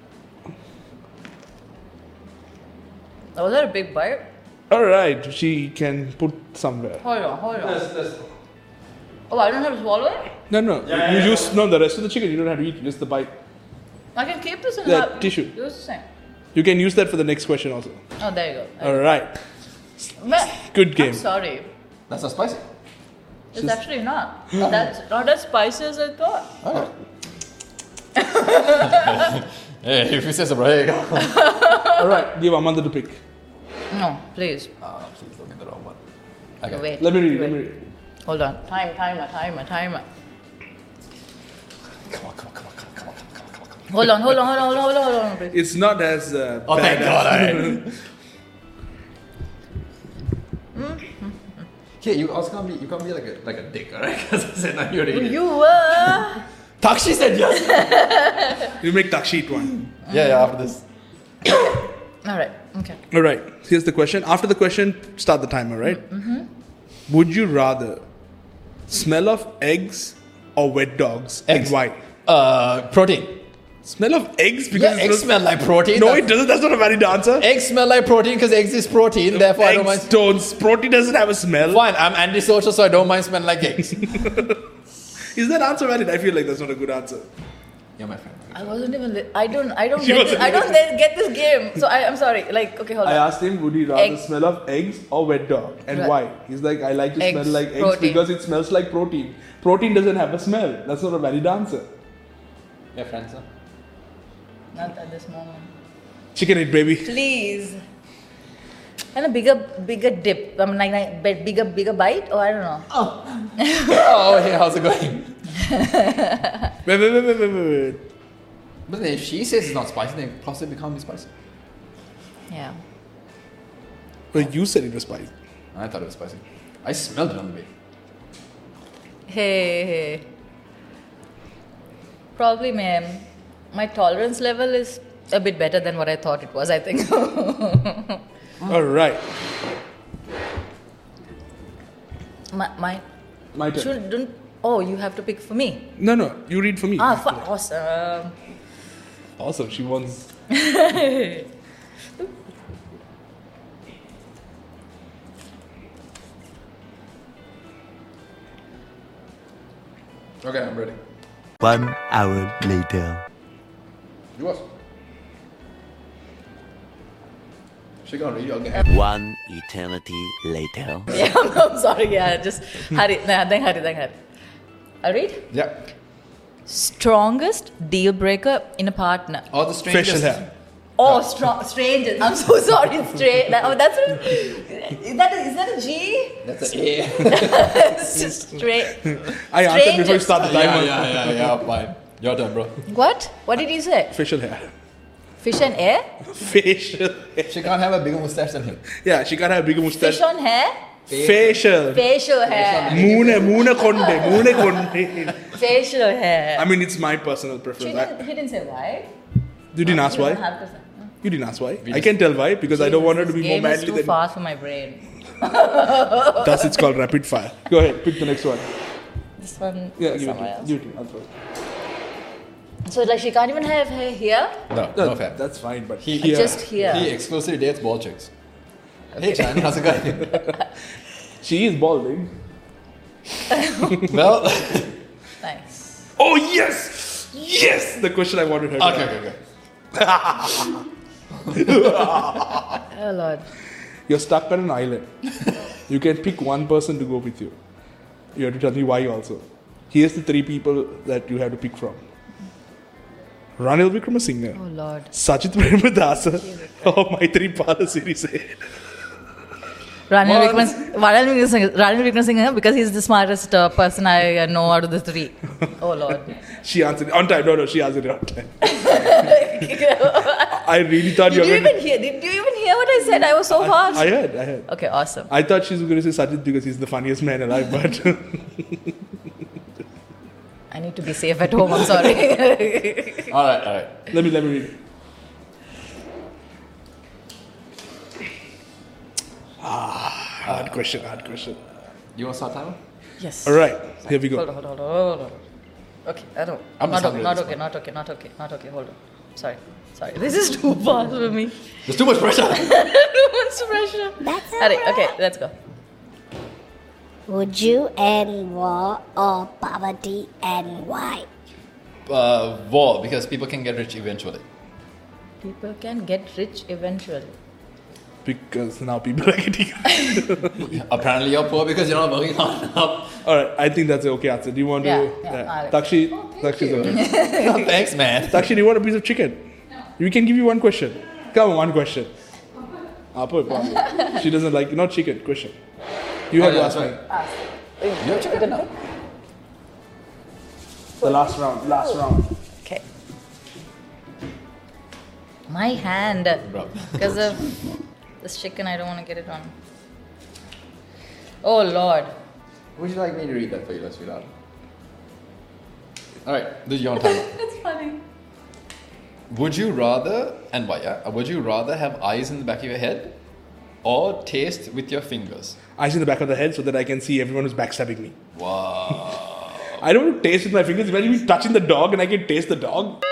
[SPEAKER 1] Was that a big bite?
[SPEAKER 2] All right, she can put somewhere.
[SPEAKER 1] Hold on, hold on. Oh, I don't have to swallow it?
[SPEAKER 2] No, no. you use no the rest of the chicken. You don't have to eat just the bite.
[SPEAKER 1] I can keep this in
[SPEAKER 2] The
[SPEAKER 1] the
[SPEAKER 2] tissue.
[SPEAKER 1] Use the same.
[SPEAKER 2] You can use that for the next question also.
[SPEAKER 1] Oh, there you go.
[SPEAKER 2] All right.
[SPEAKER 1] But
[SPEAKER 2] Good game.
[SPEAKER 1] I'm sorry.
[SPEAKER 3] That's not spicy.
[SPEAKER 1] It's actually not. That's not as spicy as I thought.
[SPEAKER 3] Oh. Hey, if you say so, bro, here you go.
[SPEAKER 2] All right. Give Amanda to pick.
[SPEAKER 1] No, please.
[SPEAKER 3] Oh, please don't get the wrong one. Okay.
[SPEAKER 1] Wait.
[SPEAKER 2] Let me read.
[SPEAKER 1] wait.
[SPEAKER 2] Let me read.
[SPEAKER 1] Hold on. Time, timer, timer, timer.
[SPEAKER 3] Come on, come on, come on, come on, come on, come on, come on, come on.
[SPEAKER 1] Hold on, hold on, hold on, hold on, hold on, hold on, please.
[SPEAKER 2] It's not as uh,
[SPEAKER 3] Oh,
[SPEAKER 2] bad
[SPEAKER 3] thank God,
[SPEAKER 2] as-
[SPEAKER 3] Okay, you also can't be, you can't be like a like a dick, alright? Because I said no, you already did.
[SPEAKER 1] You were.
[SPEAKER 3] Takshi said yes.
[SPEAKER 2] You make Takshi eat one.
[SPEAKER 3] Yeah, yeah. After this.
[SPEAKER 1] All right. Okay.
[SPEAKER 2] All right. Here's the question. After the question, start the timer. Right? Mm-hmm. Would you rather smell of eggs or wet dogs?
[SPEAKER 3] Eggs.
[SPEAKER 2] And why?
[SPEAKER 3] Uh, protein.
[SPEAKER 2] Smell of eggs because
[SPEAKER 3] Yeah,
[SPEAKER 2] it
[SPEAKER 3] eggs
[SPEAKER 2] smells-
[SPEAKER 3] smell like protein.
[SPEAKER 2] No,
[SPEAKER 3] That's-
[SPEAKER 2] it doesn't. That's not a valid answer.
[SPEAKER 3] Eggs smell like protein because eggs is protein. Therefore, I don't
[SPEAKER 2] Eggs
[SPEAKER 3] mind.
[SPEAKER 2] don't. Protein doesn't have a smell.
[SPEAKER 3] Fine, I'm antisocial, so I don't mind smelling like eggs.
[SPEAKER 2] Is that answer valid? I feel like that's not a good answer.
[SPEAKER 3] You're my friend.
[SPEAKER 1] I wasn't even. Li- I don't. I don't
[SPEAKER 2] She
[SPEAKER 1] get. This,
[SPEAKER 2] wasn't
[SPEAKER 1] I don't
[SPEAKER 2] listening.
[SPEAKER 1] get this game. So I, I'm sorry. Like, okay, hold
[SPEAKER 2] I
[SPEAKER 1] on.
[SPEAKER 2] asked him, would he rather
[SPEAKER 1] Eggs.
[SPEAKER 2] smell of eggs or wet dog? And
[SPEAKER 1] Right.
[SPEAKER 2] why? He's like, I like to
[SPEAKER 1] Eggs,
[SPEAKER 2] smell like eggs
[SPEAKER 1] protein.
[SPEAKER 2] because it smells like protein. Protein doesn't have a smell. That's not a valid answer.
[SPEAKER 3] You're friends, huh?
[SPEAKER 1] Not at this moment.
[SPEAKER 2] Chicken it, baby.
[SPEAKER 1] Please. And a bigger, bigger dip. I mean, like, like bit- bigger, bigger bite, or I don't know.
[SPEAKER 3] Oh, hey, how's it going?
[SPEAKER 2] Wait, wait, wait, wait, wait, wait.
[SPEAKER 3] But then if she says it's not spicy, then possibly can't be spicy.
[SPEAKER 1] Yeah.
[SPEAKER 2] Wait, you said it was spicy.
[SPEAKER 3] I thought it was spicy. I smelled it on the way.
[SPEAKER 1] Hey, hey. Probably, ma'am. My tolerance level is a bit better than what I thought it was. I think.
[SPEAKER 2] All right.
[SPEAKER 1] my, my
[SPEAKER 2] My turn.
[SPEAKER 1] should don't. Oh, you have to pick for me.
[SPEAKER 2] No, no. You read for me.
[SPEAKER 1] Ah, fu- awesome.
[SPEAKER 2] Awesome. She wants.
[SPEAKER 3] Okay, I'm ready.
[SPEAKER 4] One hour later.
[SPEAKER 3] Yours. She can't read, okay.
[SPEAKER 4] One eternity later.
[SPEAKER 1] Yeah, I'm, I'm sorry. Yeah, just hurry. Nah, then hurry, then hurry. I read.
[SPEAKER 3] Yeah.
[SPEAKER 1] Strongest deal breaker in a partner.
[SPEAKER 3] Or the strangest.
[SPEAKER 2] Facial hair.
[SPEAKER 1] Oh, stra- strangers. I'm so sorry. Stra- that, oh, that's a, is that a, is that a G?
[SPEAKER 3] That's a A.
[SPEAKER 1] It's just straight.
[SPEAKER 2] I answered before you
[SPEAKER 1] Strangers.
[SPEAKER 2] start the timer.
[SPEAKER 3] yeah, yeah, yeah, yeah, fine. Your turn, bro.
[SPEAKER 1] What? What did you say?
[SPEAKER 2] Facial hair.
[SPEAKER 1] Fish and air?
[SPEAKER 2] Facial hair.
[SPEAKER 3] She can't have a bigger mustache than him.
[SPEAKER 2] Yeah, she can't have a bigger mustache.
[SPEAKER 1] Fish on hair?
[SPEAKER 2] Facial.
[SPEAKER 1] Facial hair.
[SPEAKER 2] Moone, moone konde, moone konde.
[SPEAKER 1] Facial hair.
[SPEAKER 2] I mean, it's my personal
[SPEAKER 1] She
[SPEAKER 2] preference. I,
[SPEAKER 1] didn't, he didn't say why.
[SPEAKER 2] you didn't ask
[SPEAKER 1] You
[SPEAKER 2] why?
[SPEAKER 1] don't have to say.
[SPEAKER 2] You didn't ask why?
[SPEAKER 3] We
[SPEAKER 2] I
[SPEAKER 3] just-
[SPEAKER 2] can tell why because I don't want her to be
[SPEAKER 1] This
[SPEAKER 2] more
[SPEAKER 1] game is
[SPEAKER 2] manly
[SPEAKER 1] too
[SPEAKER 2] than.
[SPEAKER 1] fast for my brain.
[SPEAKER 2] Thus, it's called rapid fire. Go ahead, pick the next one.
[SPEAKER 1] This one
[SPEAKER 2] Yeah,
[SPEAKER 1] is
[SPEAKER 2] give it to
[SPEAKER 1] somewhere
[SPEAKER 2] me.
[SPEAKER 1] else.
[SPEAKER 2] Give it to me. I'll throw it.
[SPEAKER 1] So like she can't even have hair here?
[SPEAKER 3] No,
[SPEAKER 2] No,
[SPEAKER 3] no fair.
[SPEAKER 2] that's fine, but
[SPEAKER 3] He-
[SPEAKER 2] here,
[SPEAKER 1] Just here.
[SPEAKER 3] He exclusively dates bald chicks. Hey, Chan, how's it going?
[SPEAKER 2] she is balding.
[SPEAKER 3] Well,
[SPEAKER 1] Nice.
[SPEAKER 2] Oh yes, yes. The question I wanted her to
[SPEAKER 3] okay,
[SPEAKER 2] ask.
[SPEAKER 3] okay, okay.
[SPEAKER 1] Oh Lord.
[SPEAKER 2] You're stuck on an island. You can pick one person to go with you. You have to tell me why also. Here's the three people that you have to pick from. Ranil Wickramasinghe,
[SPEAKER 1] Oh Lord.
[SPEAKER 2] Sajith Premadasa, or Maitri Palasiri.
[SPEAKER 1] Ranil Wickramasinghe, Ranil Wickramasinghe, Ranil Wickramasinghe, because he's the smartest uh, person I uh, know out of the three. Oh Lord.
[SPEAKER 2] She answered it on time. No, no, she answered it on time. I really thought you
[SPEAKER 1] Did
[SPEAKER 2] were
[SPEAKER 1] you
[SPEAKER 2] going
[SPEAKER 1] even hear? Did you even hear what I said? I was so fast.
[SPEAKER 2] I heard, I heard.
[SPEAKER 1] Okay, awesome.
[SPEAKER 2] I thought she was going to say Sajith because he's the funniest man alive, but
[SPEAKER 1] I need to be safe at home. I'm sorry.
[SPEAKER 3] All right, all right.
[SPEAKER 2] let me let me read it. Ah, hard question, hard question.
[SPEAKER 3] You want to start timer?
[SPEAKER 1] Yes.
[SPEAKER 2] All right, here we
[SPEAKER 1] Hold
[SPEAKER 2] go.
[SPEAKER 1] on, hold on, hold on. Okay, I don't.
[SPEAKER 3] I'm
[SPEAKER 1] not,
[SPEAKER 3] just
[SPEAKER 1] okay,
[SPEAKER 3] hungry
[SPEAKER 1] not
[SPEAKER 3] at this
[SPEAKER 1] okay, not okay, not okay, not okay. Hold on. Sorry, sorry. This is too fast for me.
[SPEAKER 3] There's too much pressure.
[SPEAKER 1] Too much pressure.
[SPEAKER 5] That's
[SPEAKER 1] Alright, okay, let's go.
[SPEAKER 5] Would you end war or poverty and why?
[SPEAKER 3] Uh, war, because people can get rich eventually.
[SPEAKER 1] People can get rich eventually.
[SPEAKER 2] Because now people are getting.
[SPEAKER 3] Apparently, you're poor because you're not working hard enough.
[SPEAKER 2] All right, I think that's an okay answer. Do you want
[SPEAKER 1] Yeah,
[SPEAKER 2] to?
[SPEAKER 1] yeah, Alex.
[SPEAKER 2] Takshi, Takshi's okay.
[SPEAKER 3] Oh, thanks, man.
[SPEAKER 2] Takshi, do you want a piece of chicken? We can give you one question. Come on, one question. Ah, put it, put it. She doesn't like not chicken. Question. You
[SPEAKER 3] Oh,
[SPEAKER 2] have
[SPEAKER 3] yeah,
[SPEAKER 2] to ask
[SPEAKER 3] that's
[SPEAKER 2] me.
[SPEAKER 3] right. You have chicken now?
[SPEAKER 2] The last round. Last round.
[SPEAKER 1] Okay. My hand.
[SPEAKER 3] Bro.
[SPEAKER 1] Because of this chicken, I don't want to get it on. Oh Lord.
[SPEAKER 3] Would you like me to read that for you? Let's read out. All right, this is your time.
[SPEAKER 1] It's funny.
[SPEAKER 3] Would you rather, and why? Yeah, would you rather have eyes in the back of your head, or taste with your fingers?
[SPEAKER 2] Eyes in the back of the head so that I can see everyone who's backstabbing me.
[SPEAKER 3] Wow.
[SPEAKER 2] I don't taste with my fingers. Imagine me touching the dog and I can taste the dog.